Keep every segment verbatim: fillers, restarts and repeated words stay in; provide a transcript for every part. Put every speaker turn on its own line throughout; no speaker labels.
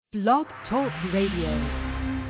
Blog Talk Radio.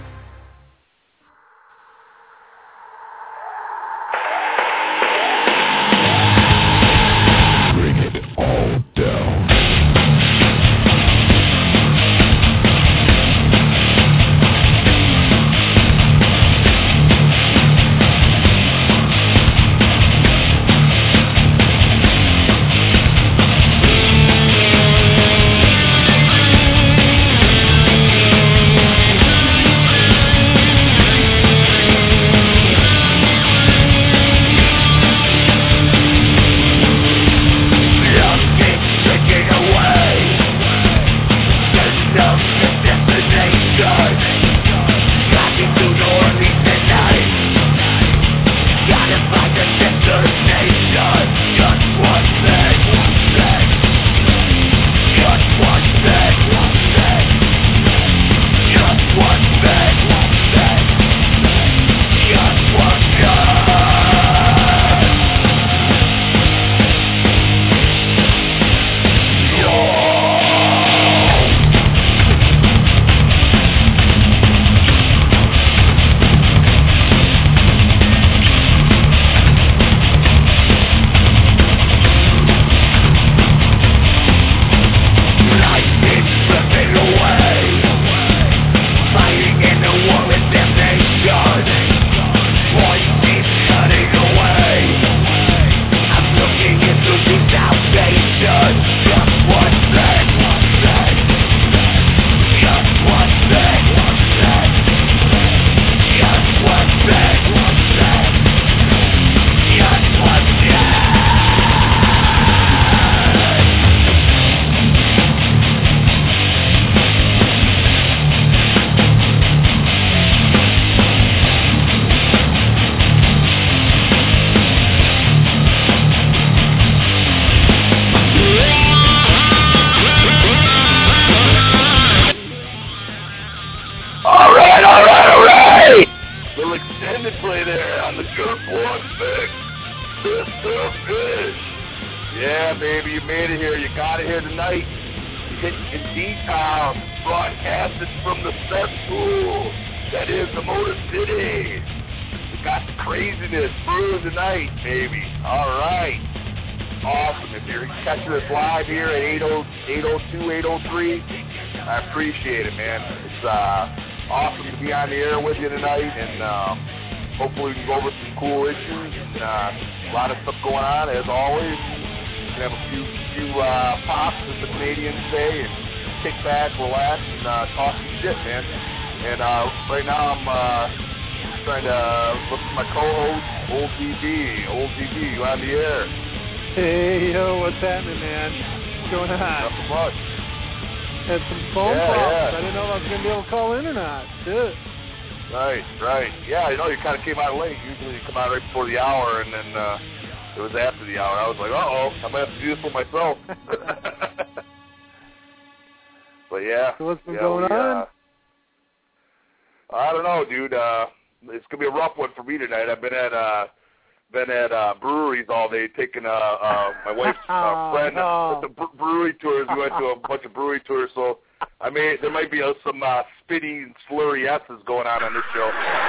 Appreciate it, man. It's uh, awesome to be on the air with you tonight, and uh, hopefully we can go over some cool issues. And, uh, a lot of stuff going on, as always. We can have a few few uh, pops, as the Canadians say, and kick back, relax, and uh, talk some shit, man. And uh, right now I'm uh, trying to look for my co-host, Old D B. Old D B, you on the air?
Hey, yo, what's happening, man? What's going on?
Nothing much.
Had some phone
yeah,
problems.
Yeah.
I didn't know if I was going to be able to call in or not. Shit.
Right, right. Yeah, you know, you kind of came out late. Usually you come out right before the hour, and then uh, it was after the hour. I was like, uh-oh, I'm going to have to do this for myself. But, yeah.
So what's been
yeah,
going
we,
on?
Uh, I don't know, dude. Uh, it's going to be a rough one for me tonight. I've been at... Uh, Been at uh, breweries all day, taking uh, uh, my wife's uh, friend
oh.
at the bre- brewery tours. We went to a bunch of brewery tours, so I mean, there might be uh, some uh, spitty and slurry S's going on on this show.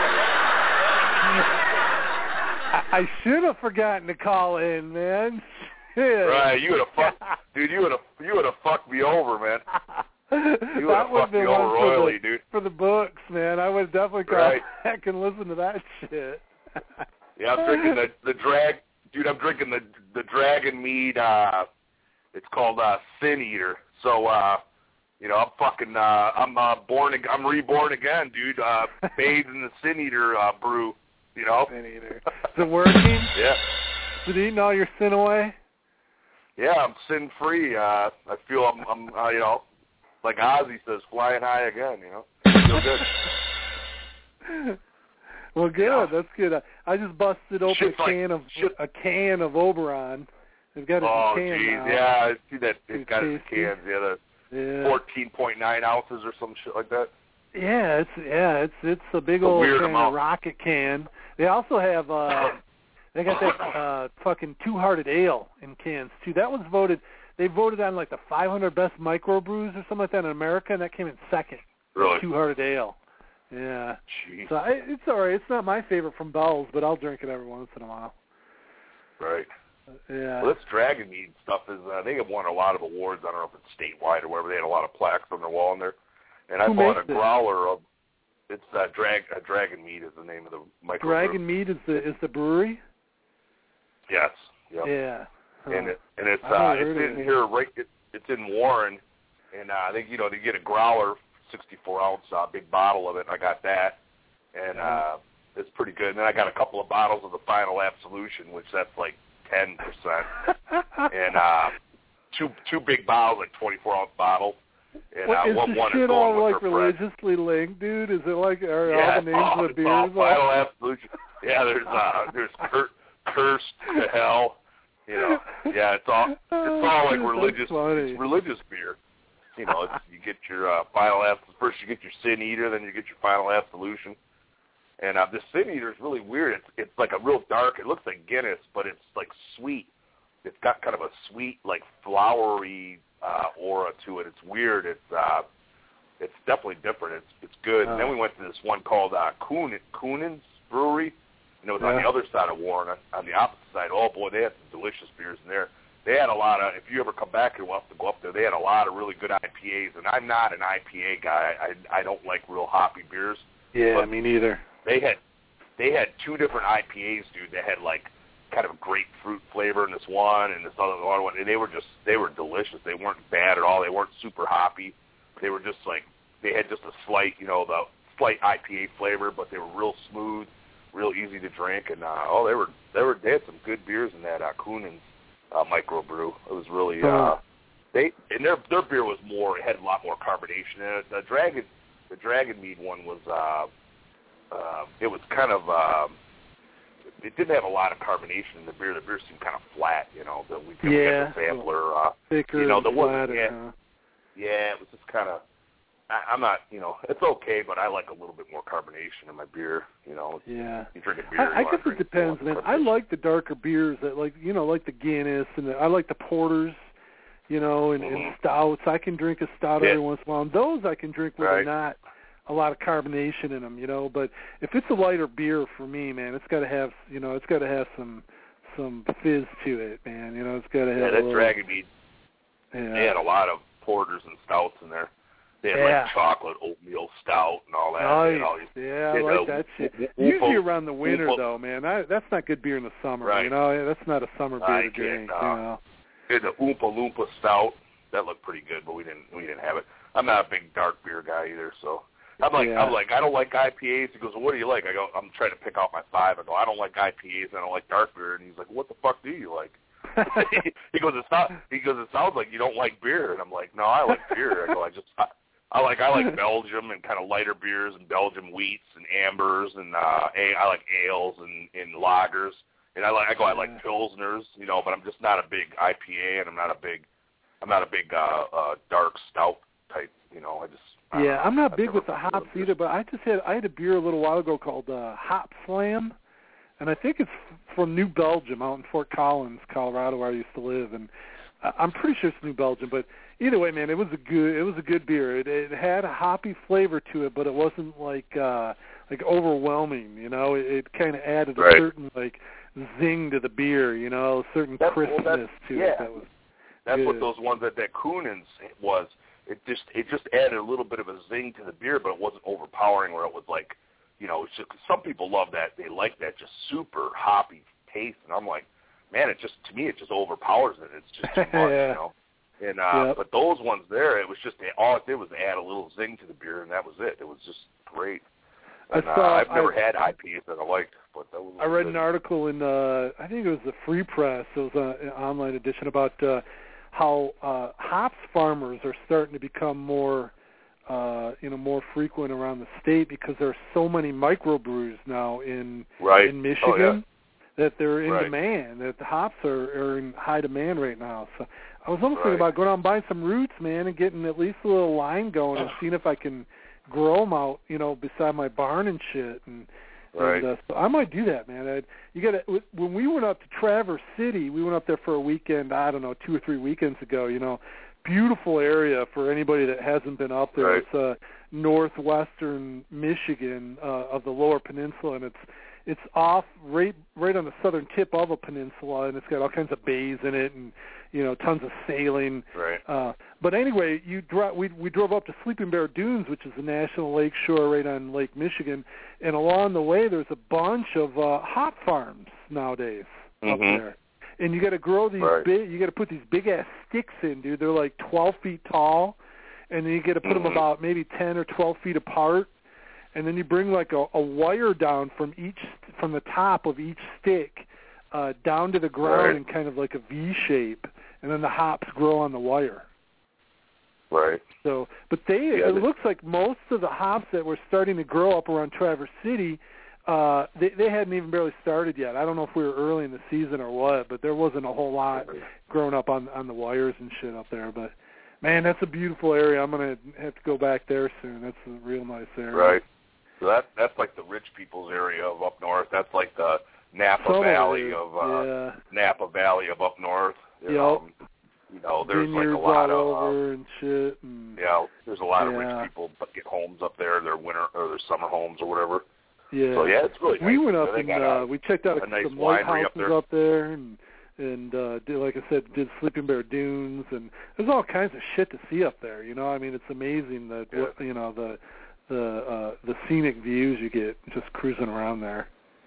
I, I should have forgotten to call in, man. Shit.
Right, you would have fucked, dude. You would have, you would have fucked me over, man. You would have fucked me over royally,
the,
dude.
For the books, man, I would definitely call
right.
back and listen to that shit.
Yeah, I'm drinking the the drag, dude. I'm drinking the the Dragon Mead. Uh, it's called uh, Sin Eater. So, uh, you know, I'm fucking, uh, I'm uh, born, I'm reborn again, dude. Uh, bathed in the Sin Eater uh, brew. You know.
Sin Eater. Is it working?
Yeah.
Is it eating all your sin away?
Yeah, I'm sin free. Uh, I feel I'm, I'm uh, you know, like Ozzy says, flying high again. You know, I feel good.
Well, good. Yeah. That's good. I, I just busted open
shit's
a can
like,
of
shit.
a can of Oberon. They've got it
oh,
in can
geez.
now.
Yeah, I see that. They've
It's
got it in
tasty.
cans. Yeah, the
yeah.
fourteen point nine ounces or some shit like that.
Yeah, it's yeah, it's it's a big
a
old
weird
kind
amount.
of rocket can. They also have uh they got that uh fucking Two Hearted Ale in cans too. That was voted they voted on like the five hundred best microbrews or something like that in America, and that came in second.
Really?
Two Hearted Ale. Yeah.
Jeez.
So I, it's all right. It's not my favorite from Bell's, but I'll drink it every once in a while.
Right.
Yeah.
Well, this Dragon Mead stuff is, uh, they have won a lot of awards. I don't know if it's statewide or wherever. They had a lot of plaques on their wall in there. And I
Who
bought a
makes it?
growler of, it's uh, Drag, uh, Dragon Mead is the name of the microbrew.
Dragon Mead is the is the brewery?
Yes. Yep.
Yeah. Huh.
And it, and it's
I've
uh,
never
it's
heard of
in
it.
here right. It, it's in Warren, and uh, I think you know to get a growler, sixty-four ounce uh, big bottle of it. I got that, and uh, it's pretty good. And then I got a couple of bottles of the Final Absolution, which that's like ten percent, and uh, two two big bottles, like twenty-four ounce bottles. And
What,
uh,
is
one,
the
one
shit
is going
all
with
like
her friend.
religiously linked, dude? Is it like are
Yeah,
all the names
oh,
of the
it's
beers?
all
all-
Final Absolution. Yeah, there's uh, there's cur- cursed to hell. You know, yeah, it's all it's all like
That's
religious,
funny.
it's religious beer. You know, it's, you get your uh, final absolution. First, you get your Sin Eater, then you get your Final Absolution. And uh, this Sin Eater is really weird. It's it's like a real dark. It looks like Guinness, but it's like sweet. It's got kind of a sweet, like flowery uh, aura to it. It's weird. It's uh, it's definitely different. It's it's good.
Oh.
And then we went to this one called uh, Kuhn, Kuhnen's Brewery. And it was on
Yeah.
the other side of Warren, on, on the opposite side. Oh, boy, they had some delicious beers in there. They had a lot of, if you ever come back here, we'll have to go up there. They had a lot of really good I P As, and I'm not an I P A guy. I I don't like real hoppy beers.
Yeah,
But
me neither.
They had they had two different I P As, dude, that had, like, kind of grapefruit flavor in this one and this other one, and they were just, they were delicious. They weren't bad at all. They weren't super hoppy. They were just, like, they had just a slight, you know, the slight I P A flavor, but they were real smooth, real easy to drink, and uh, oh, they were they were they had some good beers in that uh, Kuhnen's uh, microbrew. It was really uh, they and their their beer was more, it had a lot more carbonation in it. The Dragon the Dragon Mead one was uh, uh, it was kind of uh, it didn't have a lot of carbonation in the beer. The beer seemed kind of flat, you know. The, we, we
Yeah.
got the sampler, uh,
Thicker
you know,
and
the one-
flatter.
yeah.
huh?
yeah, it was just kind of. I, I'm not, you know, it's okay, but I like a little bit more carbonation in my beer. You know,
Yeah.
you drink a beer.
I,
you
I
wanna
guess
drink
it depends,
you want
man. I
carbonation.
like the darker beers that, like, you know, like the Guinness, and the, I like the porters, you know, and, and
Mhm.
stouts. I can drink a stout
Yeah.
every once in a while. And those I can drink with
Right.
not a lot of carbonation in them, you know. But if it's a lighter beer for me, man, it's got to have, you know, it's got to have some some fizz to it, man. You know, it's got to have
Yeah,
a
that
little.
Dragon Mead,
Yeah.
they had a lot of porters and stouts in there. They had
Yeah.
like chocolate oatmeal stout and all that. They
Nice.
had all these-
Yeah, I
they had
like
the
that shit.
Oompa-
Usually around the winter,
Oompa-
though, man. I, that's not good beer in the summer.
Right.
You know, that's not a summer beer
I
to
get,
drink.
uh,
you know.
They had the Oompa Loompa stout. That looked pretty good, but we didn't we didn't have it. I'm not a big dark beer guy either, so I'm like
Yeah.
I'm like I don't like I P As. He goes, well, what do you like? I go, I'm trying to pick out my five. I go, I don't like I P As. I don't like dark beer. And he's like, what the fuck do you like? he goes, it sounds. He goes, it sounds like you don't like beer. And I'm like, no, I like beer. I go, I just, I, I like, I like Belgium and kind of lighter beers and Belgium wheats and ambers and uh, a, I like ales and, and lagers. And I like, I go, I like pilsners, you know, but I'm just not a big I P A, and I'm not a big, I'm not a big uh, uh, dark stout type, you know. I just. I
Yeah,
don't
I'm
know.
not
I've
big
never
with the
fucking
hops
with
either, but I just had I had a beer a little while ago called uh, Hop Slam, and I think it's from New Belgium out in Fort Collins, Colorado, where I used to live, and I- I'm pretty sure it's New Belgium. But either way, man, it was a good it was a good beer. It, it had a hoppy flavor to it, but it wasn't like uh, like overwhelming. You know, it, it kind of added a
Right.
certain like zing to the beer. You know, a certain
That's- well,
crispness
that's-
to
yeah.
it. That was
That's
good.
what those ones that that Kuhnen's was. It just it just added a little bit of a zing to the beer, but it wasn't overpowering. Where it was like, you know, it's just, some people love that. They like that just super hoppy taste, and I'm like, man, it just to me it just overpowers it. It's just too much,
Yeah.
you know. And uh,
Yep.
but those ones there, it was just all it did was add a little zing to the beer, and that was it. It was just great.
I
And, uh,
saw-
I've never
I-
had I P As that I liked, but that was.
I read
good.
an article in, uh, I think it was the Free Press, it was a, an online edition, about uh, how uh, hops farmers are starting to become more, uh, you know, more frequent around the state because there are so many microbrews now in
right.
in Michigan
Oh, yeah.
that they're in
Right.
demand, that the hops are, are in high demand right now. So I was almost
Right.
thinking about going out and buying some roots, man, and getting at least a little line going and seeing if I can grow them out, you know, beside my barn and shit, and
Right.
And, uh, so I might do that, man. I'd, you got to. When we went up to Traverse City, we went up there for a weekend. I don't know, two or three weekends ago. You know, beautiful area for anybody that hasn't been up there.
Right.
It's uh, northwestern Michigan uh, of the Lower Peninsula, and it's it's off right right on the southern tip of a peninsula, and it's got all kinds of bays in it, and you know, tons of sailing.
Right.
Uh, but anyway, you dro- we we drove up to Sleeping Bear Dunes, which is the national lake shore right on Lake Michigan, and along the way there's a bunch of uh, hop farms nowadays
mm-hmm.
up there. And you got to grow these
right.
big. You got to put these big ass sticks in, dude. They're like twelve feet tall, and then you got to put
mm-hmm.
them about maybe ten or twelve feet apart. And then you bring like a, a wire down from each from the top of each stick uh, down to the ground
right.
in kind of like a V shape, and then the hops grow on the wire.
Right.
So, but they
yeah,
it
they,
looks like most of the hops that were starting to grow up around Traverse City, uh, they they hadn't even barely started yet. I don't know if we were early in the season or what, but there wasn't a whole lot growing up on on the wires and shit up there. But man, that's a beautiful area. I'm gonna have to go back there soon. That's a real nice area.
Right. So that that's like the rich people's area of up north. That's like the Napa
Some
Valley
of,
of uh,
yeah.
Napa Valley of up north.
Yep.
Um, you know, there's
Vineyards
like a lot
all
of
over and shit. And,
yeah, you know, there's a lot
yeah.
of rich people that get homes up there, their winter or their summer homes or whatever.
Yeah.
So yeah, it's really nice.
We went up
they
and
got
uh,
a,
we checked out
a nice
some
winery
lighthouses
up there.
up there, and and uh, did, like I said, did Sleeping Bear Dunes, and there's all kinds of shit to see up there. You know, I mean, it's amazing that
Yeah.
what, you know the the uh, the scenic views you get just cruising around there.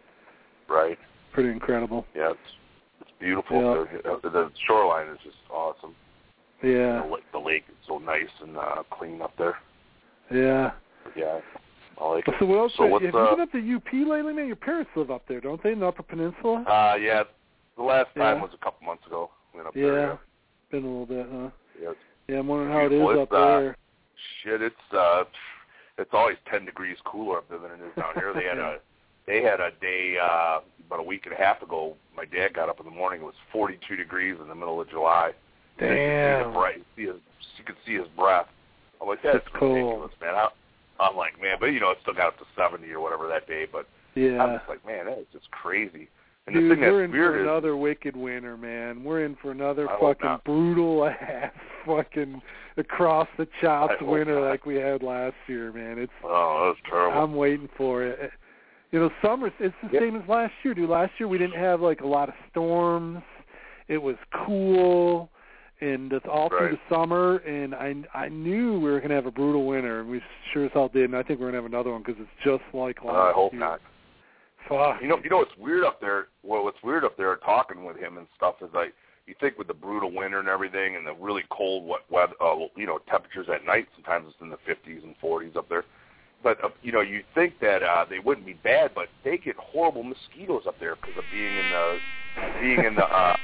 Right.
Pretty incredible.
Yeah, it's it's beautiful.
Yeah.
The, the shoreline is just awesome.
Yeah.
The, the lake is so nice and uh, clean up there.
Yeah.
Yeah, I like it.
So what else?
So
have
what's,
you
uh,
been up to U P lately, man? Your parents live up there, don't they, in the Upper Peninsula?
Uh, yeah. The last time
Yeah.
was a couple months ago. Went up
Yeah.
there. Yeah.
Been a little bit, huh?
Yeah, it's
Yeah, I'm wondering how it is
beautiful.
up
It's, uh,
there.
Shit, it's uh, it's always ten degrees cooler up there than it is down here. They had a they had a day uh, about a week and a half ago. My dad got up in the morning. It was forty-two degrees in the middle of July.
Damn.
You could see, the bright, see his, you could see his breath. I'm like, that's
It's cold.
ridiculous, man. I, I'm like, man, but you know, it still got up to seventy or whatever that day. But
Yeah.
I'm just like, man, that is just crazy. And
Dude,
the thing that's
we're in
weird
for
is,
another wicked winter, man. We're in for another
I hope
fucking
not.
brutal ass fucking across the chops
I hope
winter
not.
like we had last year, man. It's
oh, that was terrible.
I'm waiting for it. You know, summer it's the
Yep.
same as last year, dude. Last year we didn't have like a lot of storms. It was cool, and it's all through
Right.
the summer. And I I knew we were gonna have a brutal winter, and we sure as hell did. And I think we're gonna have another one because it's just like last
Uh, I hope
year.
not.
Fuck.
You know, you know what's weird up there? Well, what's weird up there, talking with him and stuff, is like you think with the brutal winter and everything, and the really cold, wet, weather, uh, you know, temperatures at night. Sometimes it's in the fifties and forties up there. But uh, you know, you think that uh, they wouldn't be bad, but they get horrible mosquitoes up there because of being in the being in the uh,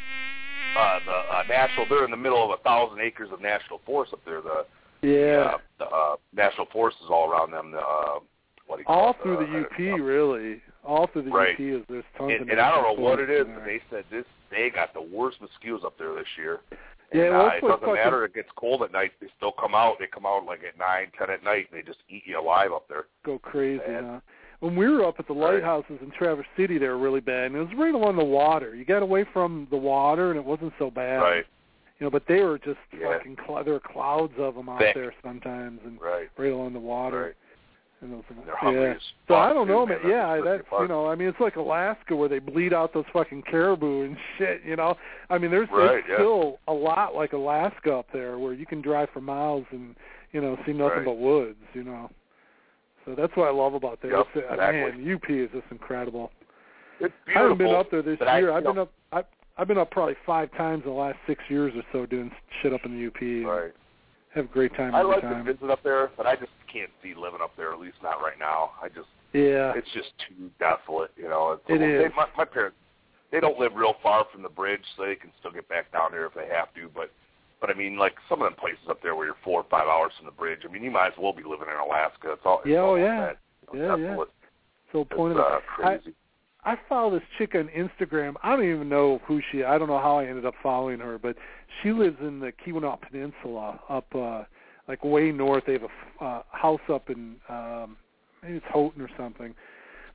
uh, the uh, national. They're in the middle of a thousand acres of national forest up there. The
Yeah.
uh, the uh, national forests is all around them. The, uh, what do you call
All
it?
through the
Uh,
U P,
uh,
really. All through the
Right.
U P is there's tons of
And, and I don't know
national
what it is,
forests in
but
there.
they said this they got the worst mosquitoes up there this year.
Yeah,
And,
well,
uh,
that's
it
what
doesn't
fucking-
matter. It gets cold at night. They still come out. They come out like at nine, ten at night, and they just eat you alive up there.
Go crazy,
Bad.
huh? When we were up at the
Right.
lighthouses in Traverse City, they were really bad. And it was right along the water. You got away from the water, and it wasn't so bad.
Right.
You know, but they were just
Yeah.
fucking. Cl- there were clouds of them out
Thick.
there sometimes, and
Right.
right along the water.
Right.
And those,
They're hungry
yeah.
as
So
fuck,
I don't
too,
know,
man.
man. Yeah,
That's
that's
apart.
you know, I mean, it's like Alaska where they bleed out those fucking caribou and shit. You know, I mean, there's
Right,
it's
yeah.
still a lot like Alaska up there where you can drive for miles and you know see nothing
Right.
but woods. You know, so that's what I love about there.
Yep,
It's, uh,
exactly.
Man, U P is just incredible.
It's
I haven't been
beautiful,
up there this
but I-
year.
you
I've
know-
been up. I, I've been up probably five times in the last six years or so doing shit up in the U P. and
Right.
Have a great time
I
every
like
time.
to visit up there, but I just can't see living up there. At least not right now. I just
Yeah.
it's just too desolate. You know, it's
It
they,
is.
My, my parents, they don't live real far from the bridge, so they can still get back down there if they have to. But, but I mean, like some of them places up there where you're four or five hours from the bridge. I mean, you might as well be living in Alaska. It's all. It's
Yeah, oh,
almost
yeah.
that, you know,
Yeah, yeah.
desolate.
So
It's
point of
uh,
it.
crazy.
I follow this chick on Instagram. I don't even know who she. I don't know how I ended up following her, but she lives in the Keweenaw Peninsula, up uh, like way north. They have a uh, house up in um, maybe it's Houghton or something.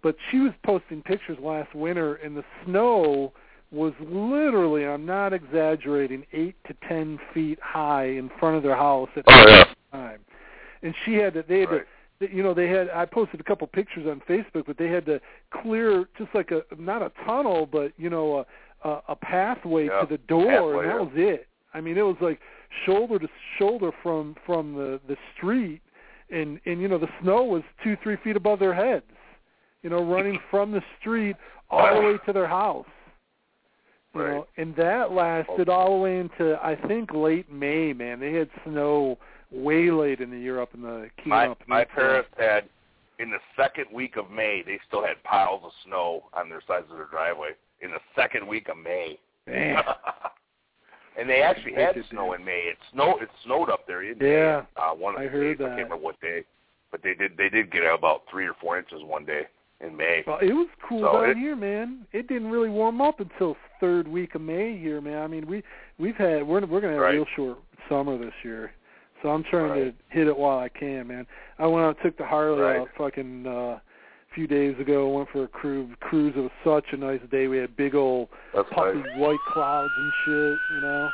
But she was posting pictures last winter, and the snow was literally, I'm not exaggerating, eight to ten feet high in front of their house at
oh,
the
yeah.
time. And she had to, they had
right.
to, you know, they had, I posted a couple pictures on Facebook, but they had to clear just like a, not a tunnel, but, you know, a, a, a pathway
yeah.
to the door,
pathway,
and that
yeah.
was it. I mean, it was like shoulder to shoulder from, from the, the street, and, and, you know, the snow was two, three feet above their heads, you know, running from the street all the way to their house. You
right.
know, and that lasted all the way into, I think, late May, man. They had snow way late in the year up in the
My,
Keenan.
my parents had, in the second week of May, they still had piles of snow on their sides of their driveway. In the second week of May.
Man.
And they actually had
It
snow
did.
in May. It snowed. It snowed up there in
Yeah,
May. Uh, one of
I
the
heard
days.
that.
I can't remember what day, but they did. They did get about three or four inches one day in May.
Well, it was cool
so
down
it,
here, man. It didn't really warm up until third week of May here, man. I mean, we we've had we're we're gonna have
right.
a real short summer this year, so I'm trying
right.
to hit it while I can, man. I went out, took the Harley
right.
out, fucking. Uh, A few days ago, went for a cruise. Cruise. It was such a nice day. We had big old
That's
puffy
nice.
white clouds and shit, you know.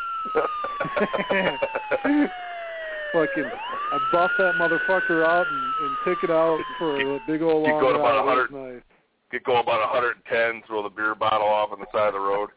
Fucking, I buffed that motherfucker out and, and took it out for a big old
You
long
go to about
ride. It
one
was nice.
Get go about one hundred ten, throw the beer bottle off on the side of the road.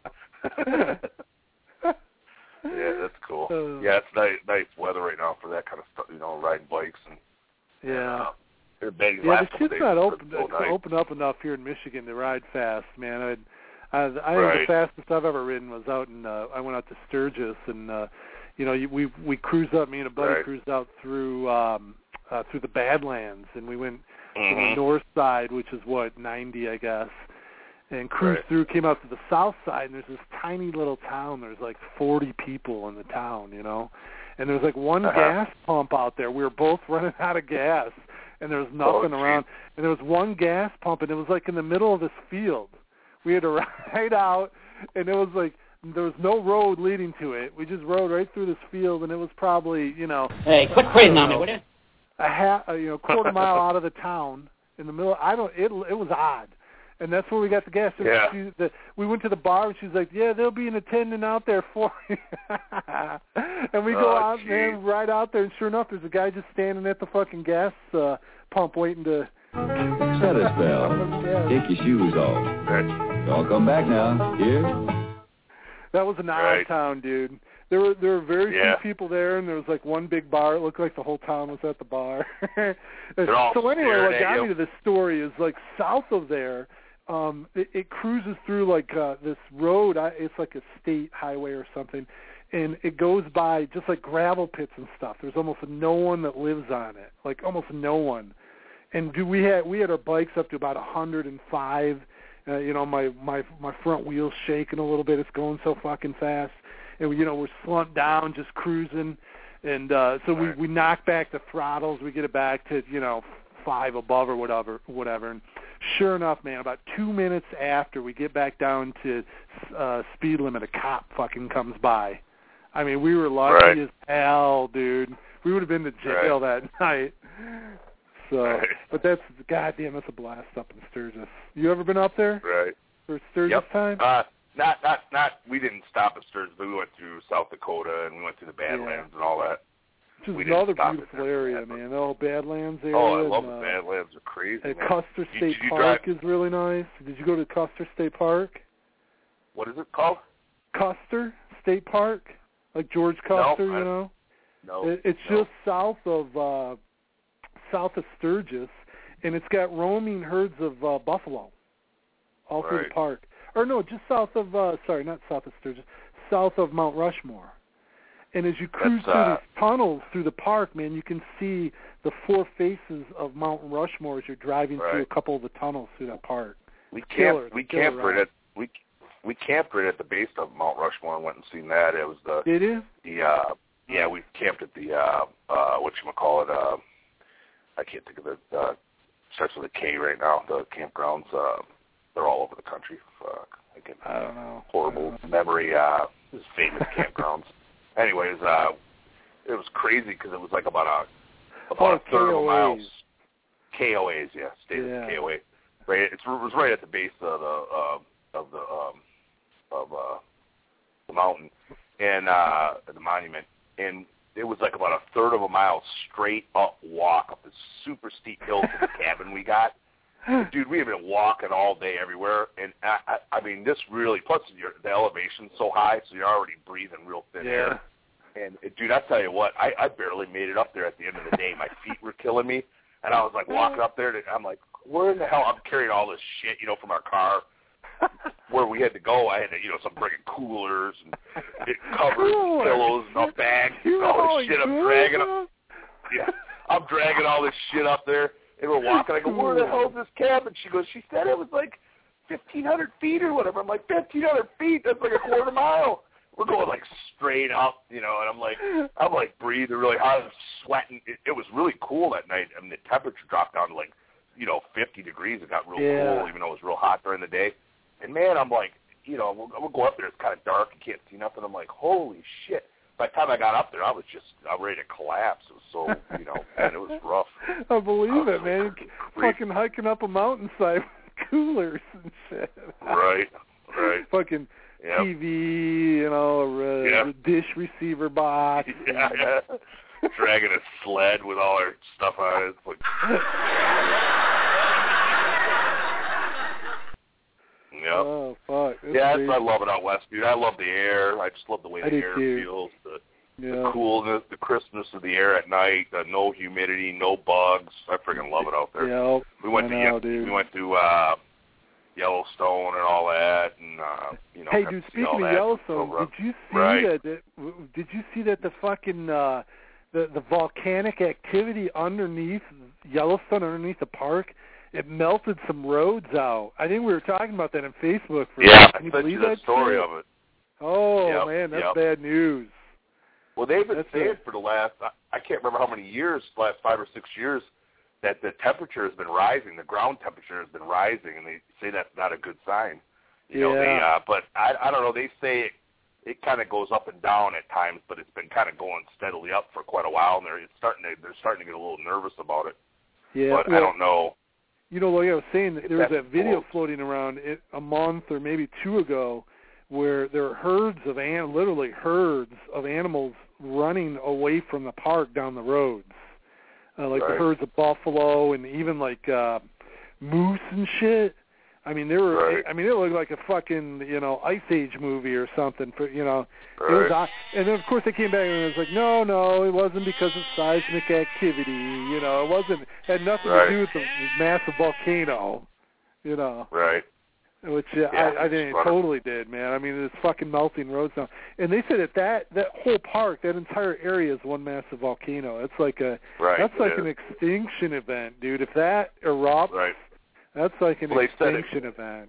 Yeah, that's cool.
Uh,
yeah, it's nice, nice weather right now for that kind of stuff. You know, riding bikes and.
Yeah.
Uh, they're big.
Yeah,
last
the shit's
days
not
were
open
so nice.
open up enough here in Michigan to ride fast, man. I'd, I I
Right.
think the fastest I've ever ridden was out in. Uh, I went out to Sturgis, and uh, you know, you, we we cruised up. Me and a buddy
Right.
cruised out through um, uh, through the Badlands, and we went
Mm-hmm.
to the north side, which is what ninety, I guess, and cruised
Right.
through. Came out to the south side, and there's this tiny little town. There's like forty people in the town, you know, and there's like one
Uh-huh.
gas pump out there. We were both running out of gas. And there was nothing
Oh,
around. And there was one gas pump, and it was like in the middle of this field. We had to ride out, and it was like there was no road leading to it. We just rode right through this field, and it was probably, you know,
Hey, quit praising on me, will you?
a half, you know, quarter mile out of the town in the middle. I don't. It it was odd. And that's where we got the gas.
Yeah.
She, the, we went to the bar, and she's like, "Yeah, there'll be an attendant out there for you." And we go
Oh,
out,
geez.
man, right out there, and sure enough, there's a guy just standing at the fucking gas uh, pump waiting to.
Set us, Bell. Take your shoes off.
Right.
Y'all come back now. Here.
That was an odd
Right.
town, dude. There were there were very
Yeah.
few people there, and there was like one big bar. It looked like the whole town was at the bar.
They're all
So anyway,
staring
what
at
got
you.
me to this story is like south of there, um, it, it cruises through like uh, this road. I, it's like a state highway or something, and it goes by just like gravel pits and stuff. There's almost no one that lives on it, like almost no one. And do we had we had our bikes up to about one hundred five. Uh, you know, my my my front wheel's shaking a little bit. It's going so fucking fast. And, you know, we're slumped down, just cruising. And uh, so
Right.
we, we knock back the throttles. We get it back to, you know, five above or whatever. whatever. And sure enough, man, about two minutes after we get back down to uh, speed limit, a cop fucking comes by. I mean, we were lucky
Right.
as hell, dude. We would have been to jail
Right.
that night. So,
Right.
but that's, goddamn, that's a blast up in Sturgis. You ever been up there
Right.
for Sturgis
Yep.
time?
Uh, not, not, not. We didn't stop at Sturgis, but we went through South Dakota and we went through the Badlands and all that.
Which is
we didn't
another
stop at
beautiful
there,
area,
man.
man. The whole Badlands area.
Oh, I love
and,
the
uh,
Badlands. They're crazy.
And
man.
Custer
You-
State
did you
Park
drive-
is really nice. Did you go to Custer State Park?
What is it called?
Custer State Park, like George Custer,
I-
you know.
No.
It, it's
no.
just south of uh, south of Sturgis, and it's got roaming herds of uh, buffalo all through the
Right.
park. Or no, just south of uh, sorry, not south of Sturgis, south of Mount Rushmore. And as you cruise
That's,
through
uh,
these tunnels through the park, man, you can see the four faces of Mount Rushmore as you're driving through
Right.
a couple of the tunnels through that park.
We
Killer,
camped. We
killer
camped right
ride.
at we we camped right at the base of Mount Rushmore and went and seen that. It was the
Did you?
the uh, yeah we camped at the uh, uh, what you call it. Uh, I can't think of it. Uh, starts with a K right now. The campgrounds. Uh, they're all over the country. Fuck. I get
I don't know.
horrible memory. Uh, this famous campgrounds. Anyways, uh, it was crazy because it was like about a about
Oh,
a third of a mile.
K O As.
K O As, yeah, state
Yeah.
of K O A. right. It's, it was right at the base of the uh, of the um, of uh, the mountain and uh, the monument, and it was like about a third of a mile straight up walk up this super steep hill to the cabin we got. And dude, we have been walking all day everywhere, and I, I, I mean, this really, plus your, the elevation's so high, so you're already breathing real thin
yeah.
air. And, dude, I tell you what, I, I barely made it up there at the end of the day. My feet were killing me, and I was, like, walking up there, and I'm like, where in the hell? I'm carrying all this shit, you know, from our car. Where we had to go, I had to, you know, some bringing coolers and it covers and pillows and a bag and all this shit. I'm dragging up. Yeah, I'm dragging all this shit up there. And we're walking. I go, where the hell is this cabin? She goes, she said it was like fifteen hundred feet or whatever. I'm like, fifteen hundred feet? That's like a quarter mile. We're going like straight up, you know, and I'm like, I'm like breathing really hard. I'm sweating. It, it was really cool that night. I mean, the temperature dropped down to like, you know, fifty degrees. It got real
yeah.
cool, even though it was real hot during the day. And, man, I'm like, you know, we'll, we'll go up there. It's kind of dark. You can't see nothing. I'm like, holy shit. By the time I got up there, I was just I was ready to collapse. It was so, you know, man, it was rough.
I believe
I
it, man.
Crazy.
Fucking hiking up a mountainside with coolers and shit.
Right, right.
Fucking
yep.
T V, you know, a,
yep.
a dish receiver box.
Yeah, yeah. Dragging a sled with all our stuff on it. It's like... Yep.
Oh, fuck. That's
yeah,
that's
what I love it out west, dude. I love the air. I just love the way
I
the
do
air
too.
feels, the,
yeah.
the coolness, the crispness of the air at night, the no humidity, no bugs. I freaking love it out there.
Yeah,
we went
I
to
know,
Ye-
dude.
we went to uh, Yellowstone and all that, and uh, you know.
Hey,
got
dude.
to see
Speaking
all
of
that.
Yellowstone,
So, uh,
did you see
right.
that, that? Did you see that the fucking uh, the the volcanic activity underneath Yellowstone, underneath the park? It melted some roads out. I think we were talking about that on Facebook. For
yeah,
Can you
I sent
believe
you the
that
story
shit?
of it.
Oh,
yep,
man, that's
yep.
bad news.
Well, they've been
that's
saying
a,
for the last, I, I can't remember how many years, last five or six years, that the temperature has been rising. The ground temperature has been rising, and they say that's not a good sign. You know,
yeah.
they, uh, but I, I don't know. They say it, it kind of goes up and down at times, but it's been kind of going steadily up for quite a while, and they're it's starting to, they're starting to get a little nervous about it.
Yeah,
but
well,
I don't know.
You know, like I was saying, there was that video
cool.
floating around it a month or maybe two ago where there were herds of, an, literally herds of animals running away from the park down the roads. Uh, like
right.
the herds of buffalo and even like uh, moose and shit. I mean, they were.
Right.
I mean, it looked like a fucking, you know, Ice Age movie or something. For you know,
right.
it was. And then of course they came back and it was like, no, no, it wasn't because of seismic activity. You know, it wasn't. Had nothing
right.
to do with the massive volcano. You know.
Right.
Which uh,
yeah,
I, I think it
funny.
totally did, man. I mean, it's fucking melting roads now. And they said that that that whole park, that entire area, is one massive volcano. It's like a.
Right.
That's like
is.
an extinction event, dude. If that erupts.
Right.
That's like an
well,
extinction event.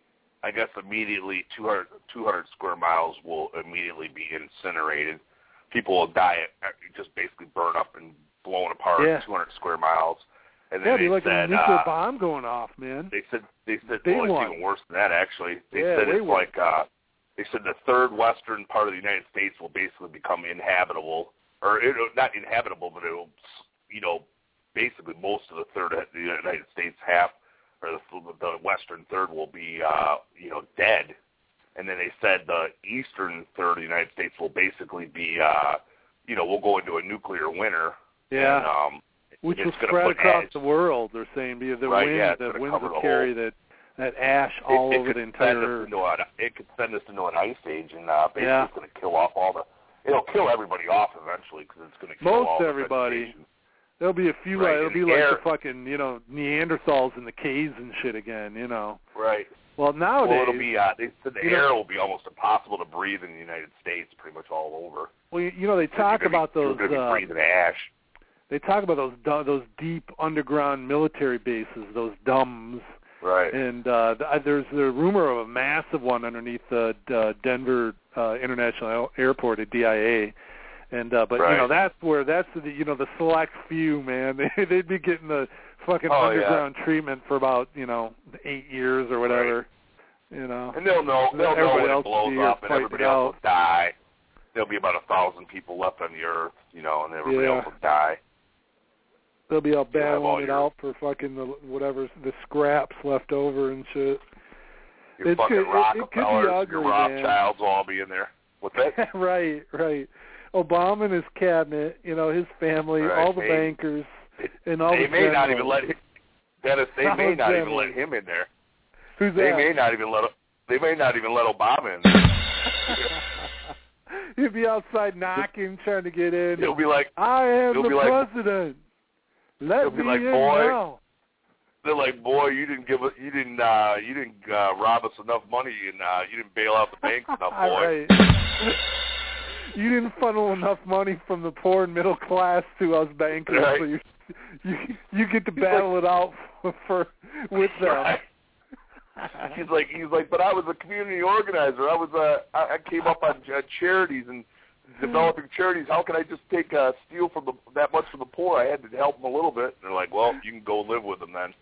I guess immediately two hundred, two hundred square miles will immediately be incinerated. People will die, just basically burn up and blown apart.
Yeah.
two hundred square miles. And then
Yeah,
they
it'd be like
said,
a nuclear
uh,
bomb going off, man.
They said they said
Big
well, it's
one.
even worse than that. Actually, they
Yeah,
said
way
it's
worse.
like uh, they said the third western part of the United States will basically become inhabitable, or it, not inhabitable, but it'll, you know, basically most of the third of the United States half. Or the, the western third will be, uh, you know, dead, and then they said the eastern third of the United States will basically be, uh, you know, we'll go into a nuclear winter.
Yeah,
and, um,
which
it's
will
gonna
spread
put
across
ash.
the world. They're saying because the
Right,
wind,
yeah, it's
the
gonna
winds
cover
will
the
carry
whole-
that that ash all
it, it
over
could
the
send
entire
us
earth.
into an, it could send us into an ice age, and uh, basically
Yeah.
it's going to kill off all the. It'll kill everybody off eventually because it's going to kill
Most
all
everybody.
the vegetation.
There'll be a few.
Right,
Uh, it'll
and
be like
air-
the fucking, you know, Neanderthals in the caves and shit again. You know.
Right.
Well, nowadays.
Well, it'll be. Uh, they said the
you
air
know-
will be almost impossible to breathe in the United States, pretty much all over.
Well, you, you know, they talk
You're gonna
about
be,
those.
You're going to
uh,
be breathing ash.
They talk about those du- those deep underground military bases, those D U Ms.
Right.
And uh, th- there's the rumor of a massive one underneath the uh, Denver uh, International Airport at D I A. And uh, but
right.
you know that's where that's the you know the select few, man. They they'd be getting the fucking
oh,
underground
yeah.
treatment for about you know eight years or whatever.
Right.
You know.
And they'll know they'll know
Everybody
when it
else will
blows
be here
up, and
fighting
everybody
it
else
out.
will die. There'll be about a thousand people left on the earth, you know, and everybody
Yeah.
else will die.
They'll be all
You'll have all
battling it
your-
out for fucking the whatever the scraps left over and shit.
Your
It's
fucking
good- it- it could be
Rockefellers,
ugly,
your
man.
Rothschilds will all be in there. What's that?
right, right. Obama and his cabinet, you know, his family,
Right,
all the
they-
bankers, and all
they
the
may not
generals.
even let him, Dennis, they
All
may
the
not even
generals.
let him in there.
Who's
They
that?
may not even let they may not even let Obama in there.
He'd be outside knocking, trying to get in.
He'll be like,
I am
he'll
the
be like-
president. Let
he'll be
me
like,
in
"Boy."
now.
they're like, boy, you didn't give us, you didn't, uh, you didn't uh, rob us enough money, and uh, you didn't bail out the banks enough, boy.
Right. You didn't funnel enough money from the poor and middle class to us bankers,
Right.
so you you you get to battle it out for, for with them.
Right. He's like, he's like, but I was a community organizer. I was, uh, I, I came up on uh, charities and developing charities. How can I just take uh, steal from the, that much from the poor? I had to help them a little bit. And they're like, well, you can go live with them then.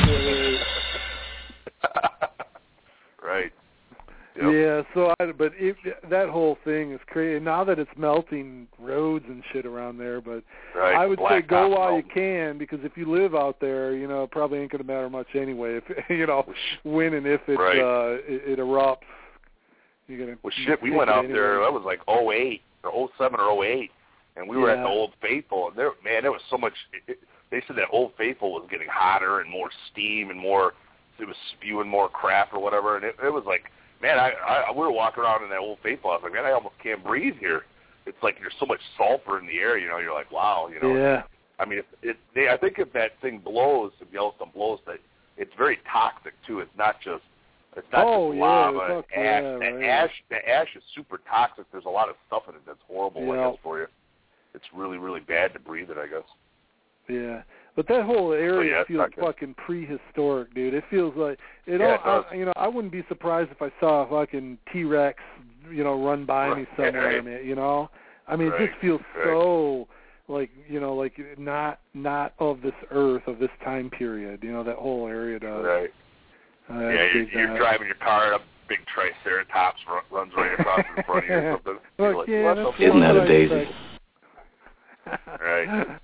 Right. Yep.
Yeah, so I, but it, that whole thing is crazy. Now that it's melting roads and shit around there, but
Right.
I would
Black
say go
top
while
melting.
you can, because if you live out there, you know, it probably ain't going to matter much anyway. If you know when and if it
Right.
uh, it, it erupts, you're gonna.
Well, shit, we
take
went
it
out
anyway.
there. That was like oh eight or oh seven or oh eight, and we were at
Yeah.
the Old Faithful, and there, man, there was so much. It, it, they said that Old Faithful was getting hotter and more steam and more. It was spewing more crap or whatever, and it, it was like, man, I, I we were walking around in that Old Faithful. I was like, man, I almost can't breathe here. It's like there's so much sulfur in the air. You know, you're like, wow, you know.
Yeah.
I mean, if it, they, I think if that thing blows, if Yellowstone blows, that it's very toxic too. It's not just, it's not
Oh,
just
yeah,
lava,
fuck,
and ash.
yeah,
the
right.
ash, the ash is super toxic. There's a lot of stuff in it that's horrible, I
Yeah.
guess, for you. It's really, really bad to breathe it, I guess.
Yeah, but that whole area
yeah, it's
feels
not good.
fucking prehistoric, dude. It feels like it.
Yeah,
all,
it does.
I, you know, I wouldn't be surprised if I saw a fucking T-Rex, you know, run by me
Right,
somewhere.
right.
Man, you know, I mean,
Right,
it just feels
right.
so like you know, like not not of this earth, of this time period. You know, that whole area does.
Right.
Uh,
Yeah,
I
you're,
dig
you're
that.
driving your car, and a big Triceratops run, runs right across in front of you or something. You're
Look,
like,
yeah,
what
that's
the
Isn't
what
that a
I
daisy?
expect.
Right.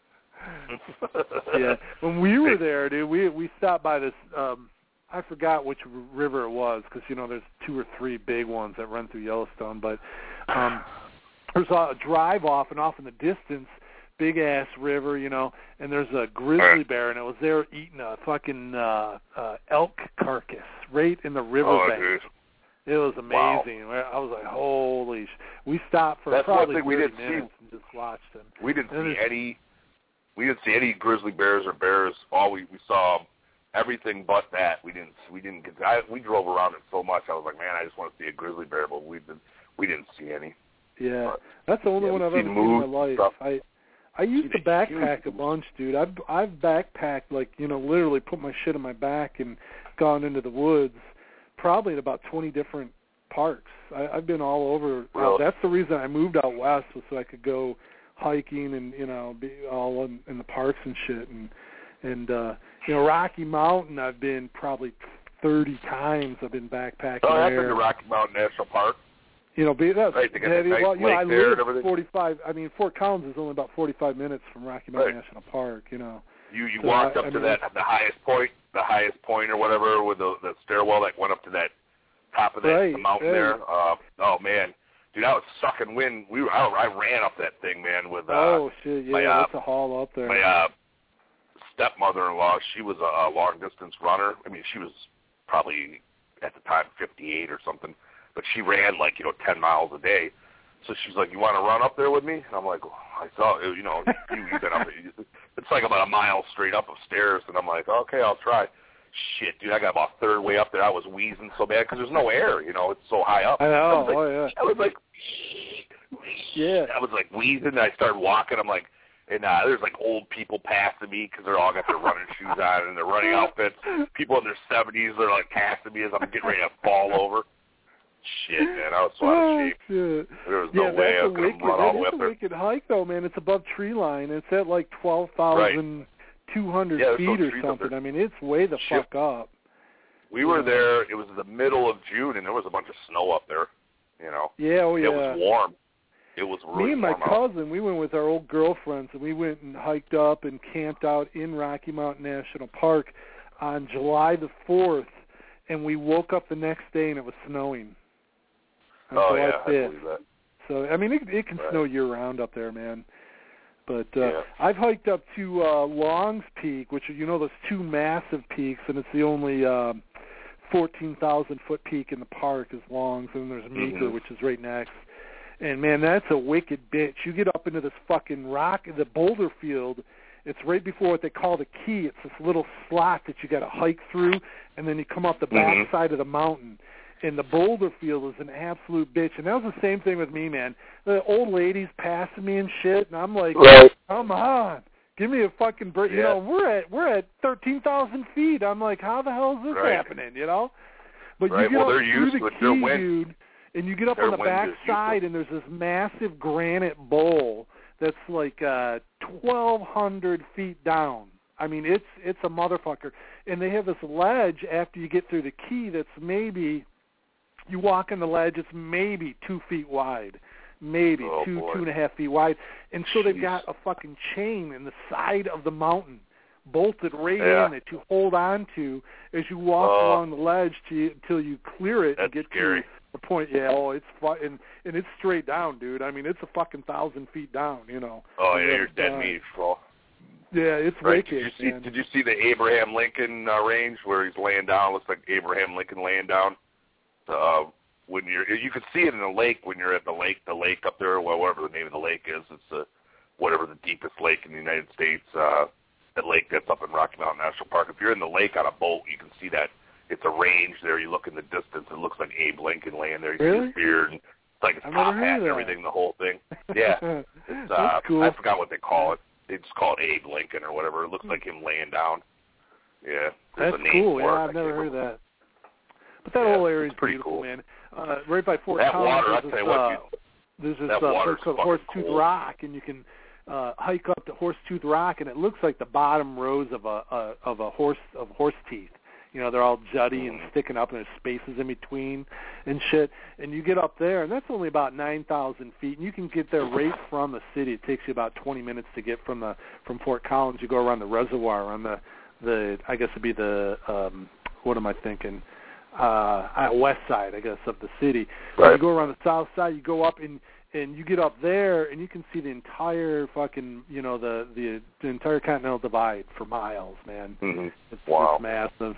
Yeah, when we were there, dude, we we stopped by this. Um, I forgot which r- river it was because you know there's two or three big ones that run through Yellowstone, but um, there's a drive off and off in the distance, big ass river, you know, and there's a grizzly bear, and it was there eating a fucking uh, uh, elk carcass right in the
Oh,
riverbank.
dude.
It was
Wow.
amazing. I was like, holy! Sh-. We stopped for
That's one
probably
thing we
thirty
didn't see.
minutes and just watched them.
We didn't
And
see
there's-
any. We didn't see any grizzly bears or bears. All we we saw everything but that. We didn't. We didn't get. I, we drove around it so much. I was like, man, I just want to see a grizzly bear, but we didn't. We didn't see any.
Yeah,
But,
that's the only
yeah,
one
we've
I've ever
seen
seen in my
moose
life.
stuff.
I I used to
Seen a huge
backpack a
moose.
bunch, dude. I've I've backpacked like you know literally put my shit on my back and gone into the woods, probably at about twenty different parks. I, I've been all over.
Really?
Uh, that's the reason I moved out west was so I could go hiking and you know be all in, in the parks and shit and and uh, you know Rocky Mountain. I've been probably thirty times. I've been backpacking
Oh, I've
there.
been to Rocky Mountain National Park.
You know, be that's
Right, they got
heavy.
that nice
Well, you know,
lake
I
there and
live
everything.
forty-five. I mean, Fort Collins is only about forty-five minutes from Rocky Mountain
Right.
National Park. You know,
You you
So
walked
I-
up
I
to
mean,
that the highest point, the highest point or whatever, with the the stairwell that went up to that top of that
Right,
the mountain
right.
there. Uh, oh man, dude, I was sucking wind. We were I, I ran up that thing, man, with uh,
oh shit, yeah,
my, uh,
that's a haul up there.
my uh, stepmother-in-law. She was a, a long-distance runner. I mean, she was probably at the time fifty-eight or something, but she ran like you know ten miles a day. So she's like, "You want to run up there with me?" And I'm like, oh, "I saw you know you, you've been up. It's like about a mile straight up of stairs." And I'm like, "Okay, I'll try." Shit, dude, I got about third way up there. I was wheezing so bad because there's no air. You know, it's so high up.
I know.
I was like,
Oh yeah.
I was like,
Yeah.
I was like wheezing, and I started walking. I'm like, and uh, there's like old people passing me because they're all got their running shoes on and their running outfits. People in their seventies, they're like passing me as I'm getting ready to fall over. Shit, man, I was so out of
Oh,
shape.
shit.
There was no
Yeah,
way I
that's a
was going
wicked.
to run all the way
That
up
is a
there.
wicked hike, though, man. It's above tree line. It's at like twelve thousand two hundred
Yeah, there's no
feet or
trees up
something.
there.
I mean, it's way the
Shit.
fuck up.
We were
Yeah.
there. It was the middle of June, and there was a bunch of snow up there. You know,
Yeah. Oh yeah.
it was warm. It was really
Me and my
warm
cousin, we went with our old girlfriends, and we went and hiked up and camped out in Rocky Mountain National Park on July the fourth, and we woke up the next day and it was snowing. On
oh,
July
yeah,
fifth.
I believe that.
So, I mean, it, it can
right.
snow year-round up there, man. But uh,
yeah.
I've hiked up to uh, Longs Peak, which are, you know, those two massive peaks, and it's the only um, fourteen thousand foot peak in the park is Longs, and there's Meeker,
mm-hmm.
which is right next. And, man, that's a wicked bitch. You get up into this fucking rock, the boulder field. It's right before what they call the key. It's this little slot that you got to hike through, and then you come up the back
mm-hmm.
side of the mountain. And the boulder field is an absolute bitch. And that was the same thing with me, man. The old ladies passing me and shit, and I'm like,
right.
come on, give me a fucking break.
Yeah.
You know, we're at we're at thirteen thousand feet. I'm like, how the hell is this
right.
happening? You know, but
right.
you get
well,
up through the key, dude, and you get up
their
on the
wind
back
is
side, and there's this massive granite bowl that's like uh, twelve hundred feet down. I mean, it's it's a motherfucker. And they have this ledge after you get through the key that's maybe. You walk on the ledge, it's maybe two feet wide, maybe
oh,
two,
boy.
two and a half feet wide. And so
Jeez.
they've got a fucking chain in the side of the mountain, bolted right
yeah.
in that you hold on to as you walk
uh,
along the ledge to, until you clear it
that's
and get
scary.
to the point. Yeah, oh, it's fu- and, and it's straight down, dude. I mean, it's a fucking thousand feet down, you know.
Oh, yeah, you're
uh,
dead meat, Paul.
Yeah, it's
right.
wicked,
Did you see?
man.
Did you see the Abraham Lincoln uh, range where he's laying down? Looks like Abraham Lincoln laying down. Uh, when you're, you could see it in a lake when you're at the lake, the lake up there, well, whatever the name of the lake is. It's the whatever the deepest lake in the United States. Uh, that lake that's up in Rocky Mountain National Park. If you're in the lake on a boat, you can see that it's a range there. You look in the distance, it looks like Abe Lincoln laying there. You
really?
see his beard and it's like his
I've
top
never
hat
heard
and
that.
everything, the whole thing. Yeah, it's, uh,
that's cool.
I forgot what they call it. They just call it Abe Lincoln or whatever. It looks like him laying down. Yeah,
that's
a name
cool.
for
Yeah,
it.
I've never heard that. But that
yeah,
whole area is
pretty
beautiful,
cool.
man. Uh, right by Fort
that
Collins,
water, I'll
there's
tell
this,
you what,
uh,
you,
there's this
that
uh,
water's
place called
fucking
Horsetooth
cold.
Rock, and you can uh, hike up to Horsetooth Rock, and it looks like the bottom rows of a, a of a horse of horse teeth. You know, they're all jutty
mm.
and sticking up, and there's spaces in between and shit. And you get up there, and that's only about nine thousand feet, and you can get there right from the city. It takes you about twenty minutes to get from the from Fort Collins. You go around the reservoir on the the I guess it'd be the um, what am I thinking? Uh, uh, west side, I guess, of the city.
Right.
You go around the south side. You go up and and you get up there, and you can see the entire fucking, you know, the the, the entire Continental Divide for miles, man.
Mm-hmm.
It's,
wow.
it's massive.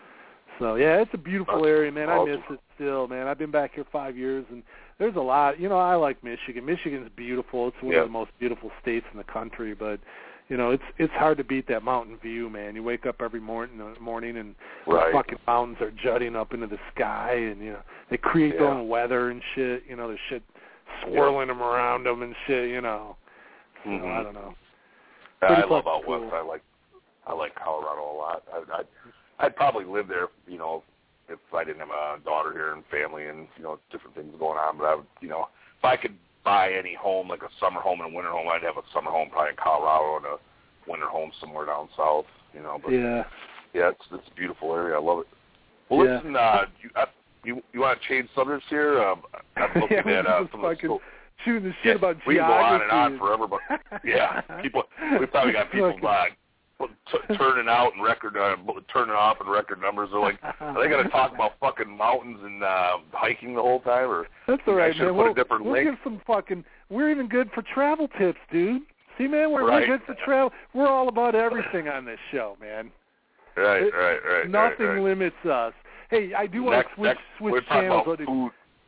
So yeah, it's a beautiful
That's
area, man.
awesome.
I miss it still, man. I've been back here five years, and there's a lot. You know, I like Michigan. Michigan's beautiful. It's one
yeah.
of the most beautiful states in the country, but. You know, it's it's hard to beat that mountain view, man. You wake up every morning, morning, and
right.
the fucking mountains are jutting up into the sky, and you know they create
yeah.
their own weather and shit. You know, there's shit swirling
yeah.
them around them and shit. You know, so
mm-hmm.
I don't know.
Yeah,
Pretty
I love out
cool.
west. I like I like Colorado a lot. I, I'd I'd probably live there, you know, if I didn't have a daughter here and family and you know different things going on. But I would, you know, if I could buy any home, like a summer home and a winter home, I'd have a summer home probably in Colorado and a winter home somewhere down south, you know. But
yeah,
yeah, it's it's a beautiful area. I love it. Well,
yeah.
listen, uh, you I, you, you want to change subjects here? Um, I'm looking
yeah,
at uh,
just
some of the
fucking
school.
shooting the shit
Yeah,
about
we can go on and on
geography.
forever, but yeah, people. We probably got people uh, t- turning out and record, uh, turning off and record numbers. They're like, are they going to talk about fucking mountains and uh, hiking the whole time? Or
that's all right,
I should
man.
put
We'll,
a different
we'll
link.
give some fucking. We're even good for travel tips, dude. See, man, we're,
Right.
we're good for travel. We're all about everything on this show, man.
Right,
It,
right, right.
Nothing
right, right.
limits us. Hey, I do want
Next,
to switch
next,
switch
we're talking
channels.
about food.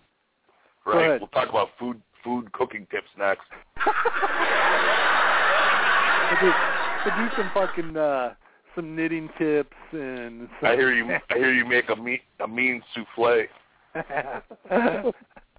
Go
Right,
ahead.
we'll talk about food, food cooking tips next.
We'll do, we'll do some fucking uh, some knitting tips and. Some
I hear you. I hear you make a mean, a mean souffle.
oh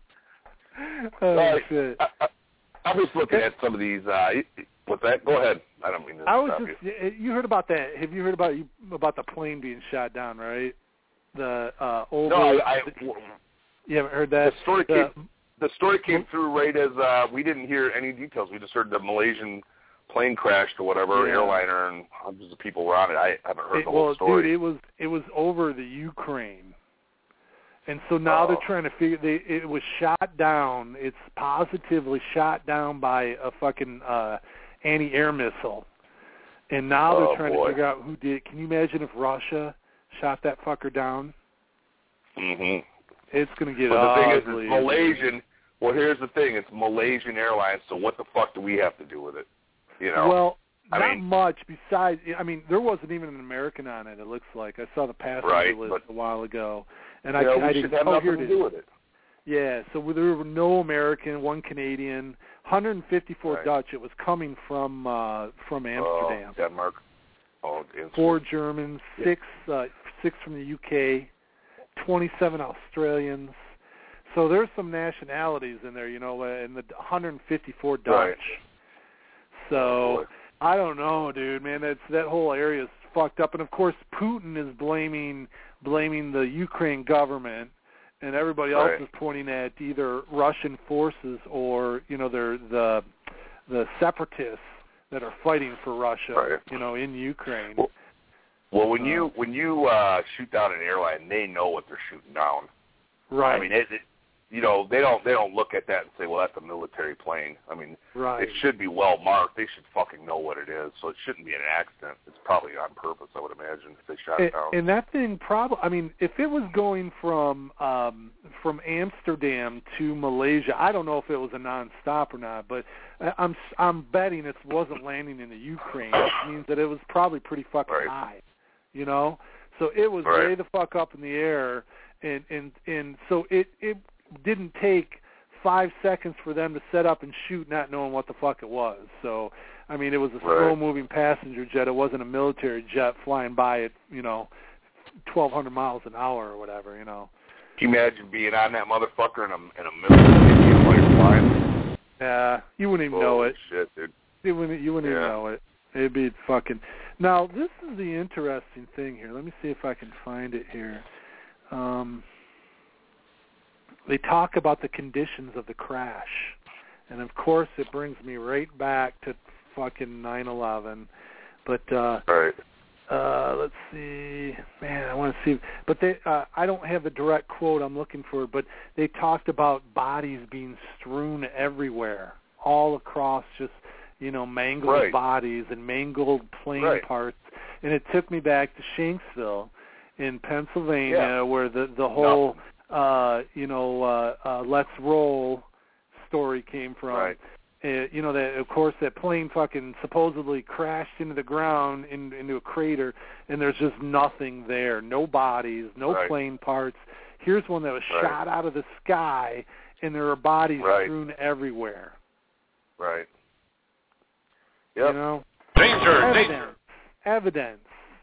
uh,
shit!
I, I, I was looking at some of these. Uh, what's that? Go ahead. I don't mean to
I was
stop
just.
you.
You heard about that? Have you heard about you about the plane being shot down? Right? The uh, over.
No, I, I,
you haven't heard that?
the story
the,
came. The story came through right as uh, we didn't hear any details. We just heard the Malaysian plane crashed or whatever,
yeah.
airliner, and hundreds of people were on it. I haven't heard
it,
the whole
well,
story.
dude, it was it was over the Ukraine, And so now
oh.
they're trying to figure. They, it was shot down. It's positively shot down by a fucking uh, anti-air missile. And now
oh,
they're trying
boy.
to figure out who did. Can you imagine if Russia shot that fucker down?
Mm-hmm.
It's going to get
but
ugly.
the thing is, it's Malaysian. Well, here's the thing. It's Malaysian Airlines, so what the fuck do we have to do with it? You know?
Well,
I
not
mean,
much besides, I mean, there wasn't even an American on it, it looks like. I saw the passenger
right,
list
but,
a while ago. And
you
I,
know,
I
we
didn't
should have
oh,
nothing
here
to
it
do
is.
with it.
Yeah, so there were no American, one Canadian, one hundred fifty-four
right.
Dutch. It was coming from uh, from Amsterdam.
Uh, Denmark. Oh,
Four Germans, six uh, six from the U K, twenty-seven Australians. So there's some nationalities in there, you know, and the one hundred fifty-four Dutch.
Right.
So
oh,
I don't know, dude, man. That's that whole area is fucked up, and of course Putin is blaming blaming the Ukraine government, and everybody else
right.
is pointing at either Russian forces or you know they're the the separatists that are fighting for Russia,
right.
you know, in Ukraine.
Well, well when
uh,
you when you uh, shoot down an airline, they know what they're shooting down.
Right.
I mean, it, it, you know, they don't they don't look at that and say, well, that's a military plane. I mean,
right.
it should be well marked. They should fucking know what it is. So it shouldn't be an accident. It's probably on purpose, I would imagine, if they shot it
and,
down.
and that thing probably, I mean, if it was going from um, from Amsterdam to Malaysia, I don't know if it was a nonstop or not, but I'm I'm betting it wasn't landing in the Ukraine, which means that it was probably pretty fucking
right.
high, you know. So it was
right.
way the fuck up in the air, and and and so it it. didn't take five seconds for them to set up and shoot not knowing what the fuck it was. So, I mean, it was a
right.
slow-moving passenger jet. It wasn't a military jet flying by at, you know, twelve hundred miles an hour or whatever, you know.
Can you imagine being on that motherfucker in a, in a military plane flying?
Yeah, you wouldn't even
Holy
know it.
shit, dude.
You wouldn't, you wouldn't
yeah.
even know it. It'd be fucking... Now, this is the interesting thing here. Let me see if I can find it here. Um... They talk about the conditions of the crash. And, of course, it brings me right back to fucking nine eleven. But, uh,
right.
uh, let's see. Man, I want to see. But they, uh, I don't have the direct quote I'm looking for, but they talked about bodies being strewn everywhere, all across just, you know, mangled
right.
bodies and mangled plane
right.
parts. And it took me back to Shanksville in Pennsylvania
yeah.
where the, the whole...
No.
Uh, you know, uh, uh, Let's Roll story came from.
Right.
Uh, you know, that of course that plane fucking supposedly crashed into the ground, in, into a crater, and there's just nothing there. No bodies, no
right.
plane parts. Here's one that was
right.
shot out of the sky, and there are bodies
right.
strewn everywhere.
Right. Yep.
You know?
Danger,
evidence.
danger.
Evidence.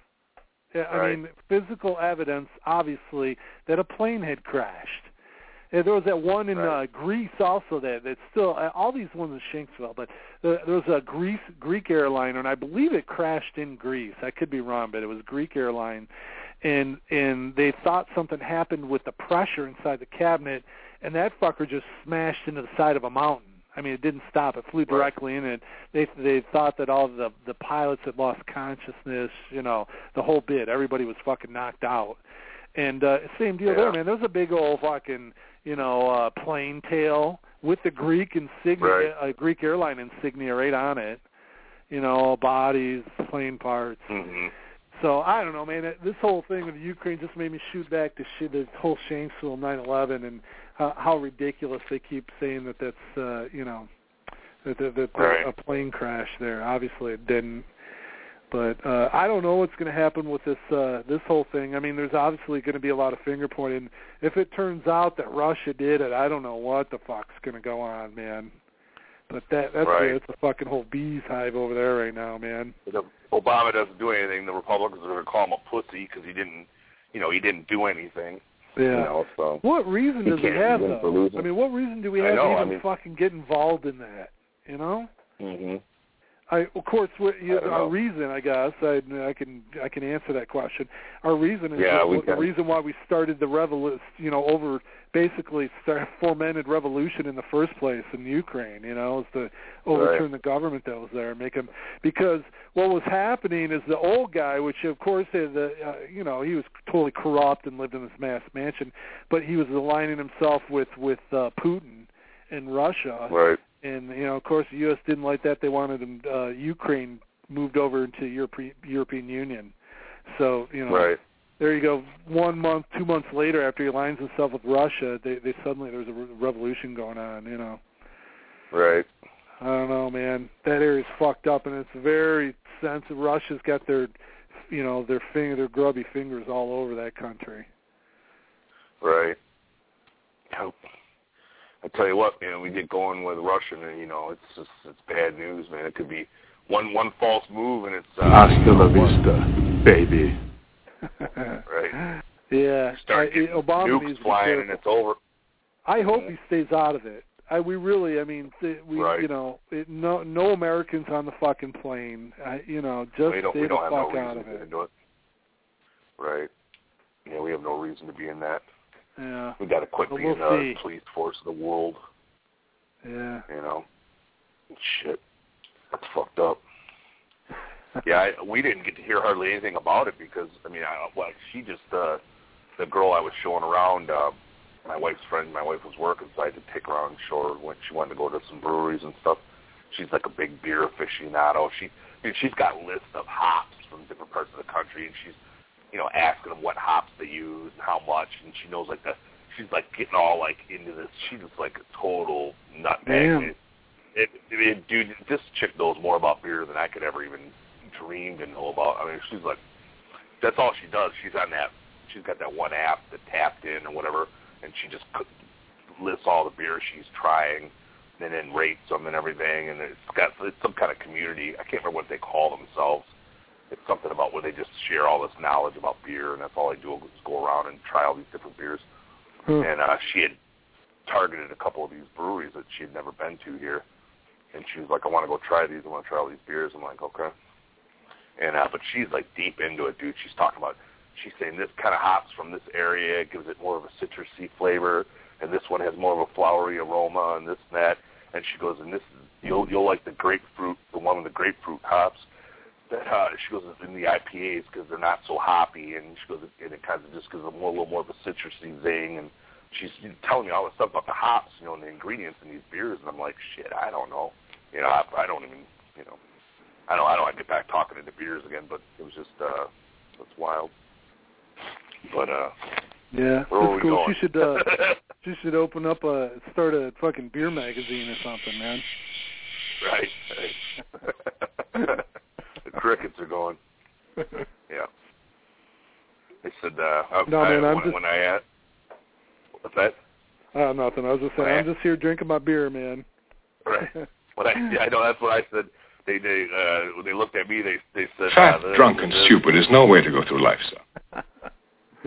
I
right.
mean, physical evidence, obviously, that a plane had crashed. And there was that one in
right.
uh, Greece also that that's still, uh, all these ones in Shanksville, but there, there was a Greece, Greek airliner, and I believe it crashed in Greece. I could be wrong, but it was Greek airline. And, and they thought something happened with the pressure inside the cabinet, and that fucker just smashed into the side of a mountain. I mean, it didn't stop. It flew directly in it. They they thought that all the the pilots had lost consciousness, you know, the whole bit. Everybody was fucking knocked out. And uh, same deal
yeah.
there, man. There was a big old fucking, you know, uh, plane tail with the Greek insignia,
right.
uh, Greek airline insignia right on it. You know, bodies, plane parts.
Mm-hmm.
So I don't know, man. This whole thing with Ukraine just made me shoot back to shit, the whole Shanksville nine eleven and how, how ridiculous they keep saying that that's, uh, you know, that, that, that
right.
a plane crash there. Obviously it didn't. But uh, I don't know what's going to happen with this uh, this whole thing. I mean, there's obviously going to be a lot of finger pointing. If it turns out that Russia did it, I don't know what the fuck's going to go on, man. But that that's
right.
it. It's a fucking whole bee's hive over there right now, man.
If Obama doesn't do anything, the Republicans are going to call him a pussy because he didn't, you know, he didn't do anything.
Yeah.
You know, so
what reason does he have, though? I mean, what reason do we have
know,
to even
I mean,
fucking get involved in that? You know?
Mm-hmm.
I, of course, what, you,
our
know. reason, I guess, I, I can I can answer that question. Our reason is
yeah,
the, the reason why we started the revolution, you know, over basically start, fomented revolution in the first place in Ukraine, you know, is to overturn
right.
the government that was there, make them, because what was happening is the old guy, which of course, the, uh, you know, he was totally corrupt and lived in this mass mansion, but he was aligning himself with, with uh, Putin in Russia.
Right.
And, you know, of course, the U S didn't like that. They wanted them, uh, Ukraine moved over into Europe, European Union. So, you know,
right.
there you go. One month, two months later, after he aligns himself with Russia, they, they suddenly, there's a revolution going on, you know.
Right.
I don't know, man. That area's fucked up, and it's very sensitive. Russia's got their, you know, their finger, their grubby fingers all over that country.
Right. Yep. I tell you what, man, we get going with Russia, and you know, it's just it's bad news, man. It could be one one false move, and it's uh,
hasta la vista, baby.
Right.
Yeah.
Start
I, Obama
nukes
needs to
flying,
be
and it's over.
I hope he stays out of it. I, we really, I mean, th- we,
right.
you know, it, no, no Americans on the fucking plane. I, you know, just
we don't,
stay
we
the
don't
fuck
have no
out
reason
of it.
to do it. Right. Yeah, we have no reason to be in that.
Yeah.
We got to quit
but
being
we'll
the police force of the world.
Yeah.
You know. Shit. That's fucked up. yeah, I, we didn't get to hear hardly anything about it because I mean, I, well, she just uh, the girl I was showing around. Uh, my wife's friend, my wife was working, so I had to take her around and show her when she wanted to go to some breweries and stuff. She's like a big beer aficionado. She, I mean, she's got lists of hops from different parts of the country, and she's, you know, asking them what hops they use and how much, and she knows like the. She's like getting all like into this. She's just like a total nutbag. It, it, it, dude, this chick knows more about beer than I could ever even dream to know about. I mean, she's like, that's all she does. She's on that. She's got that one app, that Tapped In or whatever. And she just lists all the beers she's trying, and then rates them and everything. And it's got it's some kind of community. I can't remember what they call themselves. It's something about where they just share all this knowledge about beer, and that's all they do is go around and try all these different beers. Hmm. And uh, she had targeted a couple of these breweries that she had never been to here, and she was like, "I want to go try these. I want to try all these beers." I'm like, "Okay." And uh, but she's like deep into it, dude. She's talking about. She's saying this kind of hops from this area, it gives it more of a citrusy flavor, and this one has more of a flowery aroma, and this and that. And she goes, and this you'll you'll like the grapefruit, the one with the grapefruit hops. That uh, she goes in the I P As because they're not so hoppy, and she goes, and it kind of just gives them more, a little more of a citrusy zing. And she's telling me all this stuff about the hops, you know, and the ingredients in these beers, and I'm like, shit, I don't know, you know, I, I don't even, you know, I don't, I don't want to get back talking into beers again, but it was just, uh, it's wild. But uh,
yeah,
where
that's cool.
Going?
She should, uh, she should open up a, start a fucking beer magazine or something, man.
Right. right. The crickets are going. Yeah. They said, uh,
no,
I,
man, I'm
when,
just.
When I asked, what's that?
Oh, nothing. I was just saying, I'm just here drinking my beer, man.
Right. What I, yeah, I know. That's what I said. They they uh, when they looked at me, they they said,
"Fat,
uh,
drunk, and
this.
stupid is no way to go through life, sir."
Yeah.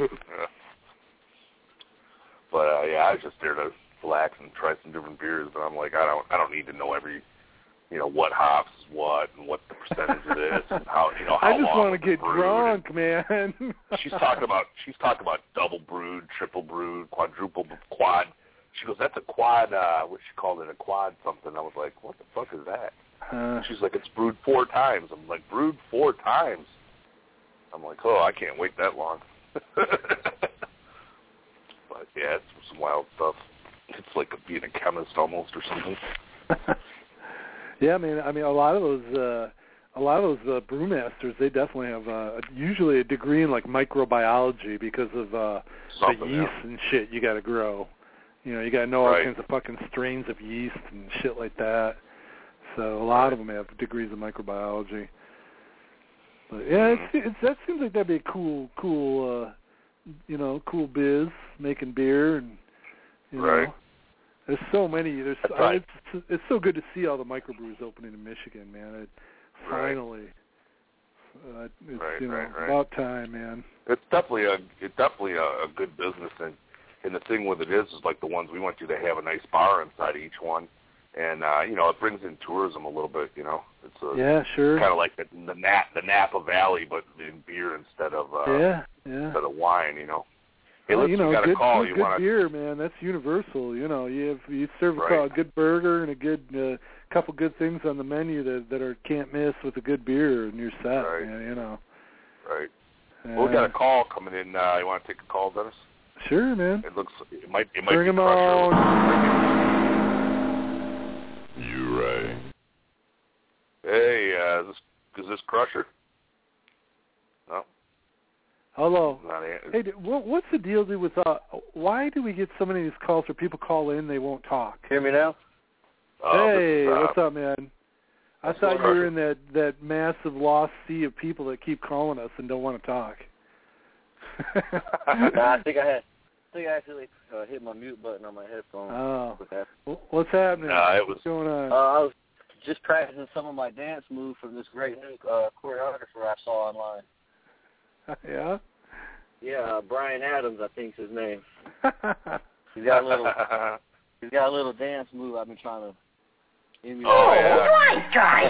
But uh, yeah, I was just there to relax and try some different beers. But I'm like, I don't I don't need to know every, you know, what hops is what and what the percentage of this and how you know how
I just
long
want to get drunk, and, man.
she's talking about she's talking about double brewed, triple brewed, quadruple quad. She goes, that's a quad. Uh, what she called it, a quad something. I was like, what the fuck is that?
Uh,
She's like, it's brewed four times. I'm like, brewed four times. I'm like, oh, I can't wait that long. But yeah, it's some wild stuff. It's like being a chemist almost or something.
Yeah, man. I mean, a lot of those, uh, a lot of those uh, brewmasters, they definitely have uh, usually a degree in like microbiology because of uh, the yeast
yeah.
and shit you got to grow. You know, you got to know all
right.
kinds of fucking strains of yeast and shit like that. So a lot of them have degrees of microbiology. But yeah, it's, it's, that seems like that'd be a cool, cool, uh, you know, cool biz, making beer and, you know.
Right.
There's so many. There's
right.
it's, it's so good to see all the microbrews opening in Michigan, man. It, finally, right. uh, it's
right,
you know
right, right.
about time, man.
It's definitely a it's definitely a, a good business, and and the thing with it is is like the ones we went to, they have a nice bar inside each one, and uh, you know, it brings in tourism a little bit. You know, it's a,
yeah, sure,
kind of like the the, Nap, the Napa Valley, but in beer instead of uh,
yeah, yeah.
instead of wine. You know. Hey,
well,
listen,
you know,
got
good,
a call.
good,
You
good
wanna...
beer, man. That's universal. You know, you have you serve
right.
a good burger and a good uh, couple good things on the menu that that are can't miss with a good beer, and you're set.
Right.
Man, you know.
Right.
Uh,
Well, we got a call coming in. Uh, you want to take a call, Dennis?
Sure, man.
It looks. It might. It might
Bring
be
him
Crusher.
on.
You right.
Hey, uh, is this is this Crusher? No.
Hello.
Not a,
Hey, d- what, what's the deal dude, with uh? Why do we get so many of these calls where people call in, they won't talk?
Hear me now?
oh,
hey,
this is, uh,
what's up, man? I
what's
thought
going
you
on?
were in that that massive lost sea of people that keep calling us and don't want to talk.
nah, I think I had. I think I actually uh, hit my mute button on my headphone.
Oh,
with that.
Wh- what's happening?
Nah, it was-
What's going on?
Uh, I was just practicing some of my dance moves from this great new uh, choreographer I saw online.
Yeah.
Yeah, uh, Brian Adams, I think's his name. He's got a little. He's got a little dance move I've been trying to emulate.
Oh, yeah.
Right, guys.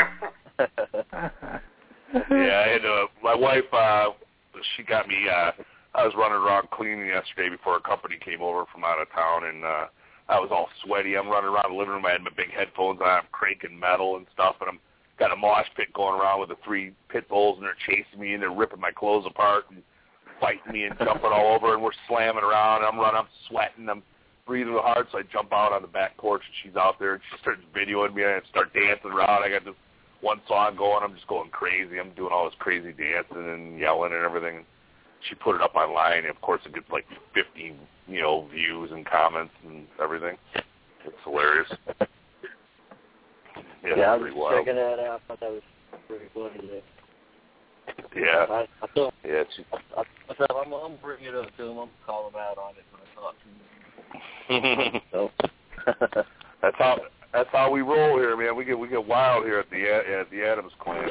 yeah, I had uh, my wife. Uh, she got me. Uh, I was running around cleaning yesterday before a company came over from out of town, and uh, I was all sweaty. I'm running around the living room. I had my big headphones on. I'm cranking metal and stuff, and I'm got a mosh pit going around with the three pit bulls, and they're chasing me, and they're ripping my clothes apart and fighting me and jumping all over, and we're slamming around. And I'm running. I'm sweating. I'm breathing hard, so I jump out on the back porch, and she's out there, and she starts videoing me, and I start dancing around. I got this one song going. I'm just going crazy. I'm doing all this crazy dancing and yelling and everything. She put it up online, and of course it gets like fifteen, you know, views and comments and everything. It's hilarious. Yeah,
Yeah, I was
pretty wild.
checking that out. I thought that was pretty funny.
Yeah.
I, I thought,
Yeah, she,
I, I, I thought I'm, I'm gonna bring it up to him. I'm gonna call him out on it when I talk to him. So.
that's how that's how we roll here, man. We get we get wild here at the at the Adams clan.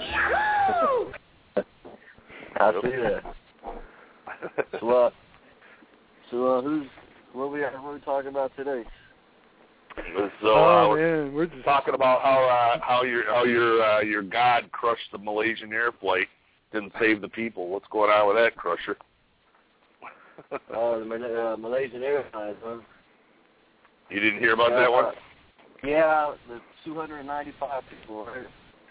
I see that. So, uh, so uh, who's what we are what we talking about today?
So
oh
uh, we're
man, we're just
talking about how uh, how your how your uh, your God crushed the Malaysian air flight, didn't save the people. What's going on with that, Crusher?
Oh, the Mal- uh, Malaysian Airlines, huh?
You didn't hear about
yeah,
that one?
Uh, yeah, the two hundred ninety-five people, right?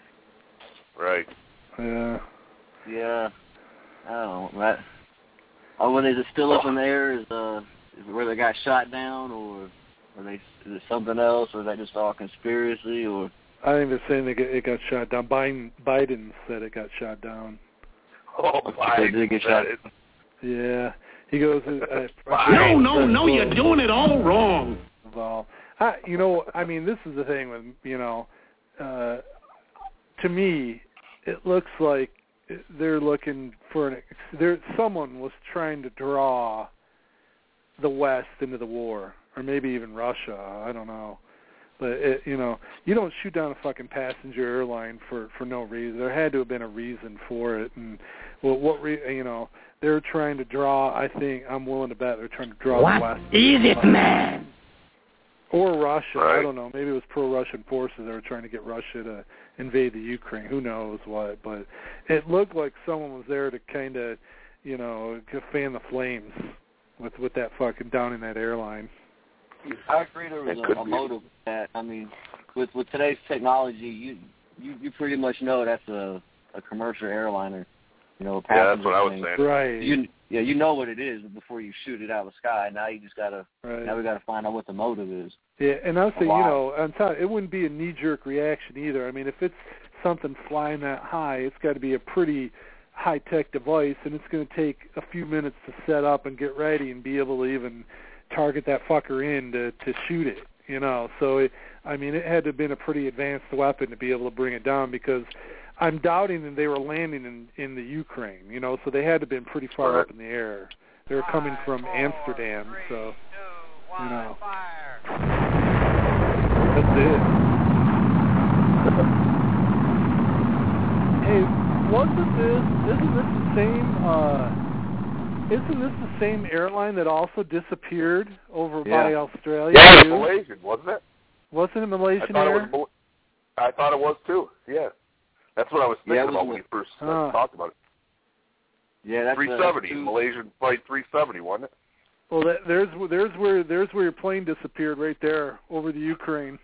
Right.
yeah.
Yeah. I don't know. That, oh, when is it still up in the air? Is uh, is it where they got shot down, or are they? Is it something else, or is that just all conspiracy, or?
I think they're saying they get, it got shot down. Biden Biden said it got shot down.
Oh,
They did get shot.
Yeah, he goes. Uh,
No, no, no, you're doing it all wrong.
Well, I, you know, I mean, this is the thing with, you know, uh, to me, it looks like they're looking for an. There, someone was trying to draw the West into the war, or maybe even Russia. I don't know. But, it, you know, you don't shoot down a fucking passenger airline for, for no reason. There had to have been a reason for it. And, well, what, re, you know, they're trying to draw, I think, I'm willing to bet they're trying to draw
What
the West.
is it, man?
Or Russia.
Right.
I don't know. Maybe it was pro-Russian forces. They were trying to get Russia to invade the Ukraine. Who knows what. But it looked like someone was there to kind of, you know, fan the flames with, with that fucking down in that airline.
I agree there was
It
a,
could
a
be.
motive with that. I mean, with with today's technology, you you, you pretty much know that's a, a commercial airliner. You know, a passenger
Yeah, that's what I was
plane.
saying.
Right.
You yeah, you know what it is before you shoot it out of the sky. Now you just gotta
right.
now we gotta find out what the motive is.
Yeah, and I would say, you
Wow.
know, I'm telling you, it wouldn't be a knee-jerk reaction either. I mean, if it's something flying that high, it's got to be a pretty high-tech device, and it's going to take a few minutes to set up and get ready and be able to even target that fucker in to, to shoot it, you know. So, it, I mean, it had to have been a pretty advanced weapon to be able to bring it down, because I'm doubting that they were landing in, in the Ukraine, you know, so they had to have been pretty far
Right.
up in the air. They were coming from Amsterdam, so, you know. That's it. Hey, wasn't this, isn't this the same, uh, isn't this the same airline that also disappeared over
Yeah.
by Australia?
Yeah, it was
too?
Malaysian, wasn't it?
Wasn't it Malaysian
I thought
Air?
It was, I thought it was too. Yeah, that's what I was thinking
Yeah,
about
was,
when you first uh,
huh.
talked about it.
Yeah, that's
three seventy, Malaysian Flight three seventy, wasn't it?
Well, that, there's there's where there's where your plane disappeared right there over the Ukraine.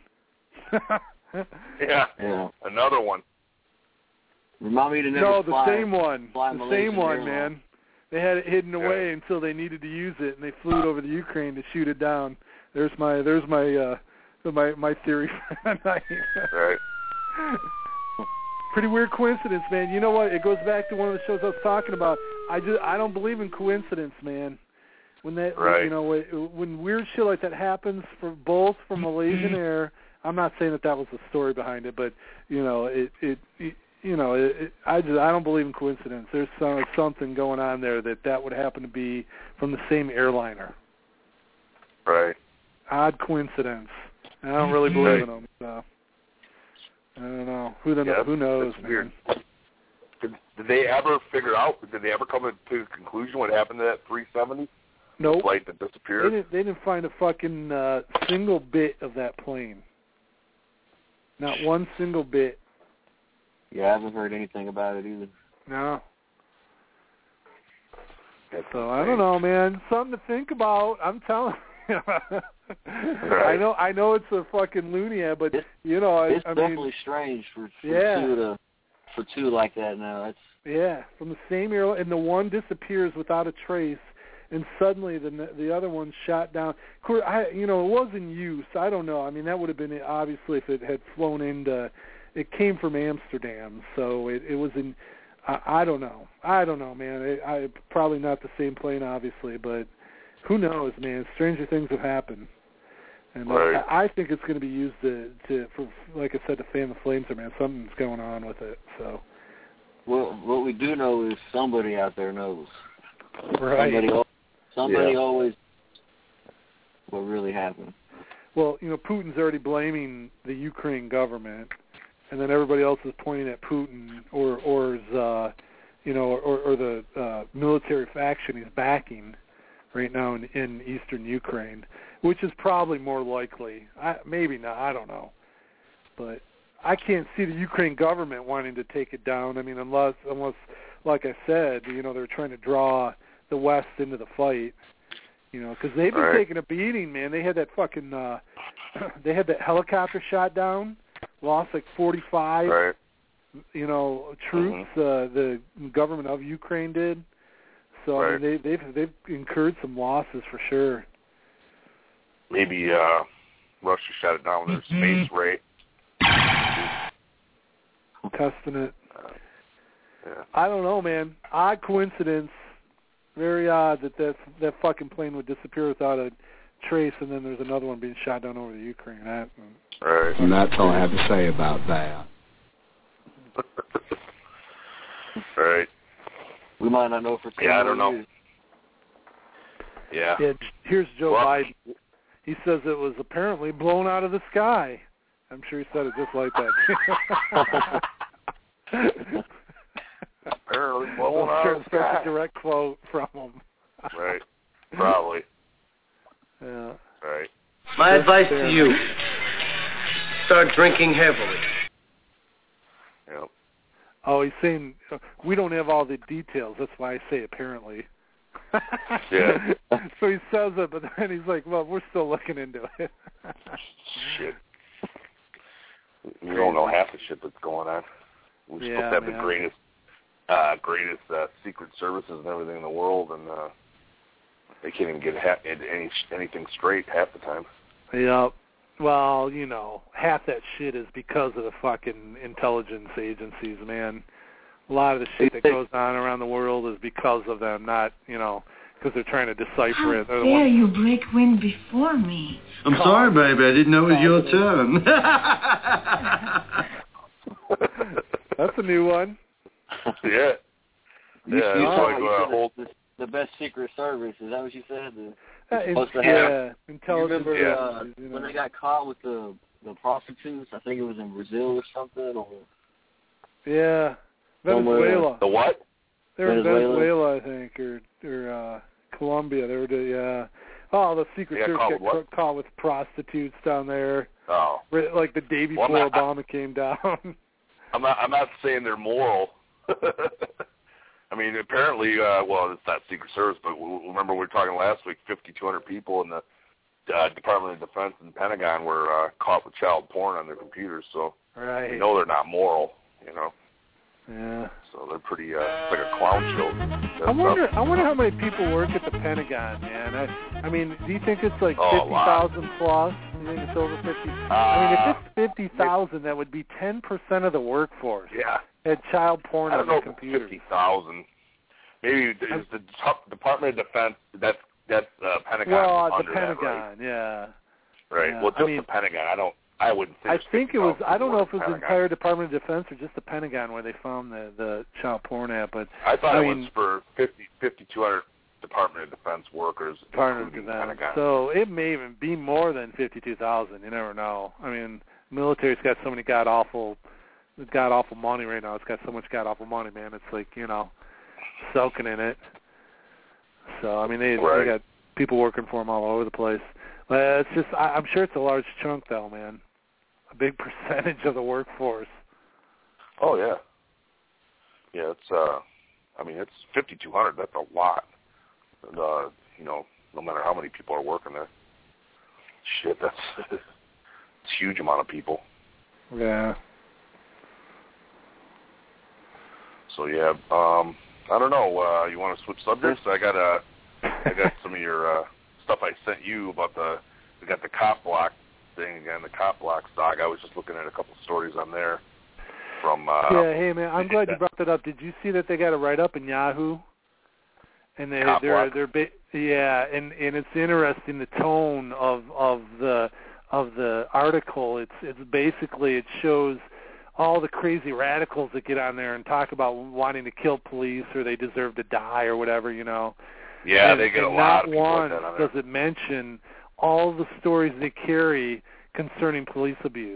Yeah.
Yeah.
Another one.
Remind me to never
No, the
fly,
same one.
fly
The
Malaysian
same one,
Airlines.
man. They had it hidden
Yeah.
away until they needed to use it, and they flew it over the Ukraine to shoot it down. There's my there's my uh, my my theory for tonight.
Right.
Pretty weird coincidence, man. You know what? It goes back to one of the shows I was talking about. I just I don't believe in coincidence, man. When that
Right.
you know when weird shit like that happens for both from Malaysian Air. I'm not saying that that was the story behind it, but you know it it. it You know, it, it, I just I don't believe in coincidence. There's some, something going on there that that would happen to be from the same airliner.
Right.
Odd coincidence. I don't really believe
Right.
in them. So I don't know. Who the,
Yeah,
who knows?
that's
Man.
weird. Did, did they ever figure out? Did they ever come to the conclusion what happened to that three seventy?
Nope.
Flight that
They
disappeared.
didn't. They didn't find a fucking uh, single bit of that plane. Not one single bit.
Yeah, I haven't heard anything about it either.
No.
That's
So I don't know, man. Something to think about. I'm telling you. I know. I know it's a fucking loony, but
It's,
you know, I,
it's
I
definitely
mean,
strange for, for
Yeah.
two to for two like that now. It's
yeah, from the same air, and the one disappears without a trace, and suddenly the the other one's shot down. Of course, I you know it was in use. I don't know. I mean, that would have been obviously if it had flown into. It came from Amsterdam, so it, it was in. I, I don't know. I don't know, man. It, I probably not the same plane, obviously, but who knows, man? Stranger things have happened, and
Right.
I, I think it's going to be used to, to, for, like I said, to fan the flames. There, man. Something's going on with it. So.
well, what we do know is somebody out there knows.
Right.
Somebody, al- somebody
Yeah.
always what really happened.
Well, you know, Putin's already blaming the Ukraine government, and then everybody else is pointing at Putin or or his, uh, you know, or, or the uh, military faction he's backing right now in, in eastern Ukraine, which is probably more likely. I, maybe not. I don't know, but I can't see the Ukraine government wanting to take it down. I mean, unless unless, like I said, you know, they're trying to draw the West into the fight. You know, because they've been
Right.
taking a beating, man. They had that fucking, uh, they had that helicopter shot down, lost like forty-five,
Right.
you know, troops.
Mhm.
Uh, the government of Ukraine did. So I
Right.
mean, they, they've they've incurred some losses for sure.
Maybe uh, Russia shot it down with their space ray.
Testing it.
Uh, yeah.
I don't know, man. Odd coincidence. Very odd that that that fucking plane would disappear without a trace, and then there's another one being shot down over the Ukraine. That,
Right.
And that's all I have to say about that.
Right.
We might not know for two
Yeah, I don't
more
know.
years.
Yeah.
yeah, here's Joe
Well-
Biden. He says it was apparently blown out of the sky. I'm sure he said it just like that.
Apparently
I'm
blown out
sure
of the
it's such
sky.
a direct quote from him.
Right. Probably.
Yeah.
Right.
My
That's
advice
fair.
to you, start drinking heavily.
Yep.
Oh, he's saying uh, we don't have all the details. That's why I say apparently.
Yeah.
So he says it, but then he's like, "Well, we're still looking into it."
Shit. We don't know half the shit that's going on. We're
Yeah,
supposed to have
man.
the greatest, uh, greatest uh, secret services and everything in the world, and uh, they can't even get ha- any anything straight half the time.
Yep. Well, you know, half that shit is because of the fucking intelligence agencies, man. A lot of the shit that goes on around the world is because of them, not, you know, because they're trying to decipher
How
it. They're the
dare
ones-
you break wind before me?
I'm sorry, baby. I didn't know it was your turn.
That's a new one.
Yeah.
You,
Yeah,
you
it's
said,
like
you
uh,
said
whole.
the, the best secret service. Is that what you said? The,
Uh,
it's
in-
supposed to have.
yeah,
You
intelligence
remember
Yeah.
uh,
agencies, you
when
know.
they got caught with the the prostitutes? I think it was in Brazil or something. Or
Yeah.
Somewhere-
Venezuela.
The what?
They're in
Venezuela?
Venezuela, I think, or or uh, Colombia. They were, do- yeah. Oh, the Secret
Yeah,
Service
caught
got
with what?
caught with prostitutes down there.
Oh.
Right, like the day before
Well, I'm not-
Obama came down.
I'm not. I'm not saying they're moral. I mean, apparently, uh, well, it's not Secret Service, but we, remember we were talking last week. fifty-two hundred people in the uh, Department of Defense and Pentagon were uh, caught with child porn on their computers. So
right.
we know they're not moral. You know.
Yeah.
So they're pretty. Uh, it's like a clown show.
I wonder. I wonder how many people work at the Pentagon, man. I, I mean, do you think it's like
oh,
fifty thousand plus? Do you think it's over fifty?
Uh,
I mean, if it's fifty thousand, that would be ten percent of the workforce.
Yeah.
Had child porn
I
on
don't know
their
if
computers.
fifty thousand. Maybe is the Department of Defense. That's that's uh, Pentagon.
Well, the
under
Pentagon,
that, right?
yeah.
Right.
Yeah.
Well, just
I mean,
the Pentagon. I don't. I wouldn't say.
I think it was. I don't know if it was the
Pentagon.
entire Department of Defense or just the Pentagon where they found the the child porn at. But
I thought
I
it
mean,
was for fifty, fifty-two hundred Department of Defense workers,
Department of
including
Defense.
Pentagon.
So it may even be more than fifty-two thousand. You never know. I mean, military's got so many god awful, god awful money right now. It's got so much god awful money, man. It's like, you know, soaking in it. So I mean, they
right.
they got people working for them all over the place. But it's just, I, I'm sure it's a large chunk, though, man. A big percentage of the workforce.
Oh yeah, yeah. It's uh, I mean, it's fifty-two hundred. That's a lot. And, uh, you know, no matter how many people are working there. Shit, that's it's a huge amount of people.
Yeah.
So yeah, um, I don't know. Uh, you want to switch subjects? I got uh, I got some of your uh, stuff I sent you about the. We got the cop block thing again, the cop block stock. I was just looking at a couple stories on there from. Uh,
yeah, hey man, I'm glad you brought that up. Did you see that they got a write up in Yahoo? And they
cop
they're
block?
they're ba- yeah, and and it's interesting the tone of of the of the article. It's it's basically it shows all the crazy radicals that get on there and talk about wanting to kill police or they deserve to die or whatever, you know.
Yeah,
and,
they get a
and
lot of people
not
like that on
once
there.
does it mention all the stories they carry concerning police abuse.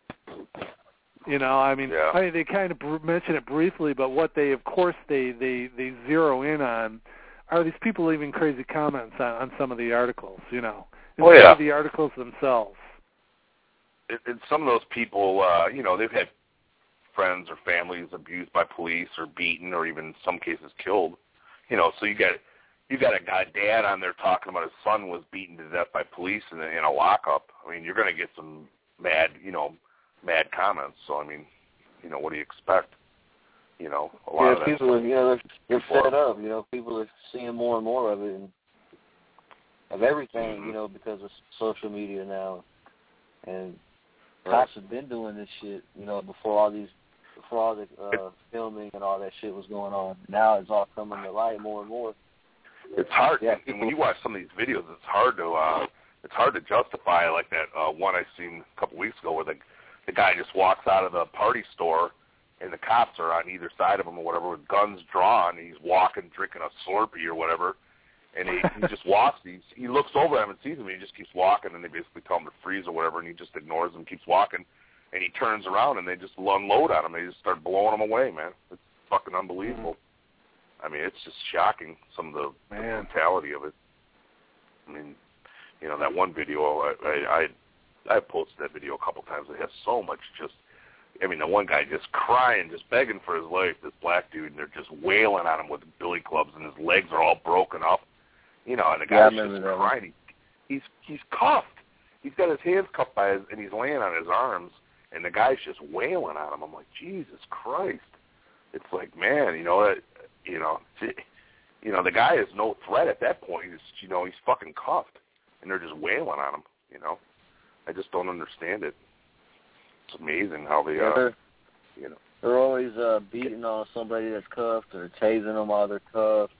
You know, I mean,
yeah.
I mean, they kind of br- mention it briefly, but what they, of course, they, they, they zero in on are these people leaving crazy comments on, on some of the articles, you know,
oh,
instead
yeah.
of the articles themselves.
It, it, some of those people, uh, you know, they've had friends or families abused by police or beaten or even in some cases killed. You know, so you got you got a guy, dad on there talking about his son was beaten to death by police in a, in a lockup. I mean, you're going to get some mad, you know, mad comments. So, I mean, you know, what do you expect? You know, a lot
yeah,
of that
people are, you know, they're, they're
people
fed
are,
up. You know, people are seeing more and more of it, and of everything,
mm-hmm.
you know, because of social media now. And
right.
cops have been doing this shit, you know, before all these, before all the uh, filming and all that shit was going on. Now it's all coming to light more and more.
It's hard,
yeah,
and when you watch some of these videos, it's hard to uh, it's hard to justify like that uh, one I seen a couple weeks ago where the the guy just walks out of the party store and the cops are on either side of him or whatever with guns drawn. And he's walking, drinking a Slurpee or whatever, and he, he just walks. He he looks over at him and sees him, and he just keeps walking. And they basically tell him to freeze or whatever, and he just ignores them, keeps walking, and he turns around and they just unload on him. They just start blowing him away, man. It's fucking unbelievable. I mean, it's just shocking, some of the, the brutality of it. I mean, you know, that one video, I, I, I, I posted that video a couple times. It has so much just, I mean, the one guy just crying, just begging for his life, this black dude, and they're just wailing on him with billy clubs, and his legs are all broken up. You know, and the guy's
yeah,
just crying. He, he's he's cuffed. He's got his hands cuffed by his, and he's laying on his arms, and the guy's just wailing on him. I'm like, Jesus Christ. It's like, man, you know, that, you know, you know, the guy is no threat at that point. He's, you know, he's fucking cuffed, and they're just wailing on him. You know, I just don't understand it. It's amazing how they,
yeah,
uh, you know,
they're always uh, beating on somebody that's cuffed or tasing them while they're cuffed.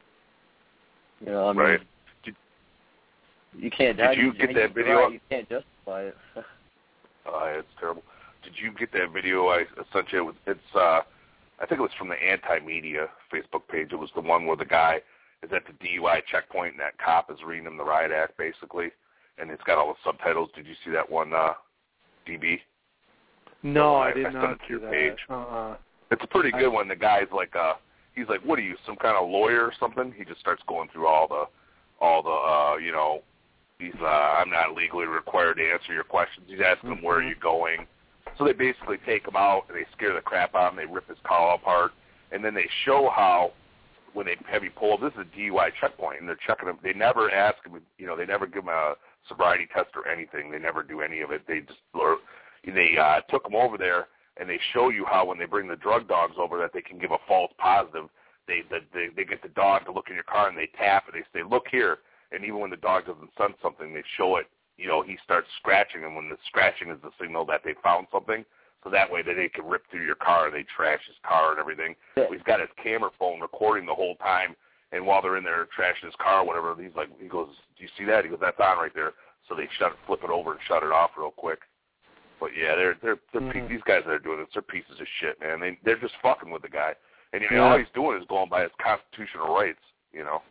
You know, I mean,
right? Did,
you can't.
Did you get that video?
Right, you can't justify it.
uh, it's terrible. Did you get that video I sent you? It's, uh, I think it was from the Anti-Media Facebook page. It was the one where the guy is at the D U I checkpoint and that cop is reading him the riot act, basically, and it's got all the subtitles. Did you see that one, uh, D B?
No,
I,
I did
I
not
see
see that.
Page.
Uh-uh.
It's a pretty good
I,
one. The guy's like, uh, he's like, what are you, some kind of lawyer or something? He just starts going through all the all the, uh, you know, he's, uh, I'm not legally required to answer your questions. He's asking
mm-hmm.
him, where are you going? So they basically take him out, and they scare the crap out of him. They rip his collar apart, and then they show how, when they have you pulled, this is a D U I checkpoint, and they're checking him. They never ask him, you know, they never give him a sobriety test or anything. They never do any of it. They just, or, they uh, took him over there, and they show you how when they bring the drug dogs over that they can give a false positive. They, they they get the dog to look in your car, and they tap, and they say, look here. And even when the dog doesn't sense something, they show it. You know, he starts scratching, and when the scratching is the signal that they found something, so that way that they can rip through your car, and they trash his car and everything. Yeah. He's got his camera phone recording the whole time, and while they're in there trashing his car or whatever, he's like, he goes, do you see that? He goes, that's on right there. So they shut it, flip it over and shut it off real quick. But yeah, they're they're, they're mm-hmm. these guys that are doing this, they're pieces of shit, man. They they're just fucking with the guy, and you know yeah. all he's doing is going by his constitutional rights, you know.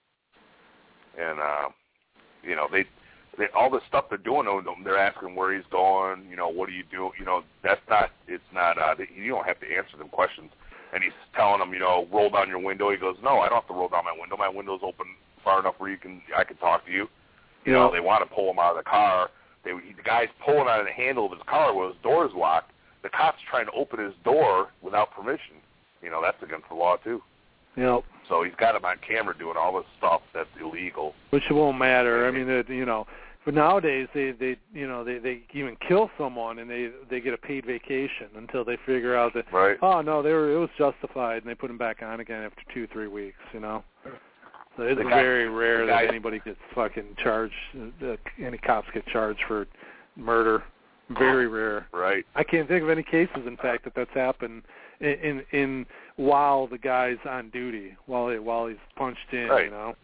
And uh, you know they, they all the stuff they're doing, they're asking where he's going, you know, what do you do, you know, that's not it's not uh, you don't have to answer them questions. And he's telling them, you know, roll down your window. He goes, no, I don't have to roll down my window. My window's open far enough where you can I can talk to you. You know, they want to pull him out of the car. They, the guy's pulling on the handle of his car where his door's locked. The cop's trying to open his door without permission. You know, that's against the law, too.
Yep.
So he's got him on camera doing all this stuff that's illegal.
Which won't matter. I mean, it, you know, but nowadays they, they you know, they, they even kill someone and they they get a paid vacation until they figure out that,
right.
oh, no, they were it was justified, and they put him back on again after two, three weeks, you know. So it's
guy,
very rare
guy,
that anybody gets fucking charged, uh, any cops get charged for murder. Very rare.
Right.
I can't think of any cases, in fact, that that's happened in in, in while the guy's on duty, while he, while he's punched in,
right.
you know.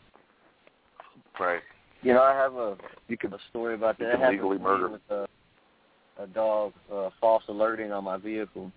Right.
You know, I have a,
you can,
a story about that.
You can
I have
legally
a
murder.
With a, a dog uh, false alerting on my vehicle.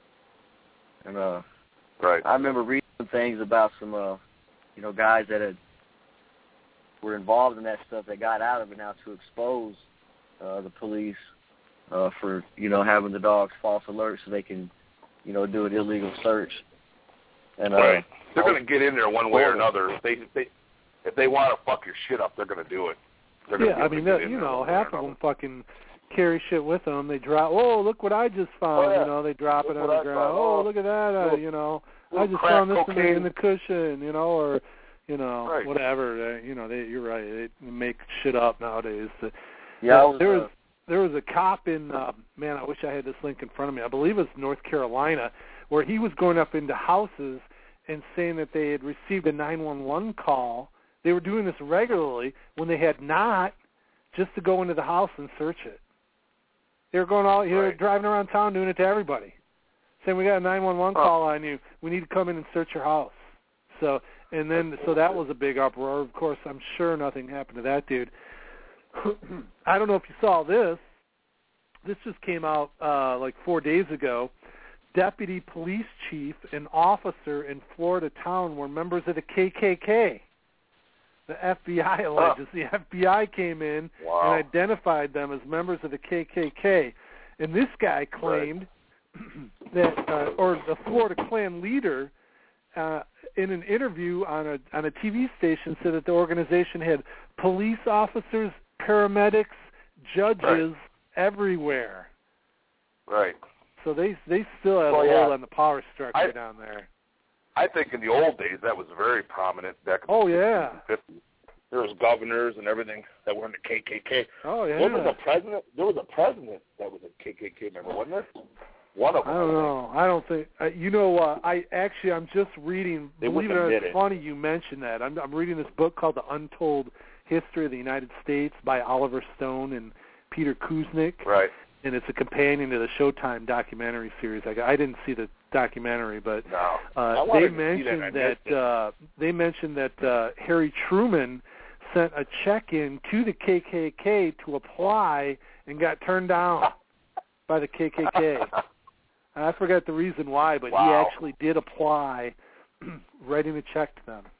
And uh,
right.
I remember reading some things about some... Uh, you know, guys that had, were involved in that stuff that got out of it now to expose uh, the police uh, for, you know, having the dogs false alert so they can, you know, do an illegal search. And, uh,
right. They're going to get in there one way or another. If they, if they, if they want to fuck your shit up, they're going to do it.
Yeah, I mean, that, you know, half of them fucking carry shit with them. They drop, oh, look what I just found.
Oh, yeah.
You know, they drop
look
it on the ground.
Found.
Oh, look at that, uh, you know. I just found this in the, in the cushion, you know, or, you know,
right.
whatever. Uh, you know, they, you're right. They make shit up nowadays. Uh,
yeah, was,
there was
uh,
there was a cop in, uh, man, I wish I had this link in front of me. I believe it was North Carolina, where he was going up into houses and saying that they had received a nine one one call. They were doing this regularly when they had not, just to go into the house and search it. They were going all, you know,
right.
driving around town doing it to everybody. Saying, we got a nine one one
oh.
call on you. We need to come in and search your house. So, and then, so that was a big uproar. Of course, I'm sure nothing happened to that dude. I don't know if you saw this. This just came out uh, like four days ago. Deputy police chief and officer in Florida town were members of the K K K. The F B I alleges oh. the F B I came in
wow.
and identified them as members of the K K K. And this guy claimed... Right. that uh, or the Florida Klan leader uh, in an interview on a on a T V station said that the organization had police officers, paramedics, judges
right.
everywhere.
Right.
So they they still have
well,
a
yeah.
hold on the power structure
I,
down there.
I think in the old days that was very prominent back in
oh,
the
yeah.
fifties. There was governors and everything that were in the K K K.
Oh yeah.
There was a president. There was a president that was a K K K member, wasn't there? One of them.
I don't know. I don't think. Uh, you know, uh, I actually I'm just reading.
They
believe it or not, it's
it.
funny you mentioned that. I'm, I'm reading this book called The Untold History of the United States by Oliver Stone and Peter Kuznick.
Right.
And it's a companion to the Showtime documentary series. I, I didn't see the documentary, but
no.
uh, they mentioned that, that uh, they mentioned that uh, Harry Truman sent a check in to the K K K to apply and got turned down by the K K K. I forgot the reason why, but
wow.
he actually did apply, writing a check to them.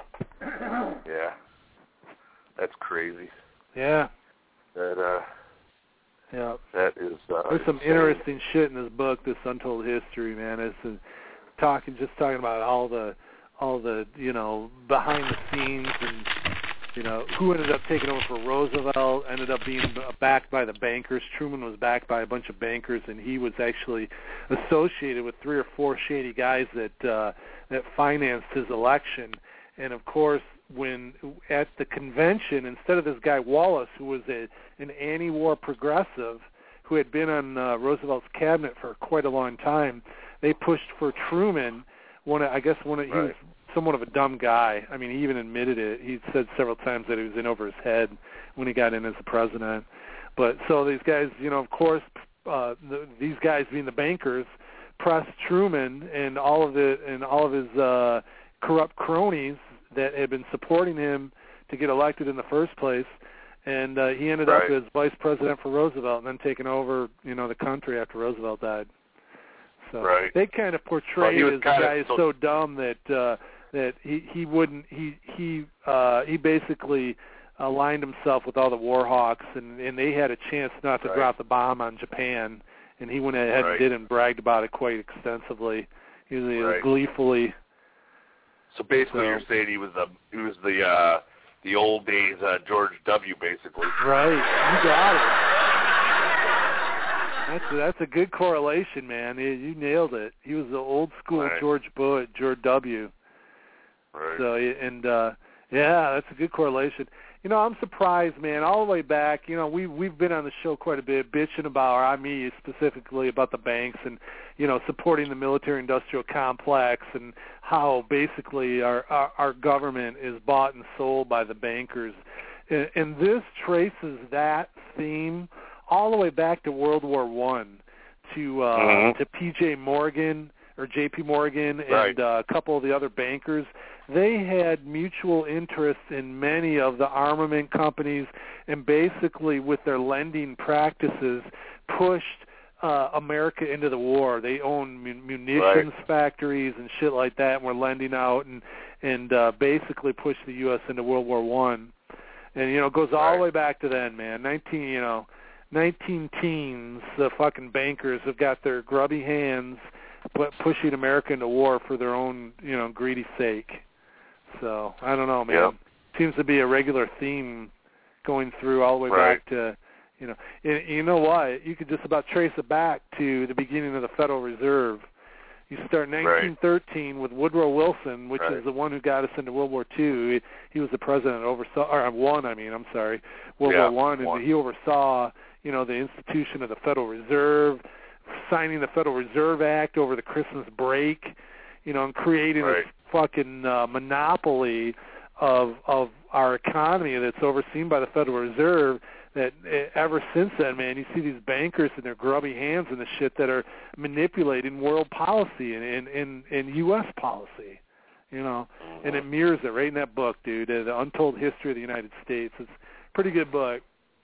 Yeah, that's crazy.
Yeah.
That uh.
Yeah.
That is. Uh,
There's some
insane.
interesting shit in this book, this Untold History, man. It's uh, talking, just talking about all the, all the, you know, behind the scenes and you know, who ended up taking over for Roosevelt, ended up being backed by the bankers. Truman was backed by a bunch of bankers, and he was actually associated with three or four shady guys that uh, that financed his election. And, of course, when at the convention, instead of this guy Wallace, who was a, an anti-war progressive who had been on uh, Roosevelt's cabinet for quite a long time, they pushed for Truman. One, I guess one of, he was somewhat of a dumb guy. I mean, he even admitted it. He said several times that he was in over his head when he got in as the president. But so these guys, you know, of course, uh, the, these guys being the bankers, pressed Truman and all of the and all of his uh, corrupt cronies that had been supporting him to get elected in the first place. And uh, he ended
right.
up as vice president for Roosevelt and then taking over, you know, the country after Roosevelt died. So
right.
they kind of portrayed
well,
it as the guy is so, so dumb that uh, that he he wouldn't he he uh, he basically aligned himself with all the war hawks, and, and they had a chance not to
right.
drop the bomb on Japan, and he went ahead
right.
and did and bragged about it quite extensively. He was, he was
right.
gleefully.
So basically,
so,
you're saying he was the he was the uh, the old days uh, George W. Basically.
Right. You got it. That's a, that's a good correlation, man. You, you nailed it. He was the old school
right.
George Bush, George W.
Right.
So and uh, yeah, that's a good correlation. You know, I'm surprised, man. All the way back, you know, we we've been on the show quite a bit, bitching about, or I mean, specifically about the banks and you know supporting the military-industrial complex and how basically our, our our government is bought and sold by the bankers, and, and this traces that theme all the way back to World War One, to uh,
mm-hmm.
to P J Morgan or J P Morgan and
right.
uh, a couple of the other bankers. They had mutual interest in many of the armament companies, and basically with their lending practices pushed uh, America into the war. They owned mun- munitions
right.
factories and shit like that, and were lending out and and uh, basically pushed the U S into World War One. And you know, it goes all
right.
the way back to then, man. Nineteen, you know, nineteen teens. The fucking bankers have got their grubby hands pushing America into war for their own, you know, greedy sake. So I don't know, man.
Yep.
Seems to be a regular theme going through all the way
right.
back to, you know, and, you know what? You could just about trace it back to the beginning of the Federal Reserve. You start nineteen thirteen
right.
with Woodrow Wilson, which
right.
is the one who got us into World War Two. He, he was the president that oversaw, or one, I mean, I'm sorry, World
yeah,
War One, and
one.
he oversaw, you know, the institution of the Federal Reserve, signing the Federal Reserve Act over the Christmas break, you know, and creating
right.
this fucking uh, monopoly of of our economy that's overseen by the Federal Reserve. That uh, ever since then, man, you see these bankers and their grubby hands and the shit that are manipulating world policy and and, and, and U S policy, you know,
mm-hmm.
and it mirrors it right in that book, dude, uh, The Untold History of the United States. It's a pretty good book.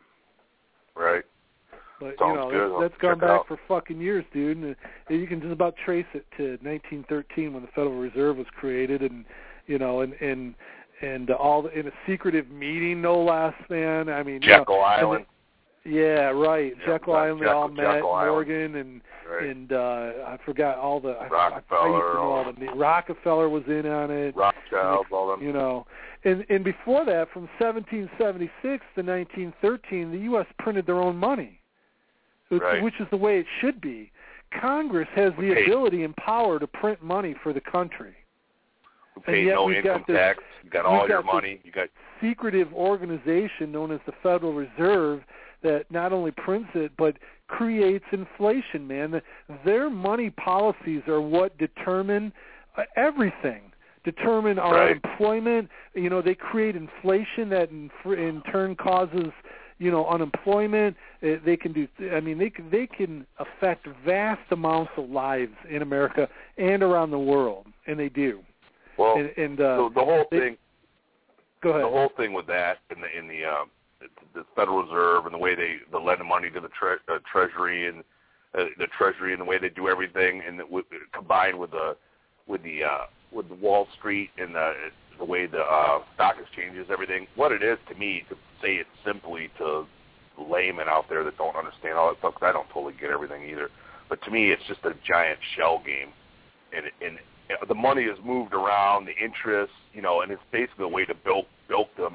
Right.
But,
Sounds
you know,
good.
that's, that's gone
Check
back for fucking years, dude. And uh, you can just about trace it to nineteen thirteen when the Federal Reserve was created, and you know, and and and uh, all the, in a secretive meeting, no less, man. I mean,
Jekyll
you know,
Island.
The, yeah, right.
Yeah,
Jekyll Island. They all met.
Jekyll
Morgan and
right.
and uh, I forgot all the
Rockefeller.
I, I used to know all the Rockefeller was in on it.
Rothschild, all them.
You know. And, and before that, from seventeen seventy-six to nineteen thirteen, the U S printed their own money.
Right.
Which is the way it should be. Congress has the
we
ability and power to print money for the country.
We pay no income
this,
tax. You got all your
got
money. You got
secretive organization known as the Federal Reserve that not only prints it but creates inflation. Man, their money policies are what determine uh, everything. Determine our
right.
unemployment. You know, they create inflation that in, in turn causes, you know, unemployment. Uh, they can do. I mean, they can they can affect vast amounts of lives in America and around the world, and they do.
Well,
and, and uh,
the, the whole
they,
thing.
Go ahead.
The whole thing with that in the in the uh, the Federal Reserve and the way they, they lend money to the tre- uh, Treasury and uh, the Treasury and the way they do everything, and the, with, combined with the with the uh, with the Wall Street and the the way the uh, stock exchanges, everything. What it is to me, to say it simply to laymen out there that don't understand all that stuff, because I don't totally get everything either. But to me, it's just a giant shell game, and and the money is moved around, the interest, you know, and it's basically a way to bilk bilk the American people.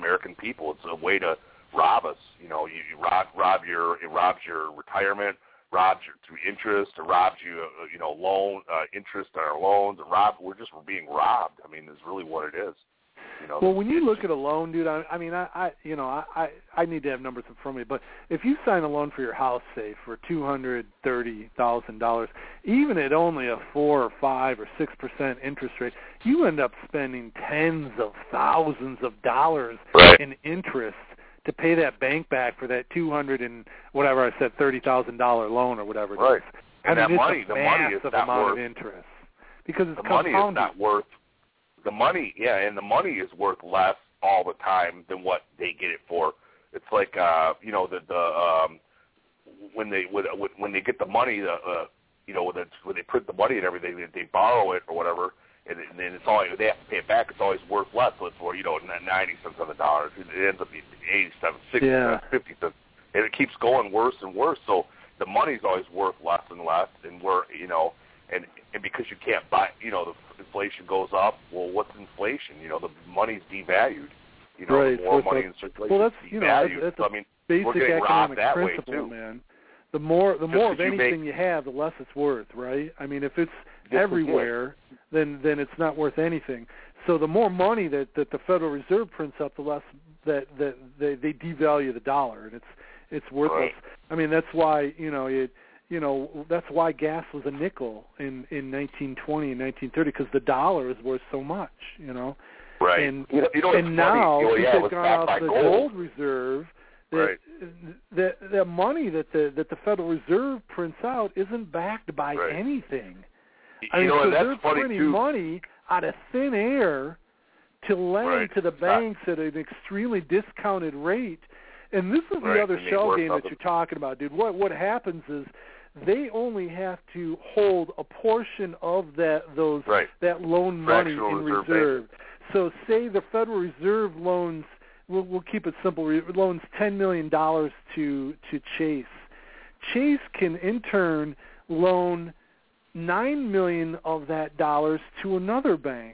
people. It's a way to rob us. You know, you, you rob rob your it robs your retirement, robs you through interest, or robs you uh, you know loan uh, interest on our loans, and rob. We're just we're being robbed. I mean, is really what it is. You know,
well, when you look at a loan, dude, I, I mean, I, I, you know, I, I, I need to have numbers in front of me. But if you sign a loan for your house, say for two hundred thirty thousand dollars, even at only a four or five or six percent interest rate, you end up spending tens of thousands of dollars
right.
in interest to pay that bank back for that two hundred and whatever I said, thirty thousand dollar loan or whatever it
right.
is.
And
I
that
mean,
money,
it's
the
a
money is
massive
not
amount
worth
of interest because it's
the
compounded.
money is not worth. The money, yeah, and the money is worth less all the time than what they get it for. It's like, uh, you know, the the um, when they when, when they get the money, the uh, you know, when, when they print the money and everything, they, they borrow it or whatever, and, and then it's always they have to pay it back. It's always worth less. So it's for you know ninety cents on the dollar. It ends up being eighty-seven, sixty
yeah.
cents, fifty cents, and it keeps going worse and worse. So the money's always worth less and less, and we're you know. And, and because you can't buy, you know, the inflation goes up. Well, what's inflation? You know, the money's devalued. You know,
right.
the more
so
money
that's,
in circulation
well, that's,
is
you know,
devalued.
that's
so,
a
I mean,
basic
we're getting robbed
economic
that
principle,
way, too.
man. The more, the
Just
more of
you
anything
make,
you have, the less it's worth, right? I mean, if it's
yes,
everywhere, then then it's not worth anything. So the more money that, that the Federal Reserve prints up, the less that, that they, they devalue the dollar, and it's it's worthless.
Right.
I mean, that's why you know it. You know, that's why gas was a nickel in, in nineteen twenty and nineteen thirty, because the dollar is worth so much, you know.
Right.
And,
you know, you know
and now,
oh, yeah,
since they've gone out the
gold.
gold reserve, that,
right.
the, the money that the, that the Federal Reserve prints out isn't backed by
right.
anything.
You,
I mean,
you know,
so
that's
they're
funny
printing
too.
money out of thin air to lend
right.
to the banks at an extremely discounted rate. And this is the
right.
other
and
shell game
something.
that you're talking about, dude. What what happens is they only have to hold a portion of that those
right.
that loan money in
reserve.
reserve. So say the Federal Reserve loans, we'll, we'll keep it simple, loans ten million dollars to to Chase. Chase can in turn loan nine million dollars of that dollars to another bank.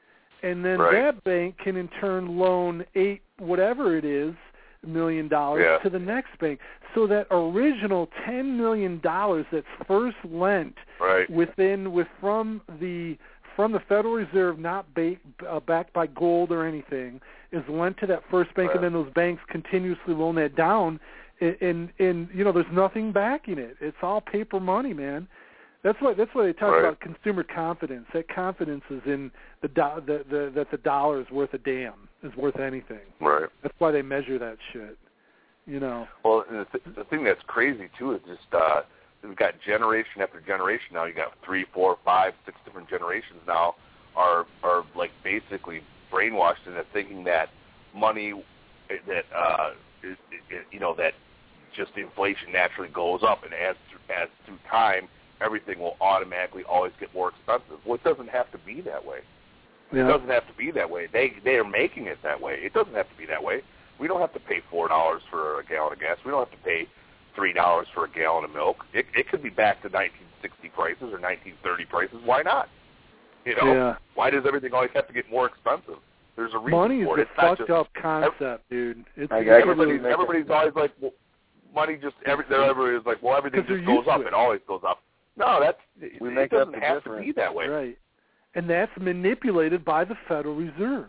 And then
right.
that bank can in turn loan eight, whatever it is, million dollars
yeah.
to the next bank. So that original ten million dollars that's first lent
right.
within with from the from the Federal Reserve, not ba- uh, backed by gold or anything, is lent to that first bank,
right.
and then those banks continuously loan that down. And, and and you know, there's nothing backing it. It's all paper money, man. That's why that's why they talk
right.
about consumer confidence. That confidence is in the, do, the, the that the dollar is worth a damn, is worth anything.
Right.
That's why they measure that shit. You know.
Well, the, th- the thing that's crazy too is just uh, we've got generation after generation now. You got three, four, five, six different generations now are are like basically brainwashed into thinking that money that uh, is, you know that just inflation naturally goes up, and as as through time, everything will automatically always get more expensive. Well, it doesn't have to be that way.
Yeah.
It doesn't have to be that way. They they are making it that way. It doesn't have to be that way. We don't have to pay four dollars for a gallon of gas. We don't have to pay three dollars for a gallon of milk. It it could be back to nineteen sixty prices or nineteen thirty prices. Why not? You know,
yeah.
why does everything always have to get more expensive? There's a reason
money is
for it.
a
It's not
fucked
just,
up concept, dude. It's,
I
it's
got
everybody's
really,
everybody's always like, well, money just every everybody's like, well, everything just goes up. It. it always goes up. No, that's
we
it
make
doesn't
up the
have
difference.
to be that way.
right. And that's manipulated by the Federal Reserve.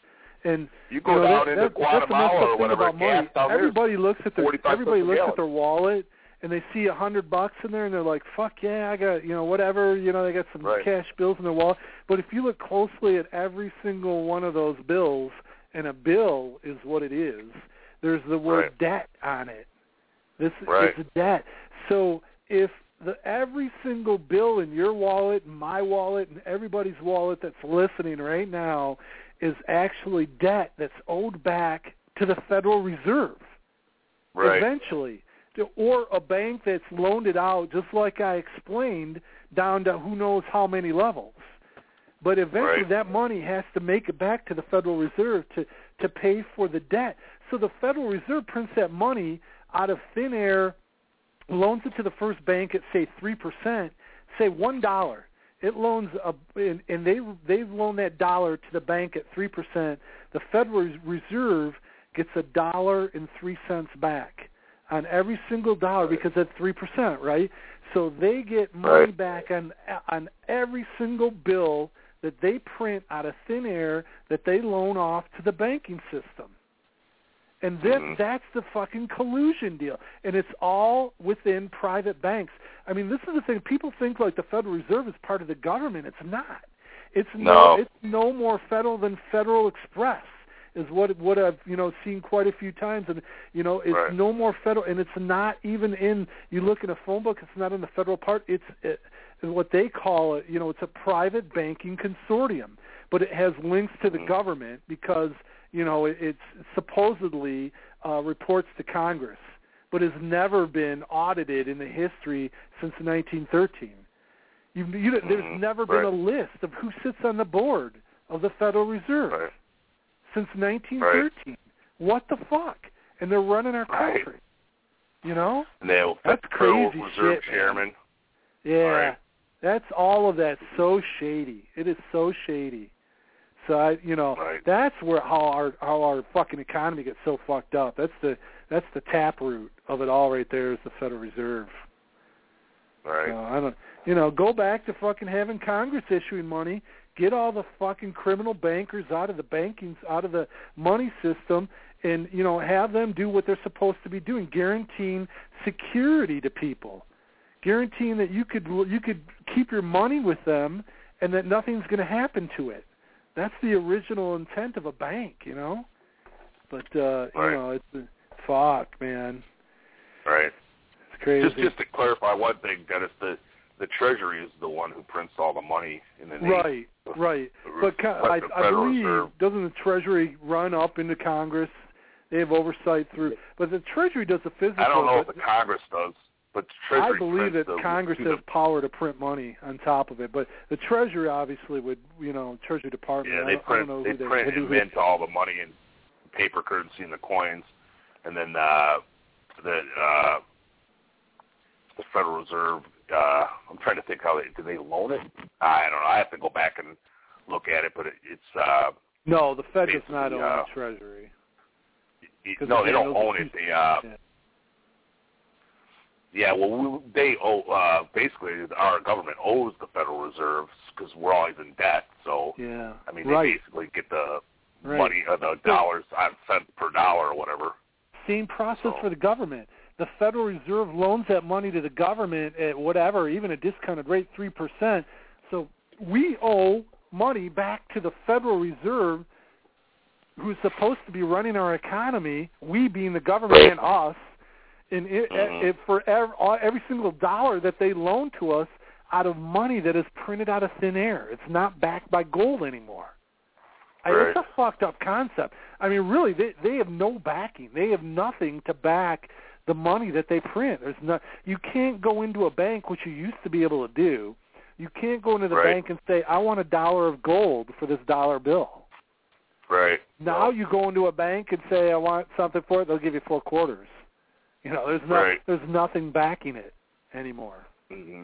And
you go
you know,
down
that,
into
that, that's the messed
Guatemala
up
or
thing
whatever,
about money.
gas down
Everybody looks at their everybody
cents a
looks
gallon.
at their wallet and they see a hundred bucks in there and they're like, "Fuck yeah, I got you know whatever you know they got some
right.
cash bills in their wallet." But if you look closely at every single one of those bills, and a bill is what it is, there's the word
right.
debt on it. This
right.
is a debt. So if the every single bill in your wallet, and my wallet, and everybody's wallet that's listening right now is actually debt that's owed back to the Federal Reserve
right.
eventually, or a bank that's loaned it out, just like I explained, down to who knows how many levels. But eventually
right.
that money has to make it back to the Federal Reserve to, to pay for the debt. So the Federal Reserve prints that money out of thin air, loans it to the first bank at, say, three percent, say one dollar. It loans, a, and, and they they loan that dollar to the bank at three percent. The Federal Reserve gets a dollar and three cents back on every single dollar because that's three percent, right? So they get money
right.
back on on every single bill that they print out of thin air that they loan off to the banking system. And then
mm-hmm.
that's the fucking collusion deal. And it's all within private banks. I mean, this is the thing. People think like the Federal Reserve is part of the government. It's not. It's no,
no
it's no more federal than Federal Express is what what I've, you know, seen quite a few times. And, you know, it's
right.
no more federal. And it's not even in, you look in a phone book, it's not in the federal part. It's it, what they call it, you know, it's a private banking consortium. But it has links to the
mm-hmm.
government because, you know, it, it's supposedly uh, reports to Congress, but has never been audited in the history since nineteen thirteen. You, you, there's
mm-hmm.
never
right.
been a list of who sits on the board of the Federal Reserve
right.
since nineteen thirteen. Right. What the fuck? And they're running our country.
Right.
You know?
And they have
That's
Federal
crazy
Reserve
shit,
Chairman.
Man. Yeah.
Right.
That's all of that so shady. It is so shady. So I, you know,
right.
that's where how our how our fucking economy gets so fucked up. That's the that's the taproot of it all right there is the Federal Reserve.
Right.
So I don't, you know, go back to fucking having Congress issuing money. Get all the fucking criminal bankers out of the banking, out of the money system, and you know, have them do what they're supposed to be doing, guaranteeing security to people, guaranteeing that you could you could keep your money with them and that nothing's going to happen to it. That's the original intent of a bank, you know. But uh,
right.
you know, it's fuck, man.
Right.
It's crazy.
Just just to clarify one thing, Dennis, the the Treasury is the one who prints all the money in the nation.
Right, right. But I, I believe Reserve. Doesn't the Treasury run up into Congress? They have oversight through, but the Treasury does the physical.
I don't know if the Congress does. But the Treasury
I believe that
the,
Congress
the,
has power to print money on top of it, but the Treasury obviously would, you know, Treasury Department.
Yeah, they
I,
print
I don't know
they
who
print
they,
and mint all the money and paper currency and the coins, and then uh, the uh, the Federal Reserve. Uh, I'm trying to think how they do they loan it. I don't know. I have to go back and look at it, but it, it's uh,
no. The Fed does not own
uh,
the Treasury.
It, no, they don't own it. They uh.
Yeah.
Yeah, well, we, they owe, uh, basically, our government owes the Federal Reserve because we're always in debt. So,
yeah.
I mean, they
right.
basically get the
right.
money, uh, the dollars, uh, cents per dollar or whatever.
Same process
so.
for the government. The Federal Reserve loans that money to the government at whatever, even a discounted rate, three percent. So we owe money back to the Federal Reserve, who's supposed to be running our economy, we being the government and us. And it,
mm-hmm.
it, for every, every single dollar that they loan to us out of money that is printed out of thin air, it's not backed by gold anymore.
Right.
I, it's a fucked up concept. I mean, really, they they have no backing. They have nothing to back the money that they print. There's no, you can't go into a bank, which you used to be able to do. You can't go into the
right.
bank and say, I want a dollar of gold for this dollar bill.
Right.
Now
well,
you go into a bank and say, I want something for it, they'll give you four quarters. You know, there's no,
right.
there's nothing backing it anymore.
Mm-hmm.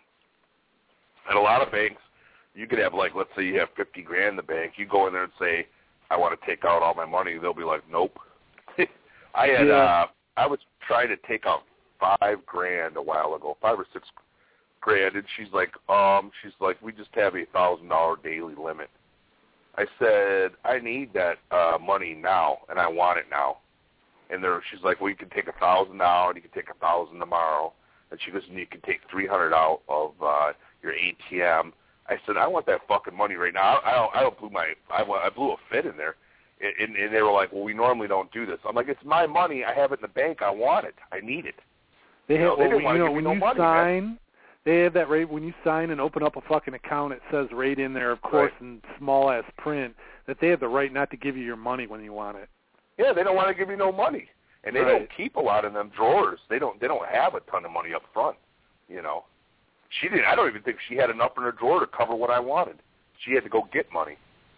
At a lot of banks, you could have, like, let's say you have fifty grand in the bank. You go in there and say, I want to take out all my money. They'll be like, nope. I had,
yeah.
uh, I was trying to take out five grand a while ago, five or six grand, and she's like, um, she's like, we just have a thousand dollar daily limit. I said, I need that uh, money now, and I want it now. And there, she's like, well, you can take a thousand now, and you can take a thousand tomorrow. And she goes, and you can take three hundred out of uh, your A T M. I said, I want that fucking money right now. I, I, I blew my, I, I blew a fit in there, and, and they were like, well, we normally don't do this. I'm like, it's my money. I have it in the bank. I want it. I need it.
They have,
you know, they
well,
didn't want
you
to
know,
give
when
me no
you
money,
sign,
man.
They have that rate when you sign and open up a fucking account. It says right in there, of course,
right.
in small ass print, that they have the right not to give you your money when you want it.
Yeah, they don't want to give you no money. And they
right.
don't keep a lot in them drawers. They don't. They don't have a ton of money up front. You know, she didn't. I don't even think she had enough in her drawer to cover what I wanted. She had to go get money.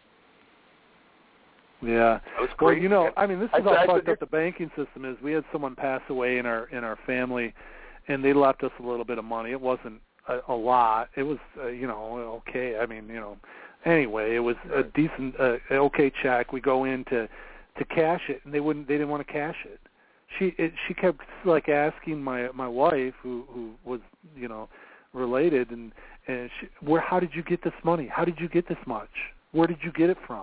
Yeah.
That was
well,
crazy,
you know,
man.
I mean, this
I
is
said,
how
I
fucked
said,
up the banking system is. We had someone pass away in our in our family, and they left us a little bit of money. It wasn't a, a lot. It was, uh, you know, okay. I mean, you know, anyway, it was a decent, uh, okay check. We go in to to cash it, and they wouldn't. They didn't want to cash it. She it, she kept like asking my my wife, who who was you know related, and and she, where how did you get this money? How did you get this much? Where did you get it from?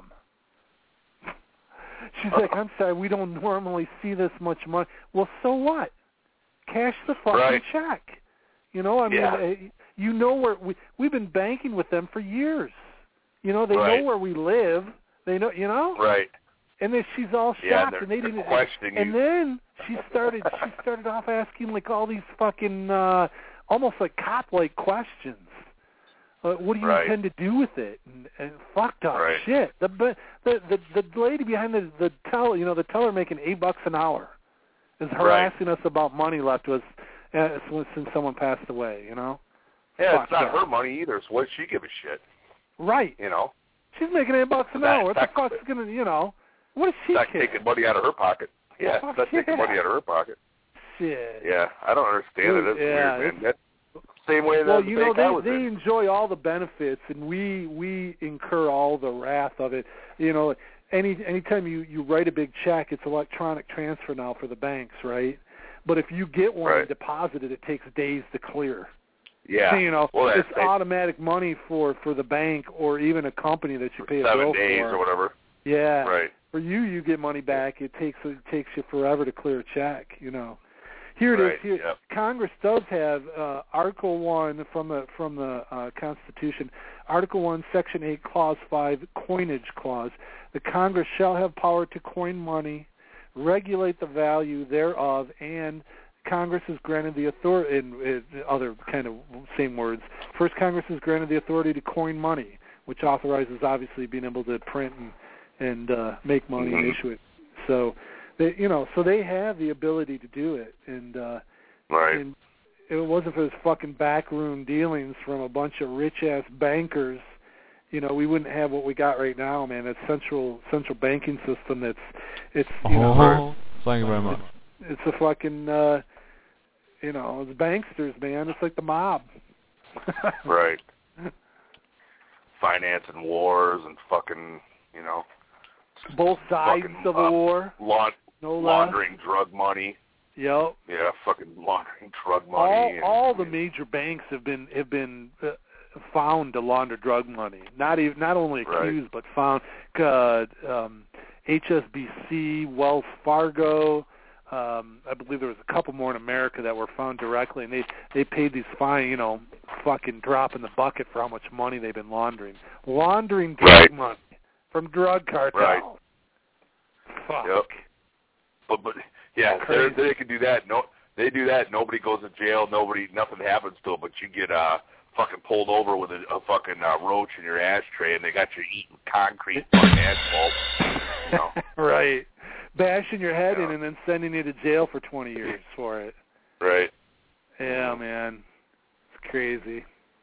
She's like, I'm sorry, we don't normally see this much money. Well, so what? Cash the fucking
right.
check. You know, I mean,
yeah.
uh, you know where we we've been banking with them for years. You know, they
right.
know where we live. They know, you know.
Right.
And then she's all shocked,
yeah, and,
and they didn't.
questioning
and
you.
then she started. She started off asking like all these fucking, uh, almost like cop-like questions. Uh, what do you
right.
intend to do with it? And, and fucked up
right.
shit. The the the the lady behind the the teller, you know, the teller making eight bucks an hour, is harassing
right.
us about money left to us uh, since someone passed away. You know.
Yeah,
Fuck
it's not
that.
her money either. So what does she give a shit?
Right.
You know.
She's making eight bucks an
that,
hour. What
that,
the fuck's gonna, you know? What does she
Not
care?
taking money out of her pocket. Yeah,
Fuck
not
yeah.
taking money out of her pocket.
Shit.
Yeah, I don't understand
Dude,
it. It's
yeah,
weird, man. That's the same way that
Well,
the
you know,
bank I
they
was
they
in.
enjoy all the benefits, and we we incur all the wrath of it. You know, any anytime you you write a big check, it's electronic transfer now for the banks, right? But if you get one
right.
and deposit it, it takes days to clear.
Yeah.
So, you know,
well,
it's
they,
automatic money for for the bank or even a company that you pay a
seven
bill
days
for.
or whatever.
Yeah.
Right.
For you, you get money back. It takes it takes you forever to clear a check. You know. Here it
right.
is. Here,
yep.
Congress does have uh, Article One from the from the uh, Constitution. Article One, Section Eight, Clause Five, Coinage Clause. The Congress shall have power to coin money, regulate the value thereof, and Congress is granted the authority. In, in other kind of same words. First, Congress is granted the authority to coin money, which authorizes obviously being able to print and and uh, make money
mm-hmm.
and issue it. So. They, you know, so they have the ability to do it, and uh,
right.
and if it wasn't for this fucking backroom dealings from a bunch of rich ass bankers, you know, we wouldn't have what we got right now, man. That central central banking system. That's it's you know,
oh, thank you very much.
It's, it's a fucking uh, you know, it's banksters, man. It's like the mob.
right. Financing wars and fucking, you know.
Both sides
fucking,
of the
uh,
war.
La-
no
laundering
less.
drug money.
Yep.
Yeah, fucking laundering drug money.
All,
and,
all the major banks have been have been uh, found to launder drug money. Not even not only accused
right.
but found. Uh, um, H S B C, Wells Fargo. Um, I believe there was a couple more in America that were found directly, and they they paid these fine, you know, fucking drop in the bucket for how much money they've been laundering. Laundering drug
right.
money from drug cartels.
Right.
Fuck.
Yep. But but yeah, they they can do that. No, they do that. Nobody goes to jail. Nobody, nothing happens to them. But you get uh fucking pulled over with a, a fucking uh, roach in your ashtray, and they got you eating concrete fucking asphalt. You know.
Right. Bashing your head
yeah.
in and then sending you to jail for twenty years for it.
Right.
Yeah, man. It's crazy.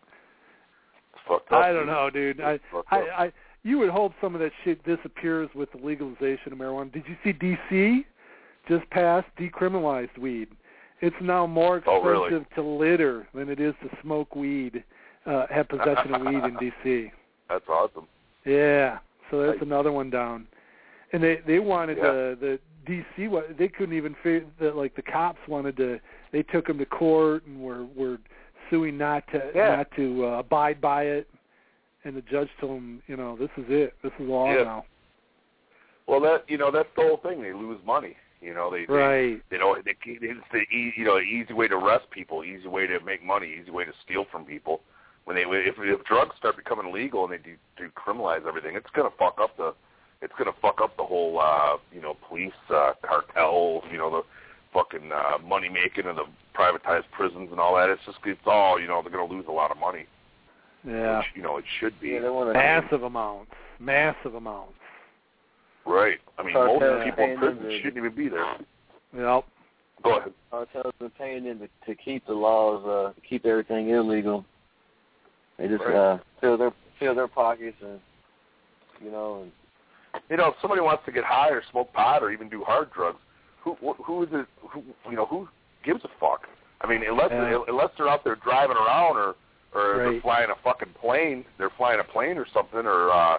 It's fucked up.
I don't know, dude. I, I, I, you would hope some of that shit disappears with the legalization of marijuana. Did you see D C just passed decriminalized weed? It's now more expensive
oh, really?
to litter than it is to smoke weed, uh, have possession of weed in D C.
That's awesome.
Yeah, so that's I, another one down. And they they wanted
yeah.
the the D C. They couldn't even figure that. Like the cops wanted to. They took them to court and were were suing not to
yeah.
not to uh, abide by it. And the judge told them, you know, this is it. This is law
yeah.
now.
Well, that you know that's the whole thing. They lose money. You know, they
right.
They, they don't. They, it's the easy, you know easy way to arrest people, easy way to make money, easy way to steal from people. When they if if drugs start becoming legal and they do, do criminalize everything, it's gonna fuck up the. It's going to fuck up the whole, uh, you know, police uh, cartels, you know, the fucking uh, money making and the privatized prisons and all that. It's just, it's all, you know, they're going to lose a lot of money.
Yeah.
Which, you know, it should be.
Yeah, they wanna
massive amounts. Massive amounts.
Right. I mean,
Cartels
most people in prison
the,
shouldn't even be there.
Yep.
Go ahead.
Cartels are paying them to, to keep the laws, uh, keep everything illegal. They just
right.
uh, fill their fill their pockets and, you know, and
you know, if somebody wants to get high or smoke pot or even do hard drugs, who who is it? Who you know who gives a fuck? I mean, unless
yeah.
they, unless they're out there driving around or or
right.
they're flying a fucking plane, they're flying a plane or something, or uh,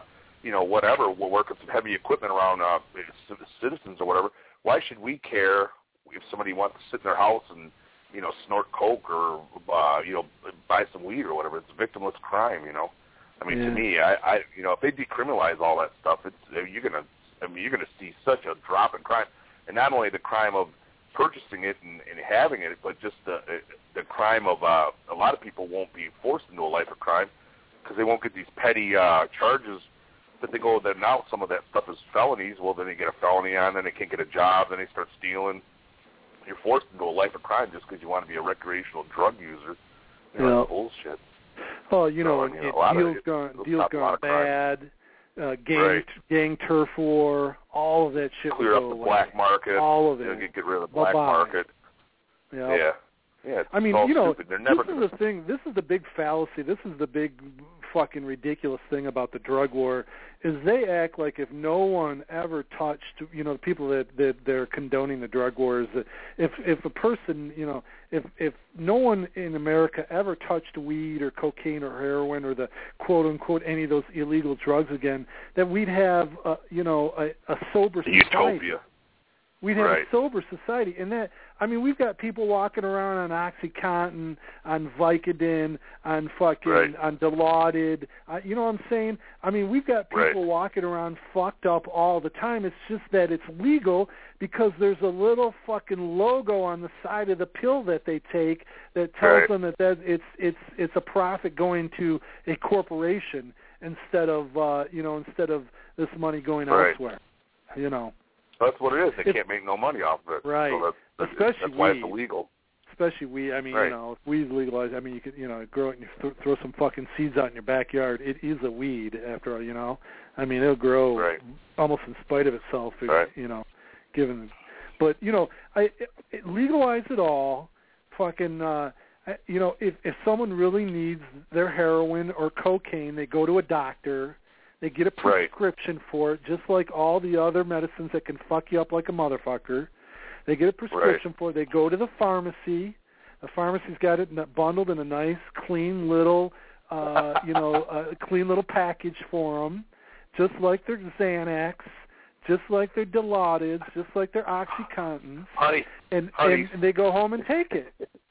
you know, whatever, we're working some heavy equipment around uh, citizens or whatever. Why should we care if somebody wants to sit in their house and, you know, snort coke or, uh, you know, buy some weed or whatever? It's a victimless crime, you know. I mean,
yeah.
to me, I, I, you know, if they decriminalize all that stuff, it's you're gonna, I mean, you're gonna see such a drop in crime, and not only the crime of purchasing it and, and having it, but just the the crime of uh, a lot of people won't be forced into a life of crime because they won't get these petty uh, charges. That they go, then now some of that stuff is felonies. Well, then they get a felony on, then they can't get a job, then they start stealing. You're forced into a life of crime just because you want to be a recreational drug user. You know,
yeah.
that's bullshit.
Oh, you know,
so,
and
you know,
it, deals
it,
gone,
it'll
deals gone bad, uh, gang,
right.
gang turf war, all of that shit.
Clear up the
away.
black market.
All of it.
You know, get, get rid of the black
Bye-bye.
market.
Yep.
Yeah. Yeah. It's
I mean,
all
you know,
stupid. They're never
this is
gonna...
the thing. This is the big fallacy. This is the big fucking ridiculous thing about the drug war is they act like if no one ever touched, you know, the people that, that they're condoning the drug wars, that if if a person, you know, if if no one in America ever touched weed or cocaine or heroin or the quote unquote any of those illegal drugs again, that we'd have, uh, you know, a, a sober society.
Utopia.
We'd have
right.
a sober society, and that I mean, we've got people walking around on OxyContin, on Vicodin, on fucking
right.
on Dilaudid. Uh, you know what I'm saying? I mean, we've got people
right.
walking around fucked up all the time. It's just that it's legal because there's a little fucking logo on the side of the pill that they take that tells
right.
them that, that it's it's it's a profit going to a corporation instead of uh, you know instead of this money going
right.
elsewhere. You know.
That's what it is. They
it's,
can't make no money off of it.
Right.
So that's, that's,
Especially
that's why
weed.
it's illegal.
Especially weed. I mean,
right.
you know, if weed's legalized, I mean, you could, you know, grow it and you th- throw some fucking seeds out in your backyard. It is a weed, after all, you know. I mean, it'll grow
right.
almost in spite of itself, if,
right.
you know, given. But, you know, I it, it legalize it all. Fucking, uh, you know, if, if someone really needs their heroin or cocaine, they go to a doctor. They get a prescription right. for it, just like all the other medicines that can fuck you up like a motherfucker. They get a prescription
right.
for it. They go to the pharmacy. The pharmacy's got it bundled in a nice, clean little, uh, you know, uh, clean little package for them, just like their Xanax, just like their Dilaudid, just like their OxyContins.
Honey,
and,
honey.
and they go home and take it.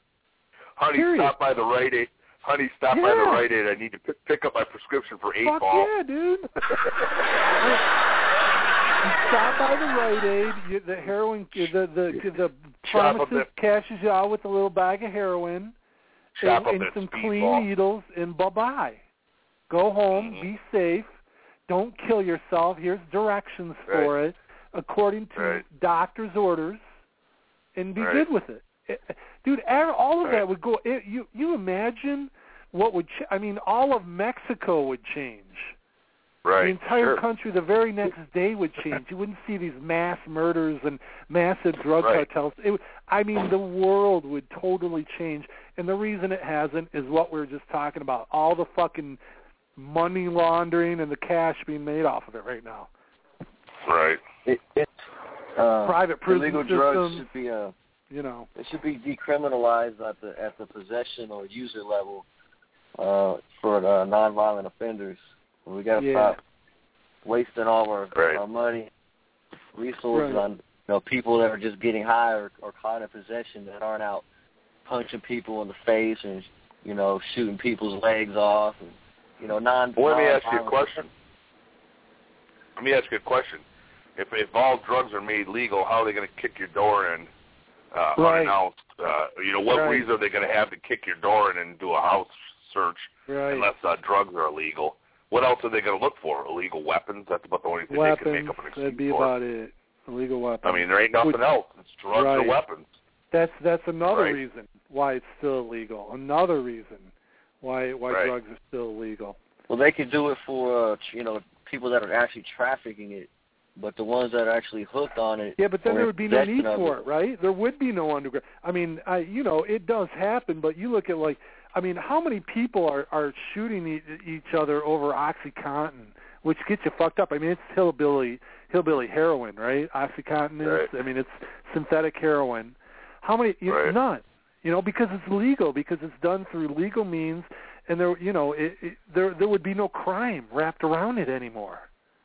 Honey,
Period.
stop by the Rite Aid. Honey, stop
yeah.
by the Rite Aid. I need to p- pick up my prescription for eight
Fuck
ball.
yeah, dude. You stop by the Rite Aid. You, the heroin, the the the pharmacist cashes you out with a little bag of heroin
Chop
and, and some clean
ball.
needles, and bye bye. Go home.
Mm-hmm.
Be safe. Don't kill yourself. Here's directions
right.
for it, according to
right.
doctor's orders, and be
right.
good with it. it dude. All of
right.
that would go. It, you you imagine what would? Ch- I mean, all of Mexico would change.
Right.
The entire
sure.
country the very next day would change. You wouldn't see these mass murders and massive drug
right.
cartels. It, I mean, the world would totally change. And the reason it hasn't is what we were just talking about. All the fucking money laundering and the cash being made off of it right now.
Right.
It, it's, uh,
Private prison
illegal
systems.
drugs should be, uh,
you know.
it should be decriminalized at the at the possession or user level uh, for uh, nonviolent offenders. We got to
yeah.
stop wasting all our,
right.
our money, resources
right.
on you know people that are just getting high or, or caught in possession that aren't out punching people in the face and you know shooting people's legs off and you know non.
Well, let me ask you a question. Let me ask you a question. If if all drugs are made legal, how are they going to kick your door in uh,
right.
unannounced? Uh, you know, what
right.
reason are they going to have to kick your door in and do a house search
right.
unless uh, drugs are illegal? What else are they going to look for? Illegal weapons? That's about the only thing
weapons,
they can make up an excuse
that'd be
for.
about it. Illegal weapons.
I mean, there ain't nothing
Which,
else. It's drugs
right.
or weapons.
That's that's another
right.
reason why it's still illegal. Another reason why why
right.
drugs are still illegal.
Well, they could do it for uh, you know people that are actually trafficking it, but the ones that are actually hooked on it.
Yeah, but then there would be no need for
it.
it, right? There would be no underground. I mean, I you know it does happen, but you look at like I mean, how many people are are shooting e- each other over OxyContin, which gets you fucked up? I mean, it's hillbilly hillbilly heroin, right? OxyContin is.
Right.
I mean, it's synthetic heroin. How many? You
right.
know, none. You know, because it's legal, because it's done through legal means, and there, you know, it, it, there there would be no crime wrapped around it anymore.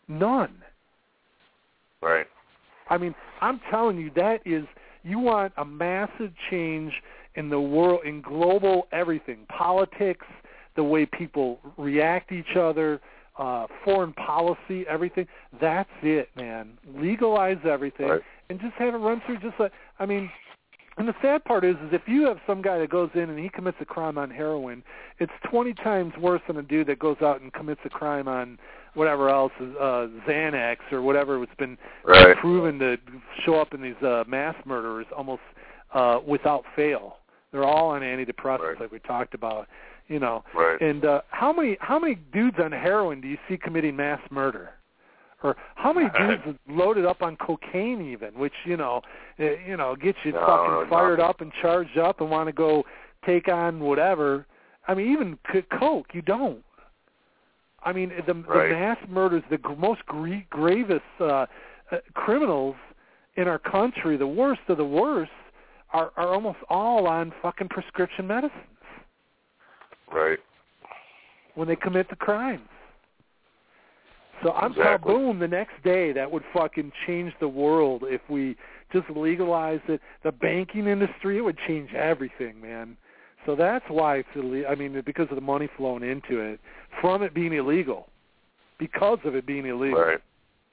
None.
Right.
I mean, I'm telling you, that is, you want a massive change in the world, in global everything, politics, the way people react to each other, uh, foreign policy, everything. That's it, man. Legalize everything
right.
and just have it run through just like, I mean, and the sad part is, is if you have some guy that goes in and he commits a crime on heroin, it's twenty times worse than a dude that goes out and commits a crime on whatever else, uh, Xanax or whatever it's been
right.
proven to show up in these uh, mass murderers almost uh, without fail. They're all on antidepressants,
right.
like we talked about, you know.
Right.
And uh, how many how many dudes on heroin do you see committing mass murder? Or how many dudes are loaded up on cocaine even, which, you know, you know, gets you
no,
fucking fired
no.
up and charged up and want to go take on whatever. I mean, even c- coke, you don't. I mean, the,
right.
the mass murders, the g- most gr- gravest uh, uh, criminals in our country, the worst of the worst, are, are almost all on fucking prescription medicines.
Right.
When they commit the crimes. So I'm
exactly.
telling, boom, the next day that would fucking change the world if we just legalized it. The banking industry, it would change everything, man. So that's why it's illegal. I mean, because of the money flowing into it, from it being illegal, because of it being illegal.
Right.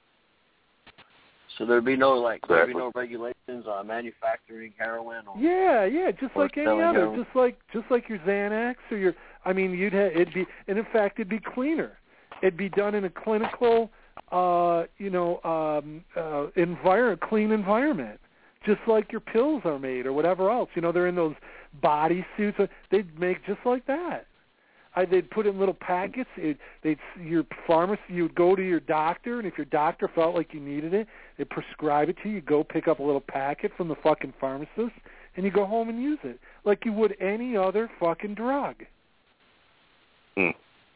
So there'd be no like
exactly.
there'd be no regulations on manufacturing heroin. Or,
yeah, yeah, just
or
like any other,
heroin.
just like just like your Xanax or your. I mean, you'd have it'd be, and in fact, it'd be cleaner. It'd be done in a clinical, uh, you know, um, uh, envir- clean environment, just like your pills are made or whatever else. You know, they're in those body suits. They'd make just like that. I, they'd put in little packets. It, they'd your pharmacy. You'd go to your doctor, and if your doctor felt like you needed it, they'd prescribe it to you. You go pick up a little packet from the fucking pharmacist, and you go home and use it like you would any other fucking drug.
Hmm.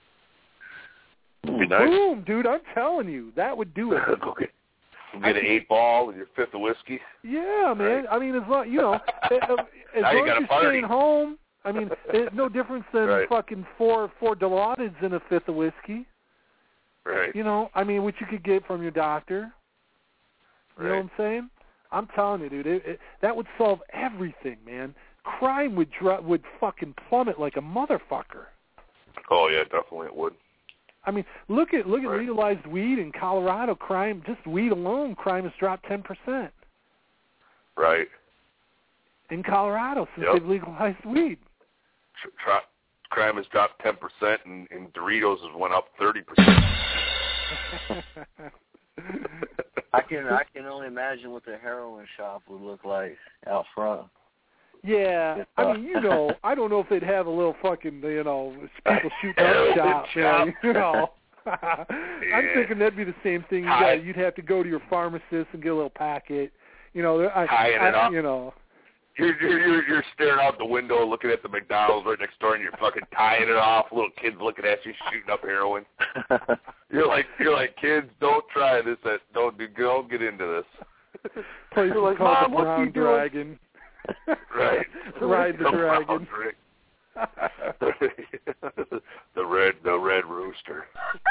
Be nice.
Boom, dude! I'm telling you, that would do it.
Go get, go get an eight ball with your fifth of whiskey.
Yeah, man.
Right.
I mean, as long you know, as
now
long
you
as you're
party.
staying home. I mean, it's no difference than
right.
fucking four four Dilaudid's in a fifth of whiskey.
Right.
You know, I mean, what you could get from your doctor. You
right.
know what I'm saying? I'm telling you, dude, it, it, that would solve everything, man. Crime would dr- would fucking plummet like a motherfucker.
Oh yeah, definitely it would.
I mean, look at look at
right.
legalized weed in Colorado. Crime, just weed alone, crime has dropped ten percent.
Right.
In Colorado since
yep.
they've legalized weed.
Tra- crime has dropped ten percent, and, and Doritos has went up thirty percent.
I can I can only imagine what the heroin shop would look like out front.
Yeah, I mean, you know, I don't know if they'd have a little fucking, you know, people shooting up shop, man, you know.
yeah.
I'm thinking that'd be the same thing. You got, you'd have to go to your pharmacist and get a little packet, you know. I,
Tying
I,
it up.
You know.
You're, you're you're staring out the window, looking at the McDonald's right next door, and you're fucking tying it off. Little kids looking at you, shooting up heroin. You're like, you're like, kids, don't try this. Don't do, don't get into this.
Place
like,
called
Mom,
the
what
Brown
you doing?
Dragon.
Right.
Ride the dragon.
the red, the red rooster.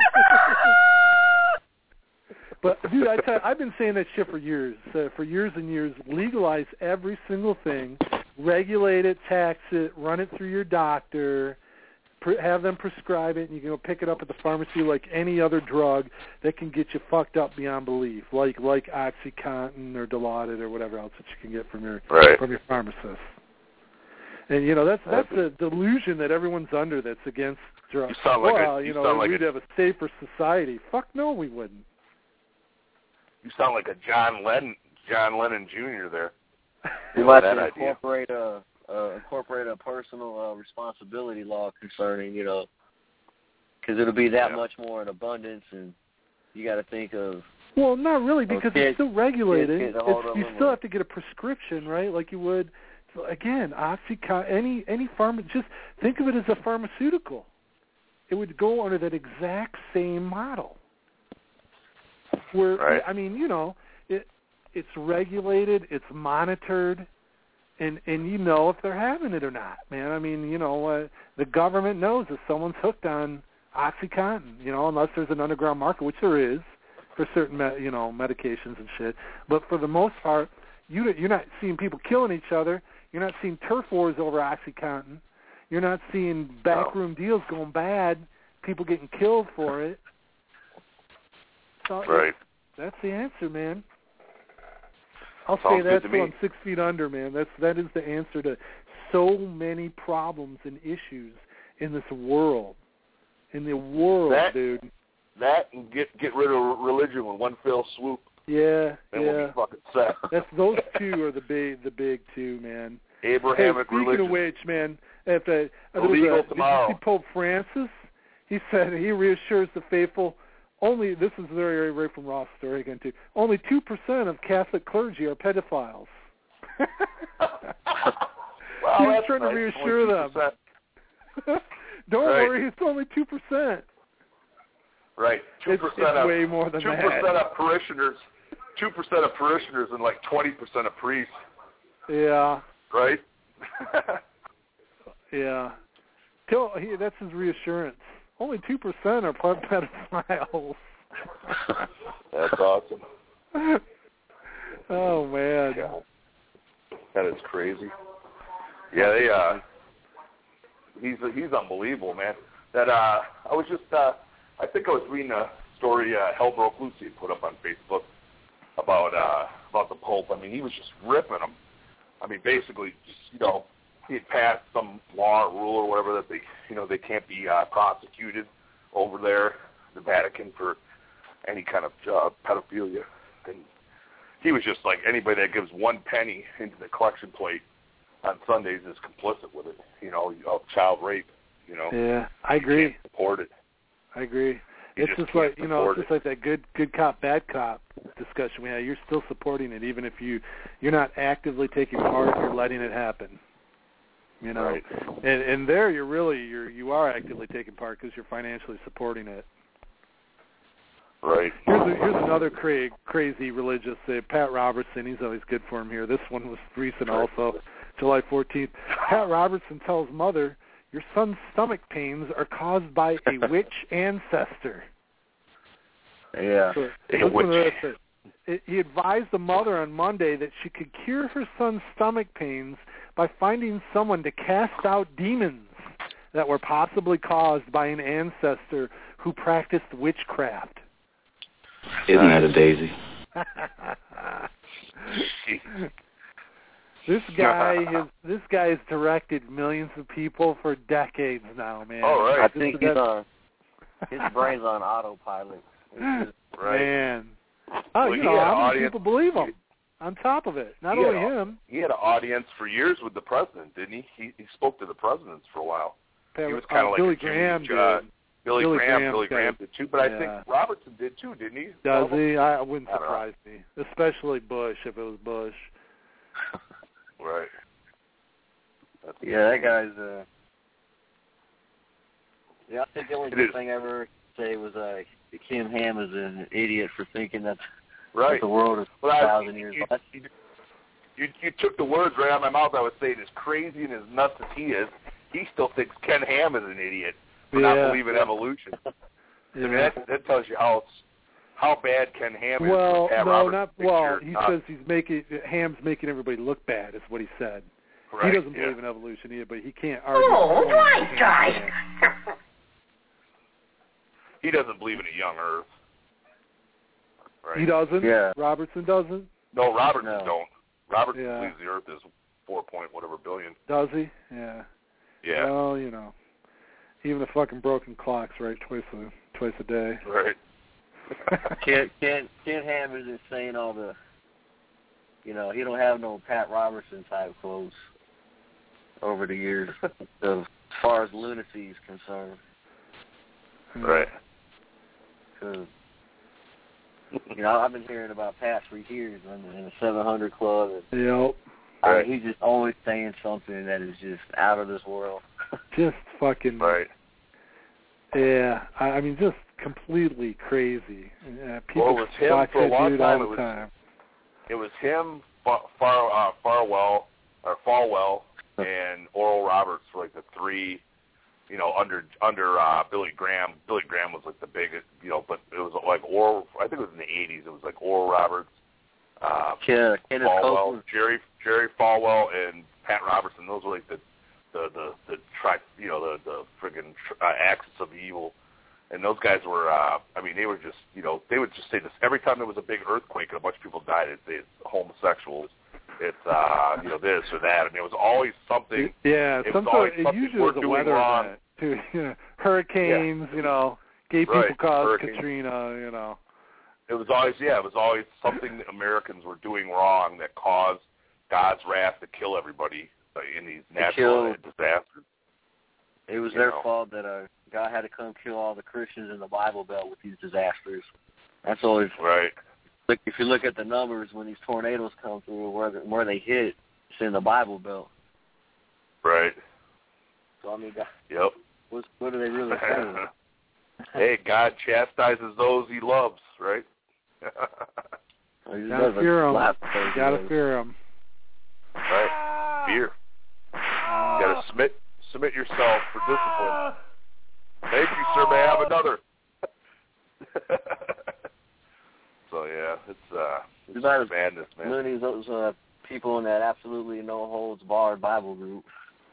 But dude, I tell you, I've been saying that shit for years, uh, for years and years. Legalize every single thing, regulate it, tax it, run it through your doctor, pre- have them prescribe it, and you can go pick it up at the pharmacy like any other drug that can get you fucked up beyond belief, like like OxyContin or Dilaudid or whatever else that you can get from your
right.
from your pharmacist. And you know that's that's a delusion that everyone's under that's against drugs.
You sound like
well,
a, you
you know,
sound like
we'd
a,
have a safer society. Fuck no, we wouldn't.
You sound like a John Lennon, John Lennon Junior there.
We might
that
have to incorporate a uh, incorporate a personal uh, responsibility law concerning, you know, because it'll be that
yeah.
much more in abundance, and you got to think of.
Well, not really, because
kids,
it's still regulated.
kids
It's, you still have to get a prescription, right? Like you would, so again, OxyContin, any any pharma. Just think of it as a pharmaceutical. It would go under that exact same model. Where
right.
I mean, you know, it it's regulated, it's monitored, and and you know if they're having it or not, man. I mean, you know, uh, the government knows if someone's hooked on OxyContin, you know, unless there's an underground market, which there is. for certain, me- you know, medications and shit. But for the most part, you you're not seeing people killing each other. You're not seeing turf wars over OxyContin. You're not seeing backroom no. deals going bad. People getting killed for it. So
right.
That's the answer, man. I'll
Sounds
say that till
me.
I'm six feet under, man. That's that is the answer to so many problems and issues in this world. In the world,
that,
dude.
That and get get rid of religion with one fell swoop.
Yeah,
then
yeah.
We'll be fucking set.
That's those two are the big the big two, man.
Abrahamic
hey, speaking
religion.
of which, man, if a,
illegal
a,
tomorrow.
Did you see Pope Francis? He said he reassures the faithful. Only this is very right from Ross' story again too. Only two percent of Catholic clergy are pedophiles.
Well,
he was
that's
trying
nice.
to reassure them. Don't
right.
worry, it's only two percent.
Right, two
it's,
percent
it's
of
way more than
two
that.
percent of parishioners, two percent of parishioners, and like twenty percent of priests.
Yeah.
Right.
yeah. Tell he that's his reassurance. Only two percent are pedophiles.
That's awesome.
Oh man.
God. That is crazy. Yeah, they uh he's he's unbelievable, man. That uh I was just uh I think I was reading a story uh Hell Broke Loose he put up on Facebook about uh about the Pope. I mean, he was just ripping him. I mean, basically just, you know, he had passed some law or rule or whatever that they you know, they can't be uh, prosecuted over there, the Vatican, for any kind of uh, pedophilia. And he was just like, anybody that gives one penny into the collection plate on Sundays is complicit with it, you know, of child rape, you know.
Yeah, I agree.
You can't support it.
I agree.
You
it's
just
just like, you know, it's
it.
just like that good good cop, bad cop discussion we had. You're still supporting it, even if you, you're not actively taking part, you're letting it happen. You know,
right.
and and there you're really you're you are actively taking part because you're financially supporting it.
Right.
Here's a, here's another cra- crazy religious. Uh, Pat Robertson. He's always good for him here. This one was recent also, July fourteenth. Pat Robertson tells mother, "Your son's stomach pains are caused by a witch ancestor."
Yeah.
So,
a witch.
It, he advised the mother on Monday that she could cure her son's stomach pains by finding someone to cast out demons that were possibly caused by an ancestor who practiced witchcraft.
Isn't that a daisy?
This guy has this guy has directed millions of people for decades now, man.
Oh, right.
I think he's on, his brain's on autopilot. Just,
right.
Man. Oh,
well,
you know, how many
audience,
people believe him? On top of it, not
he
only
had,
him.
He had an audience for years with the president, didn't he? He, he spoke to the presidents for a while.
Pat,
he was kind of
uh,
like
Billy
a Jimmy,
Graham
uh,
did.
Billy,
Billy
Graham,
Graham
Billy
did.
Graham did too, but I
Yeah.
think Robertson did too, didn't he?
Does
well,
he? I, I wouldn't
I
surprise me, especially Bush if it was Bush.
Right. That's
yeah, that guy's. Uh, yeah, I think the only
it
good
is.
thing I ever say was uh, Ken Ham is an idiot for thinking that,
right.
that the world is
well,
a
I,
thousand
you,
years
you,
less.
you, you, you took the words right out of my mouth. I was saying, as crazy and as nuts as he is, he still thinks Ken Ham is an idiot for
yeah.
not believing evolution.
Yeah.
I mean, that, that tells you how how bad Ken Ham is.
Well,
Pat
no,
Roberts
not
picture.
well. He
uh,
says he's making Ham's making everybody look bad. Is what he said.
right,
He doesn't
yeah.
believe in evolution either, but he can't argue.
Oh, right, guys.
He doesn't believe in a young Earth. Right.
He doesn't.
Yeah.
Robertson doesn't.
No, Robertson
No.
don't. Robertson
Yeah.
believes the Earth is four point whatever billion.
Does he? Yeah.
Yeah.
Well, you know, even the fucking broken clock's right twice a twice a day.
Right.
Ken, Ken, Ken Ham isn't saying all the, you know, he don't have no Pat Robertson type quotes over the years as far as lunacy is concerned.
Right.
Cause, you know, I've been hearing about Pat for years in, in the seven hundred Club. And,
Yep.
uh, he's just always saying something that is just out of this world.
Just fucking.
Right.
Yeah. I, I mean, just completely crazy. Uh, people
Well, it was him
watch
for a
that
long
dude
time.
all
It
the
was
time.
it was him, Far, Far uh, Farwell or Falwell, and Oral Roberts for like the three you know, under under uh, Billy Graham. Billy Graham was like the biggest, you know, but it was like Oral. I think it was in the eighties. It was like Oral Roberts, uh,
yeah, Kenneth
Falwell,
Copeland.
Jerry Jerry Falwell, and Pat Robertson. Those were like the the the, the tri, you know, the the friggin' uh, axis of evil. And those guys were, uh, I mean, they were just, you know, they would just say this every time there was a big earthquake and a bunch of people died. It's, it's homosexuals. It's, uh, you know, this or that. I mean, it was always something.
Yeah,
it
some
was
sort.
always
It usually was a weather
wrong.
event too. You know, hurricanes.
Yeah.
You know, gay people
right.
caused
Hurricanes.
Katrina. You know.
It was always, yeah, it was always something that Americans were doing wrong that caused God's wrath to kill everybody uh, in these natural disasters.
It was
you
their
know.
fault that uh, God had to come kill all the Christians in the Bible Belt with these disasters. That's always
right.
Look, if you look at the numbers when these tornadoes come through, where the, where they hit, it's in the Bible Belt.
Right.
So I mean, God,
yep.
What's, what are they really saying?
Hey, God chastises those He loves, right?
You gotta fear Him. You gotta fear Him.
Right. Fear. You gotta submit. Submit yourself for discipline. Thank you, sir. May I have another? So yeah, it's uh, it's
Those
madness, man.
Loonies, those uh, people in that absolutely no holds barred Bible group.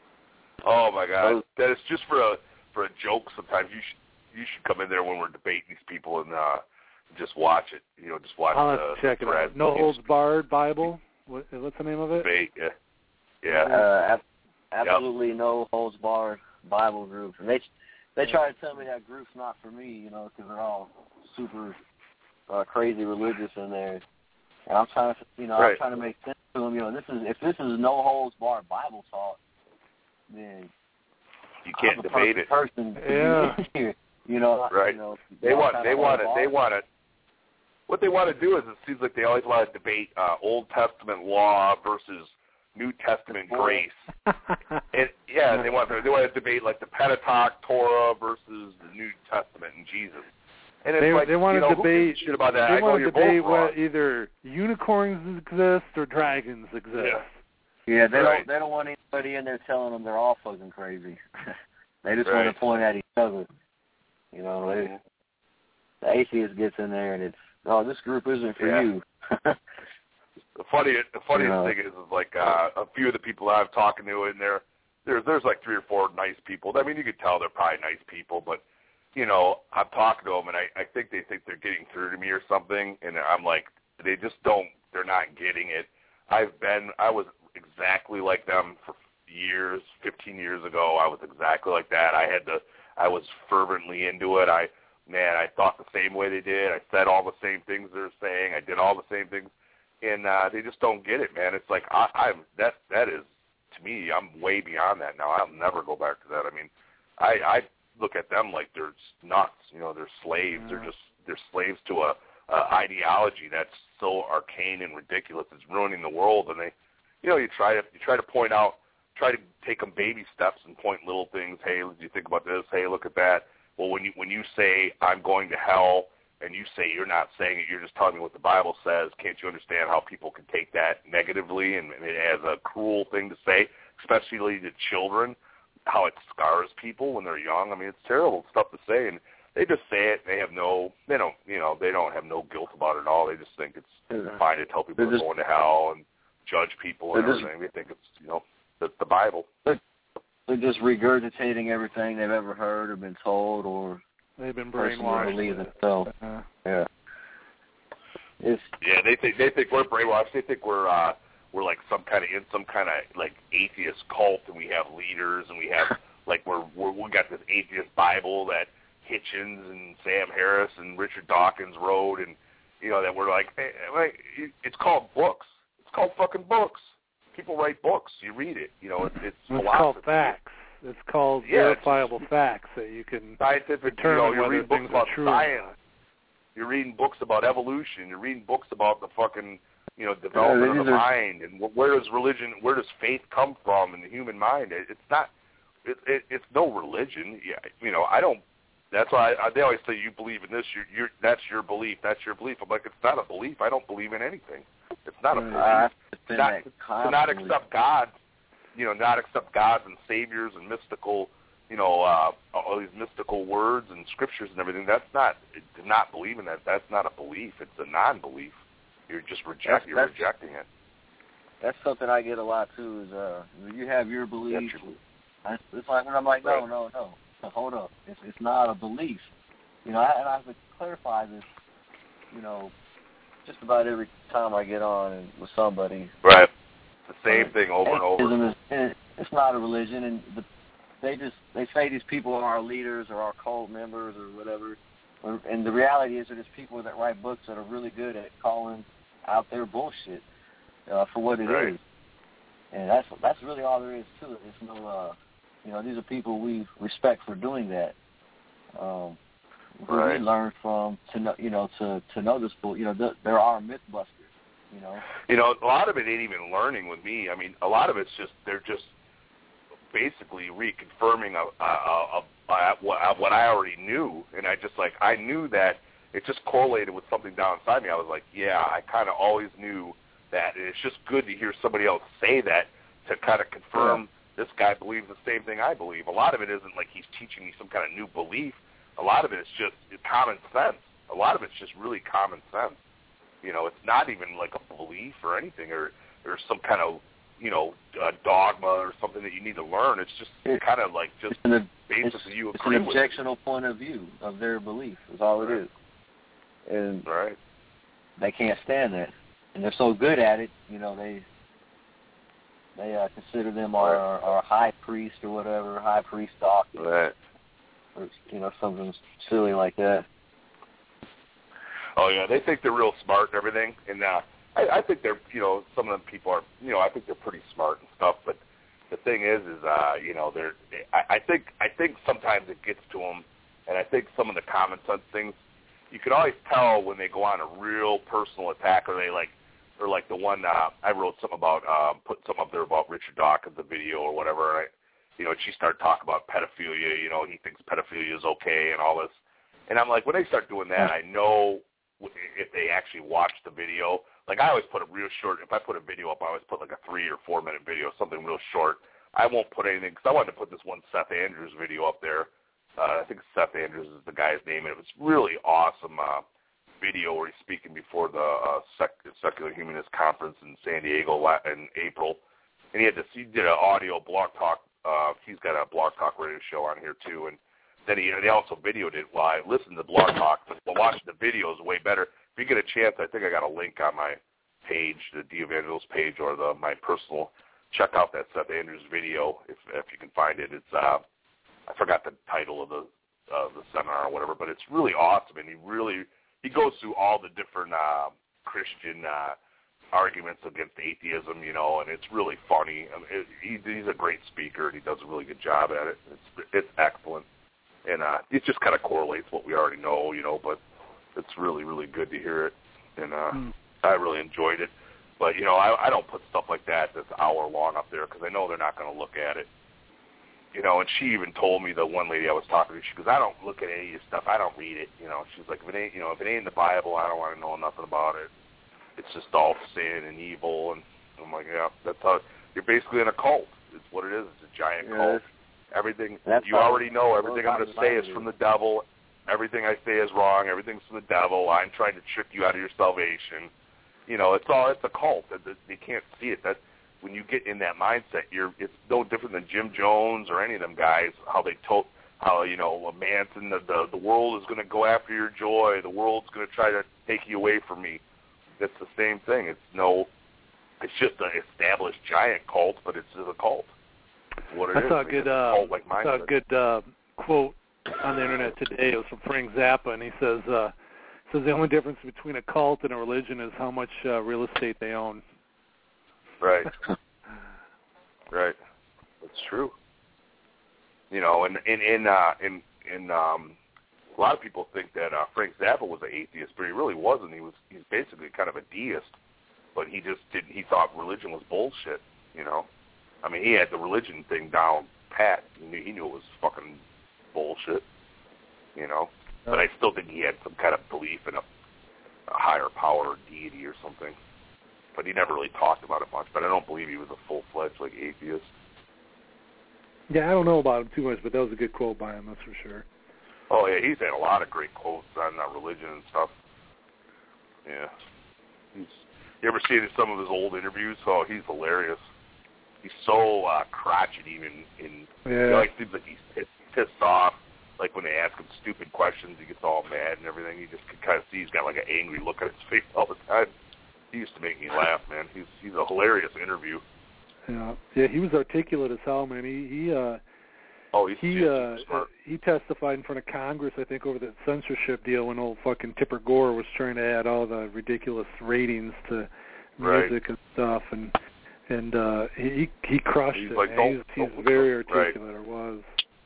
Oh my God,
those,
that is just for a for a joke. Sometimes you should you should come in there when we're debating these people and uh, just watch it. You know, just watch.
I'll
the,
have to check
the
it out. No holds barred Bible. What, what's the name of it?
Debate. Yeah. Yeah.
Uh, ab- absolutely yep. no holds barred Bible group. And they they try to tell me that group's not for me, you know, because they're all super uh, crazy religious in there. And I'm trying to, you know,
right.
I'm trying to make sense to them. You know, this is if this is no holds barred Bible talk, then
you can't
I'm the
debate it.
Person
yeah.
Here, you know,
right.
You know,
they want. They want it. They want it. What they want to do is it seems like they always want to debate uh, Old Testament law versus New Testament grace. and yeah, they want to, they want to debate like the Pentateuch Torah versus the New Testament and Jesus. And it's
they,
like,
they want
you
to
know,
debate.
Shit about that?
They
I
want
know
to
you're
debate
both wrong.
what either unicorns exist or dragons exist.
Yeah,
yeah they
right.
don't. They don't want anybody in there telling them they're all fucking crazy. They just
right.
want to point at each other. You know,
mm-hmm.
they, the atheist gets in there and it's, oh, this group isn't for
yeah.
you.
The funny, the funniest
yeah.
thing is, is like uh, a few of the people I've talking to in there. There's there's like three or four nice people. I mean, you could tell they're probably nice people, but you know, I'm talking to them and I, I think they think they're getting through to me or something, and I'm like, they just don't. They're not getting it. I've been, I was exactly like them for years. fifteen years ago, I was exactly like that. I had to, I was fervently into it. I, man, I thought the same way they did. I said all the same things they're saying. I did all the same things. And uh, they just don't get it, man. It's like I, I'm that. That is to me. I'm way beyond that now. I'll never go back to that. I mean, I, I look at them like they're nuts. You know, they're slaves.
Yeah.
They're just they're slaves to a, a ideology that's so arcane and ridiculous. It's ruining the world. And they, you know, you try to you try to point out, try to take them baby steps and point little things. Hey, do you think about this? Hey, look at that. Well, when you when you say I'm going to hell. And you say you're not saying it, you're just telling me what the Bible says. Can't you understand how people can take that negatively and, and as a cruel thing to say, especially to children, how it scars people when they're young? I mean, it's terrible stuff to say, and they just say it. They have no, they don't, you know, they don't have no guilt about it at all. They just think it's fine to tell people they're, they're just, going to hell and judge people and everything. Just, they think it's, you know, the, the Bible.
They're, they're just regurgitating everything they've ever heard or been told or
they've been brainwashed.
Believe it. So, uh, yeah. It's,
yeah, they think they think we're brainwashed. They think we're uh, we're like some kind of in some kind of like atheist cult, and we have leaders, and we have like we're, we're we got this atheist Bible that Hitchens and Sam Harris and Richard Dawkins wrote, and you know that we're like, hey, like it's called books. It's called fucking books. People write books. You read it. You know, it's it's,
it's
philosophy.
called facts. It's called
yeah,
verifiable
it's,
facts that you can
scientific.
determine
You know,
whether
read books
things
about
are true
science.
or not.
You're reading books about evolution. You're reading books about the fucking, you know, development
yeah,
of the
are...
mind and where does religion, where does faith come from in the human mind? It, it's not, it, it, it's no religion. Yeah, you know, I don't. That's why I, they always say you believe in this. You're, you're, that's your belief. That's your belief. I'm like, it's not a belief. I don't believe in anything. It's not a belief.
Uh,
not, to not accept God, you know, not accept gods and saviors and mystical you know, uh, all these mystical words and scriptures and everything. That's not to not believe in that. That's not a belief. It's a non-belief. You're just reject. You're
that's,
rejecting it.
That's something I get a lot too. Is uh, you have your beliefs. It's like when I'm like, no, right. no, no, no, hold up. It's it's not a belief. You know, I, and I have to clarify this. You know, just about every time I get on and with somebody.
Right. The same thing over and over.
Is, it's not a religion, and the, they just they say these people are our leaders or our cult members or whatever. And the reality is, that it's people that write books that are really good at calling out their bullshit uh, for what it
right.
is. And that's that's really all there is to it. It's no, uh, you know, these are people we respect for doing that. Um, who
right.
we learn from to know, you know, to to know this book. You know, there are myth busters. You know,
you know, a lot of it ain't even learning with me. I mean, a lot of it's just they're just basically reconfirming a, a, a, a, a, what I already knew, and I just like I knew that it just correlated with something down inside me. I was like, yeah, I kind of always knew that, and it's just good to hear somebody else say that to kind of confirm yeah. this guy believes the same thing I believe. A lot of it isn't like he's teaching me some kind of new belief. A lot of it is just common sense. A lot of it's just really common sense. You know, it's not even like a belief or anything, or or some kind of, you know, uh, dogma or something that you need to learn. It's just it, kind of like just
an,
basically you
it's
agree
an
with.
It's an objectional point of view of their belief is all it is. And
right.
they can't stand that. And they're so good at it, you know, they they uh, consider them our, our, our high priest or whatever, high priest doctor.
Right.
Or, you know, something silly like that.
Oh, yeah, they think they're real smart and everything. And uh, I, I think they're, you know, some of them people are, you know, I think they're pretty smart and stuff. But the thing is, is, uh, you know, they're, I, I think, I think sometimes it gets to them. And I think some of the common sense things, you can always tell when they go on a real personal attack, or they like, or like the one, uh, I wrote something about, um, put something up there about Richard Dawkins, the video or whatever, and I, you know, and she started talking about pedophilia, you know, he thinks pedophilia is okay and all this. And I'm like, when they start doing that, I know if they actually watch the video. Like, I always put a real short, if I put a video up, I always put like a three or four minute video, something real short. I won't put anything, because I wanted to put this one Seth Andrews video up there. Uh, I think Seth Andrews is the guy's name, and it was really awesome uh, video where he's speaking before the uh, Sec- Secular Humanist Conference in San Diego in April. And he had this, he did an audio blog talk. Uh, he's got a blog talk radio show on here too, and then he, they also videoed it while I listened to blog talk, but watching the video is way better. If you get a chance, I think I got a link on my page, the D Evangelist page, or the my personal. Check out that Seth Andrews video if if you can find it. It's uh, I forgot the title of the uh, the seminar or whatever, but it's really awesome, and he really he goes through all the different uh, Christian uh, arguments against atheism, you know, and it's really funny. I mean, it, he, he's a great speaker, and he does a really good job at it. It's it's excellent. And uh, it just kind of correlates what we already know, you know, but it's really, really good to hear it. And uh, mm. I really enjoyed it. But, you know, I, I don't put stuff like that that's hour long up there because I know they're not going to look at it. You know, and she even told me, the one lady I was talking to, she goes, I don't look at any of your stuff. I don't read it. You know, she's like, if it ain't, you know, if it ain't in the Bible, I don't want to know nothing about it. It's just all sin and evil. And I'm like, yeah, that's how, you're basically in a cult. It's what it is. It's a giant
yeah.
cult. Everything,
That's
you already know, everything I'm going to say is from the devil. Everything I say is wrong. Everything's from the devil. I'm trying to trick you out of your salvation. You know, it's all, it's a cult. They can't see it. That when you get in that mindset, you're, it's no different than Jim Jones or any of them guys, how they told, how, you know, Manson, the, the, the world is going to go after your joy. The world's going to try to take you away from me. It's the same thing. It's no, it's just an established giant cult, but it's just a cult. What it
I
is.
saw a good, uh,
like
I saw a good uh, quote on the internet today. It was from Frank Zappa, and he says, uh, says the only difference between a cult and a religion is how much uh, real estate they own.
Right. Right. That's true. You know, and in in uh, in in um, a lot of people think that uh, Frank Zappa was an atheist, but he really wasn't. He was he's basically kind of a deist, but he just didn't. He thought religion was bullshit. You know. I mean, he had the religion thing down pat. He knew, he knew it was fucking bullshit, you know. But I still think he had some kind of belief in a, a higher power or deity or something. But he never really talked about it much. But I don't believe he was a full-fledged, like, atheist.
Yeah, I don't know about him too much, but that was a good quote by him, that's for sure.
Oh, yeah, he's had a lot of great quotes on uh, religion and stuff. Yeah. He's, you ever seen some of his old interviews? Oh, he's hilarious. He's so uh, crotchety in, in
yeah.
He always seems like he's pissed, pissed off. Like when they ask him stupid questions, he gets all mad and everything. You just can kind of see he's got like an angry look on his face all the time. He used to make me laugh, man. He's he's a hilarious interview.
Yeah, yeah, he was articulate as hell, man. He he uh,
oh, he's,
he
he's
uh,
smart.
he testified in front of Congress, I think, over that censorship deal when old fucking Tipper Gore was trying to add all the ridiculous ratings to music
right.
and stuff, and and uh, he he crushed
he's
it.
Like,
man.
don't,
he's
don't,
he's very
right.
articulate, or was.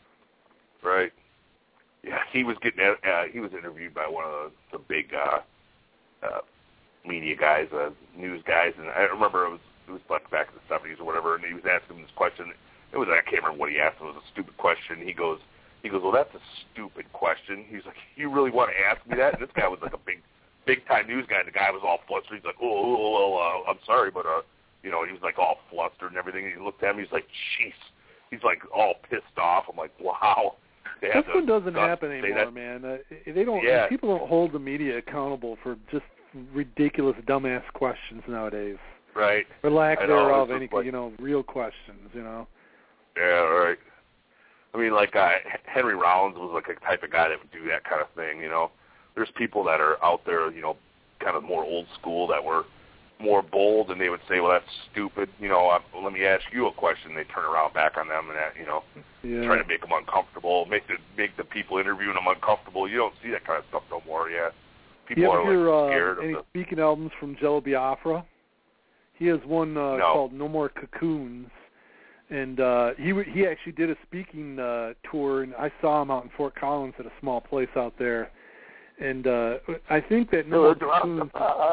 Right. Yeah, he was getting uh, he was interviewed by one of the, the big uh, uh, media guys, uh, news guys, and I remember it was it was like back in the seventies or whatever, and he was asking him this question. It was I can't remember what he asked him. It was a stupid question. He goes he goes, well, that's a stupid question. He's like, you really want to ask me that? And this guy was like a big big time news guy. And the guy was all flustered. He's like, oh, oh well, uh, I'm sorry, but uh, you know, he was like all flustered and everything. And he looked at me. He's like, jeez. He's like all pissed off. I'm like, wow.
This one doesn't happen anymore, man. Uh, they don't.
Yeah.
People don't hold the media accountable for just ridiculous, dumbass questions nowadays.
Right.
Or lack
I know,
thereof, any
like,
you know, real questions. You know.
Yeah. Right. I mean, like uh, Henry Rollins was like a type of guy that would do that kind of thing. You know, there's people that are out there, you know, kind of more old school that were more bold, and they would say, well, that's stupid. You know, uh, well, let me ask you a question. They turn around back on them and, that, you know,
yeah.
try to make them uncomfortable, make the make the people interviewing them uncomfortable. You don't see that kind of stuff no more, yeah. People
you
are
ever hear,
like,
uh,
scared
any
of the...
speaking albums from Jello Biafra? He has one uh,
no.
called No More Cocoons, and uh, he he actually did a speaking uh, tour, and I saw him out in Fort Collins at a small place out there, and uh, I think that No More Cocoons...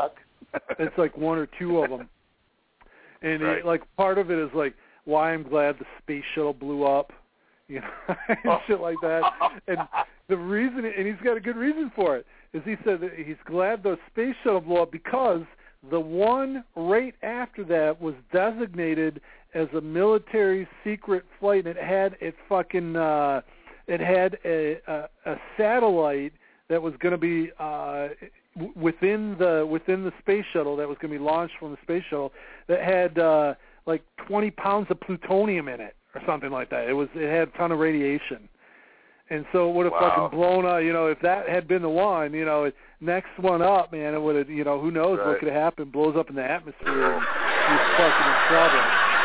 It's like one or two of them, and
right.
it, like part of it is like why I'm glad the space shuttle blew up, you know, and shit like that. And the reason, and he's got a good reason for it, is he said that he's glad the space shuttle blew up because the one right after that was designated as a military secret flight, and it had it fucking uh, it had a, a, a satellite that was going to be. Uh, within the within the space shuttle that was going to be launched from the space shuttle that had uh, like twenty pounds of plutonium in it or something like that. It was it had a ton of radiation, and so it would have
wow.
fucking blown up. You know, if that had been the one, you know, next one up, man, it would have. You know, who knows
right.
what could have happened? Blows up in the atmosphere and he's fucking in trouble.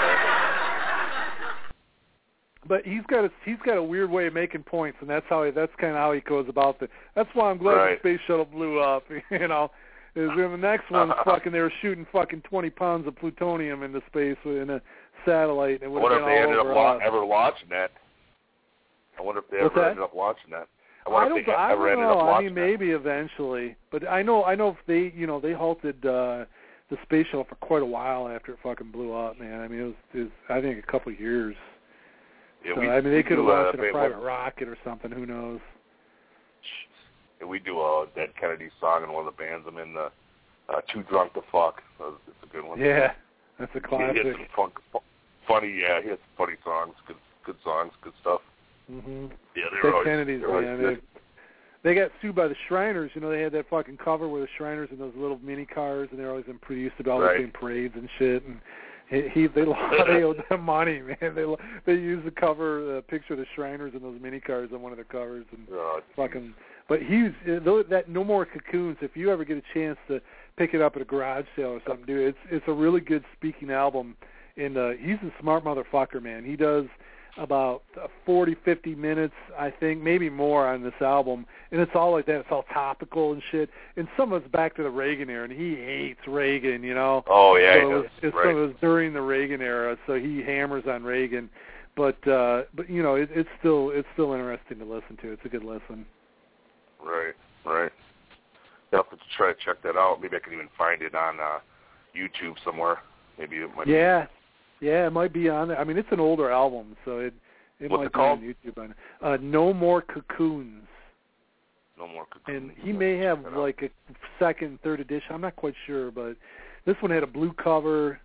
But he's got a he's got a weird way of making points, and that's how he, that's kind of how he goes about it. That's why I'm glad
right.
the space shuttle blew up. You know, is in the next one fucking they were shooting fucking twenty pounds of plutonium into space in a satellite. And it
I wonder if they ended up
la-
ever launching that. I wonder if they
What's
ever
that?
ended up launching that. I
I
wonder
don't.
if they
I
ever
don't
ended
know.
up
I
launching
mean, maybe eventually, but I know. I know if they, you know, they halted uh, the space shuttle for quite a while after it fucking blew up. Man, I mean, it was, it was I think a couple of years.
Yeah,
so,
we,
I mean, they could have
do,
launched
uh,
in a private
what,
rocket or something. Who knows?
Yeah, we do a Dead Kennedy song in one of the bands I'm in, the uh, Too Drunk to Fuck. So it's a good one.
Yeah, that's a classic.
He has some fun, funny, yeah, he has some funny songs, good, good songs, good stuff.
Mm-hmm.
Yeah, they're
Dead
always,
Kennedys,
they're always
man.
good.
They, they got sued by the Shriners. You know, they had that fucking cover where the Shriners in those little mini cars, and they're always in used to be always
Right.
in parades and shit. And he, he they they owed them money, man. They they used the cover, the picture of the Shriners in those mini cars on one of the covers, and
oh,
fucking. But he's that No More Cocoons. If you ever get a chance to pick it up at a garage sale or something, dude, it's it's a really good speaking album. And uh, he's a smart motherfucker, man. He does about forty, fifty minutes, I think, maybe more on this album, and it's all like that. It's all topical and shit. And some of it's back to the Reagan era, and he hates Reagan, you know.
Oh yeah,
so
he
it was,
does.
it's,
Right.
so it was during the Reagan era, so he hammers on Reagan. But uh, but you know, it, it's still it's still interesting to listen to. It's a good listen.
Right, right. I'll have to try to check that out. Maybe I can even find it on uh, YouTube somewhere. Maybe it might.
Yeah. Yeah, it might be on there. I mean, it's an older album, so it it
What's
might
it
be
called?
on YouTube. On uh, No More Cocoons.
No More Cocoons.
And he may have like a second, third edition. I'm not quite sure, but this one had a blue cover,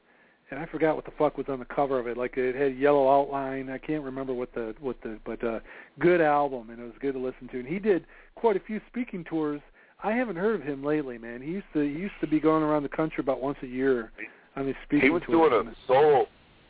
and I forgot what the fuck was on the cover of it. Like it had yellow outline. I can't remember what the what the but uh, good album, and it was good to listen to. And he did quite a few speaking tours. I haven't heard of him lately, man. He used to he used to be going around the country about once a year on these speaking
He was
tours.
doing a solo.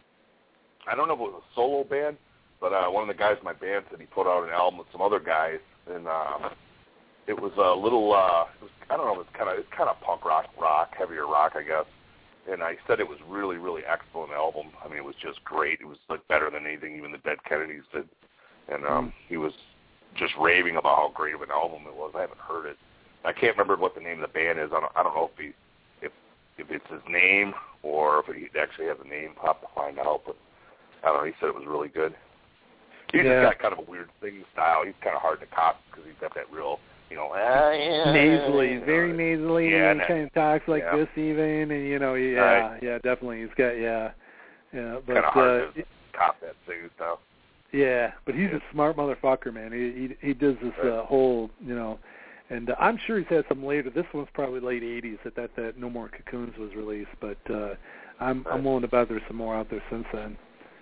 I don't know if it was a solo band, but uh, one of the guys in my band said he put out an album with some other guys, and um, it was a little. Uh, it was, I don't know. It was kind of it's kind of punk rock, rock, heavier rock, I guess. And I said it was really, really excellent album. I mean, it was just great. It was like better than anything even the Dead Kennedys did. And um, he was just raving about how great of an album it was. I haven't heard it. I can't remember what the name of the band is. I don't, I don't know if he, if if it's his name or if he actually has a name. I'll have to find out. But I don't know. He said it was really good. He's
yeah.
just got kind of a weird singing style. He's kind of hard to copy because he's got that real, you know, ah, yeah,
nasally,
you know,
very nasally,
yeah,
and he kind of talks like
yeah.
this even, and you know, yeah,
right.
yeah, definitely, he's got, yeah, yeah, but
kind of hard
uh,
to cop that singing style.
yeah, but he's
yeah.
a smart motherfucker, man. He he, he does this
right.
uh, whole, you know, and uh, I'm sure he's had some later. This one's probably late eighties that that, that No More Cocoons was released, but uh, I'm
right.
I'm willing to bet there's some more out there since then.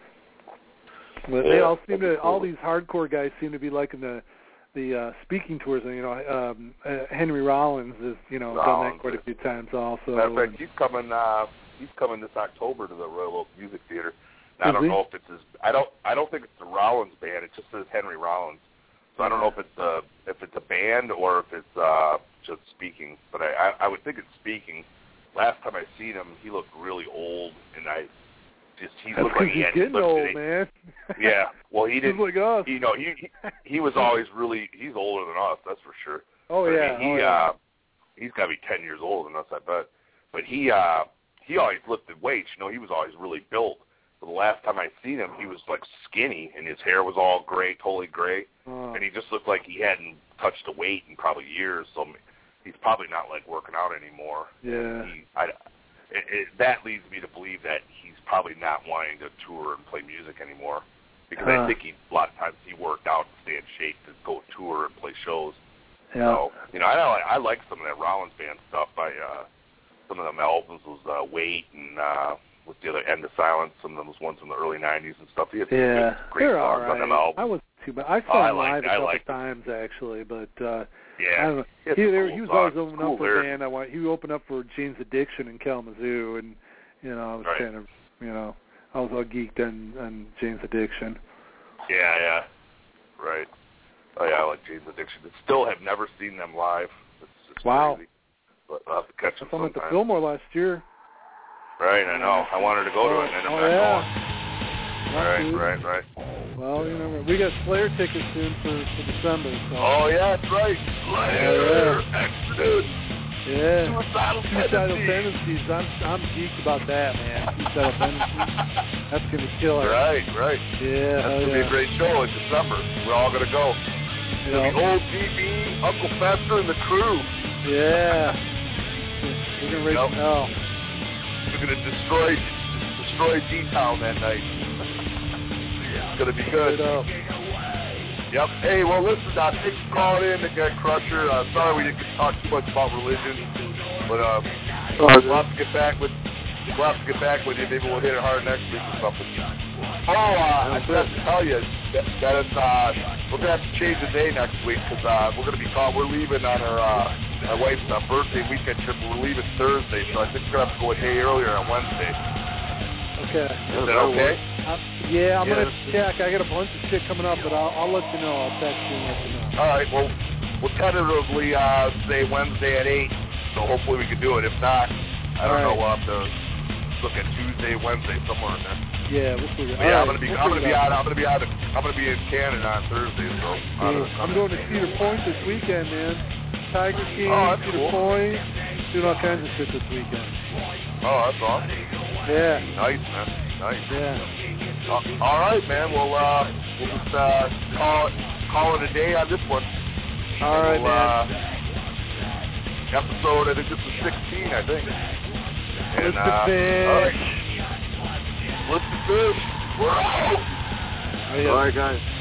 But
yeah,
they all seem to,
cool.
all these hardcore guys seem to be liking the the uh, speaking tours. And you know, um, uh, Henry Rollins has you know
Rollins,
done that quite a few times also.
Matter of fact,
and,
he's coming. Uh, he's coming this October to the Royal Oak Music Theater. I don't
he?
know if it's his. I don't. I don't think it's the Rollins band. It just says Henry Rollins. So I don't know if it's a if it's a band or if it's uh, just speaking. But I, I I would think it's speaking. Last time I seen him, he looked really old, and I just he
That's
looked like he
he's
had
getting
looked
old,
at it.
man.
Yeah. Well, he didn't.
He's like us.
You know, he, he he was always really. He's older than us. That's for sure.
Oh
but,
yeah.
I mean, he
oh, yeah.
uh, he's got to be ten years older than us, I bet. But he uh, he always lifted weights. You know, he was always really built. But the last time I seen him, he was like skinny, and his hair was all gray, totally gray,
Oh.
and he just looked like he hadn't touched a weight in probably years. So he's probably not like working out anymore.
Yeah.
He, I, it, it, that leads me to believe that he's probably not wanting to tour and play music anymore, because
Huh.
I think he a lot of times he worked out to stay in shape to go tour and play shows.
Yeah.
So you know, I know I like some of that Rollins band stuff. I uh, some of them albums was uh, Wait and. Uh, with the other End of Silence, some of those ones from the early nineties and stuff. He had some
Yeah,
good, great
they're
songs
all
on them
right.
albums.
I was too bad. I saw
Oh, I
him
liked-
live a
I
couple
liked
times actually, but uh,
Yeah,
I don't know.
he, had
He,
some
there,
cool
he was
songs,
always opening
cool
up for a
lyrics.
band. I want. He opened up for Jane's Addiction in Kalamazoo, and you know, I was
Right.
kind of, you know, I was all geeked on on Jane's Addiction.
Yeah, yeah, right. Oh yeah, I like Jane's Addiction. I still have never seen them live. It's just
Wow.
crazy. But I'll have to catch
I
them
saw him at the
sometime.
Fillmore last year.
Right, I know. I wanted to go to it, and then I'm
oh,
not
yeah.
going.
Not
Right,
good.
right, right.
Well, you know, we got Slayer tickets soon for, for December. So.
Oh yeah, that's right. Slayer,
Yeah.
Exodus,
Yeah.
Suicidal,
Suicidal
Tendencies.
Tendencies. I'm I'm geeked about that, man. Suicidal Tendencies. That's gonna kill it.
Right, right.
Yeah.
That's
hell
gonna be
yeah.
a great show in December. We're all gonna go.
You
It'll be
know,
old D B, Uncle Fester, and the crew.
yeah. We're gonna raise
Yep.
hell.
We're gonna destroy destroy D-Town that night. It's gonna be good.
Straight up.
Yep. Hey, well, listen, uh, thanks for calling in to get Crusher. Uh, sorry we didn't get to talk too much about religion, but uh, we'll have to get back with we'll have to get back with you. Maybe we'll hit it hard next week or something. Oh, uh, I forgot to tell you that, that it's, uh, we're gonna have to change the day next week because uh, we're gonna be called. We're leaving on our uh, our wife's uh, birthday weekend trip. We're leaving Thursday, so I think we're gonna have to go a day earlier on Wednesday.
Okay.
Is that okay?
Uh, yeah, I'm
Yeah.
gonna check. I got a bunch of shit coming up, but I'll, I'll let you know. I'll text you and let you know.
All right. Well, we'll tentatively uh, say Wednesday at eight. So hopefully we can do it. If not, I don't
All
know.
right.
We'll have to look at Tuesday, Wednesday, somewhere in there.
Yeah, we'll figure it
But yeah,
out.
I'm gonna be.
We'll
I'm gonna
figure
be
it
out. I'm gonna be out. Of, I'm gonna be in Canada on Thursday. So I
Cool.
don't know.
I'm going to Cedar Point this weekend, man. Tiger King,
Oh, that's
Cedar
cool.
Point, doing all kinds of shit this weekend.
Oh, that's awesome.
Yeah.
Nice, man. Nice.
Yeah.
Uh, all right, man. Well, uh, we'll just uh, call it call it a day on this one.
All right,
we'll,
man.
Uh, episode. I think this is sixteen. I think. And,
Let's
uh,
fish.
all right. Let's fish. We're out.
Oh, yeah.
All right, guys.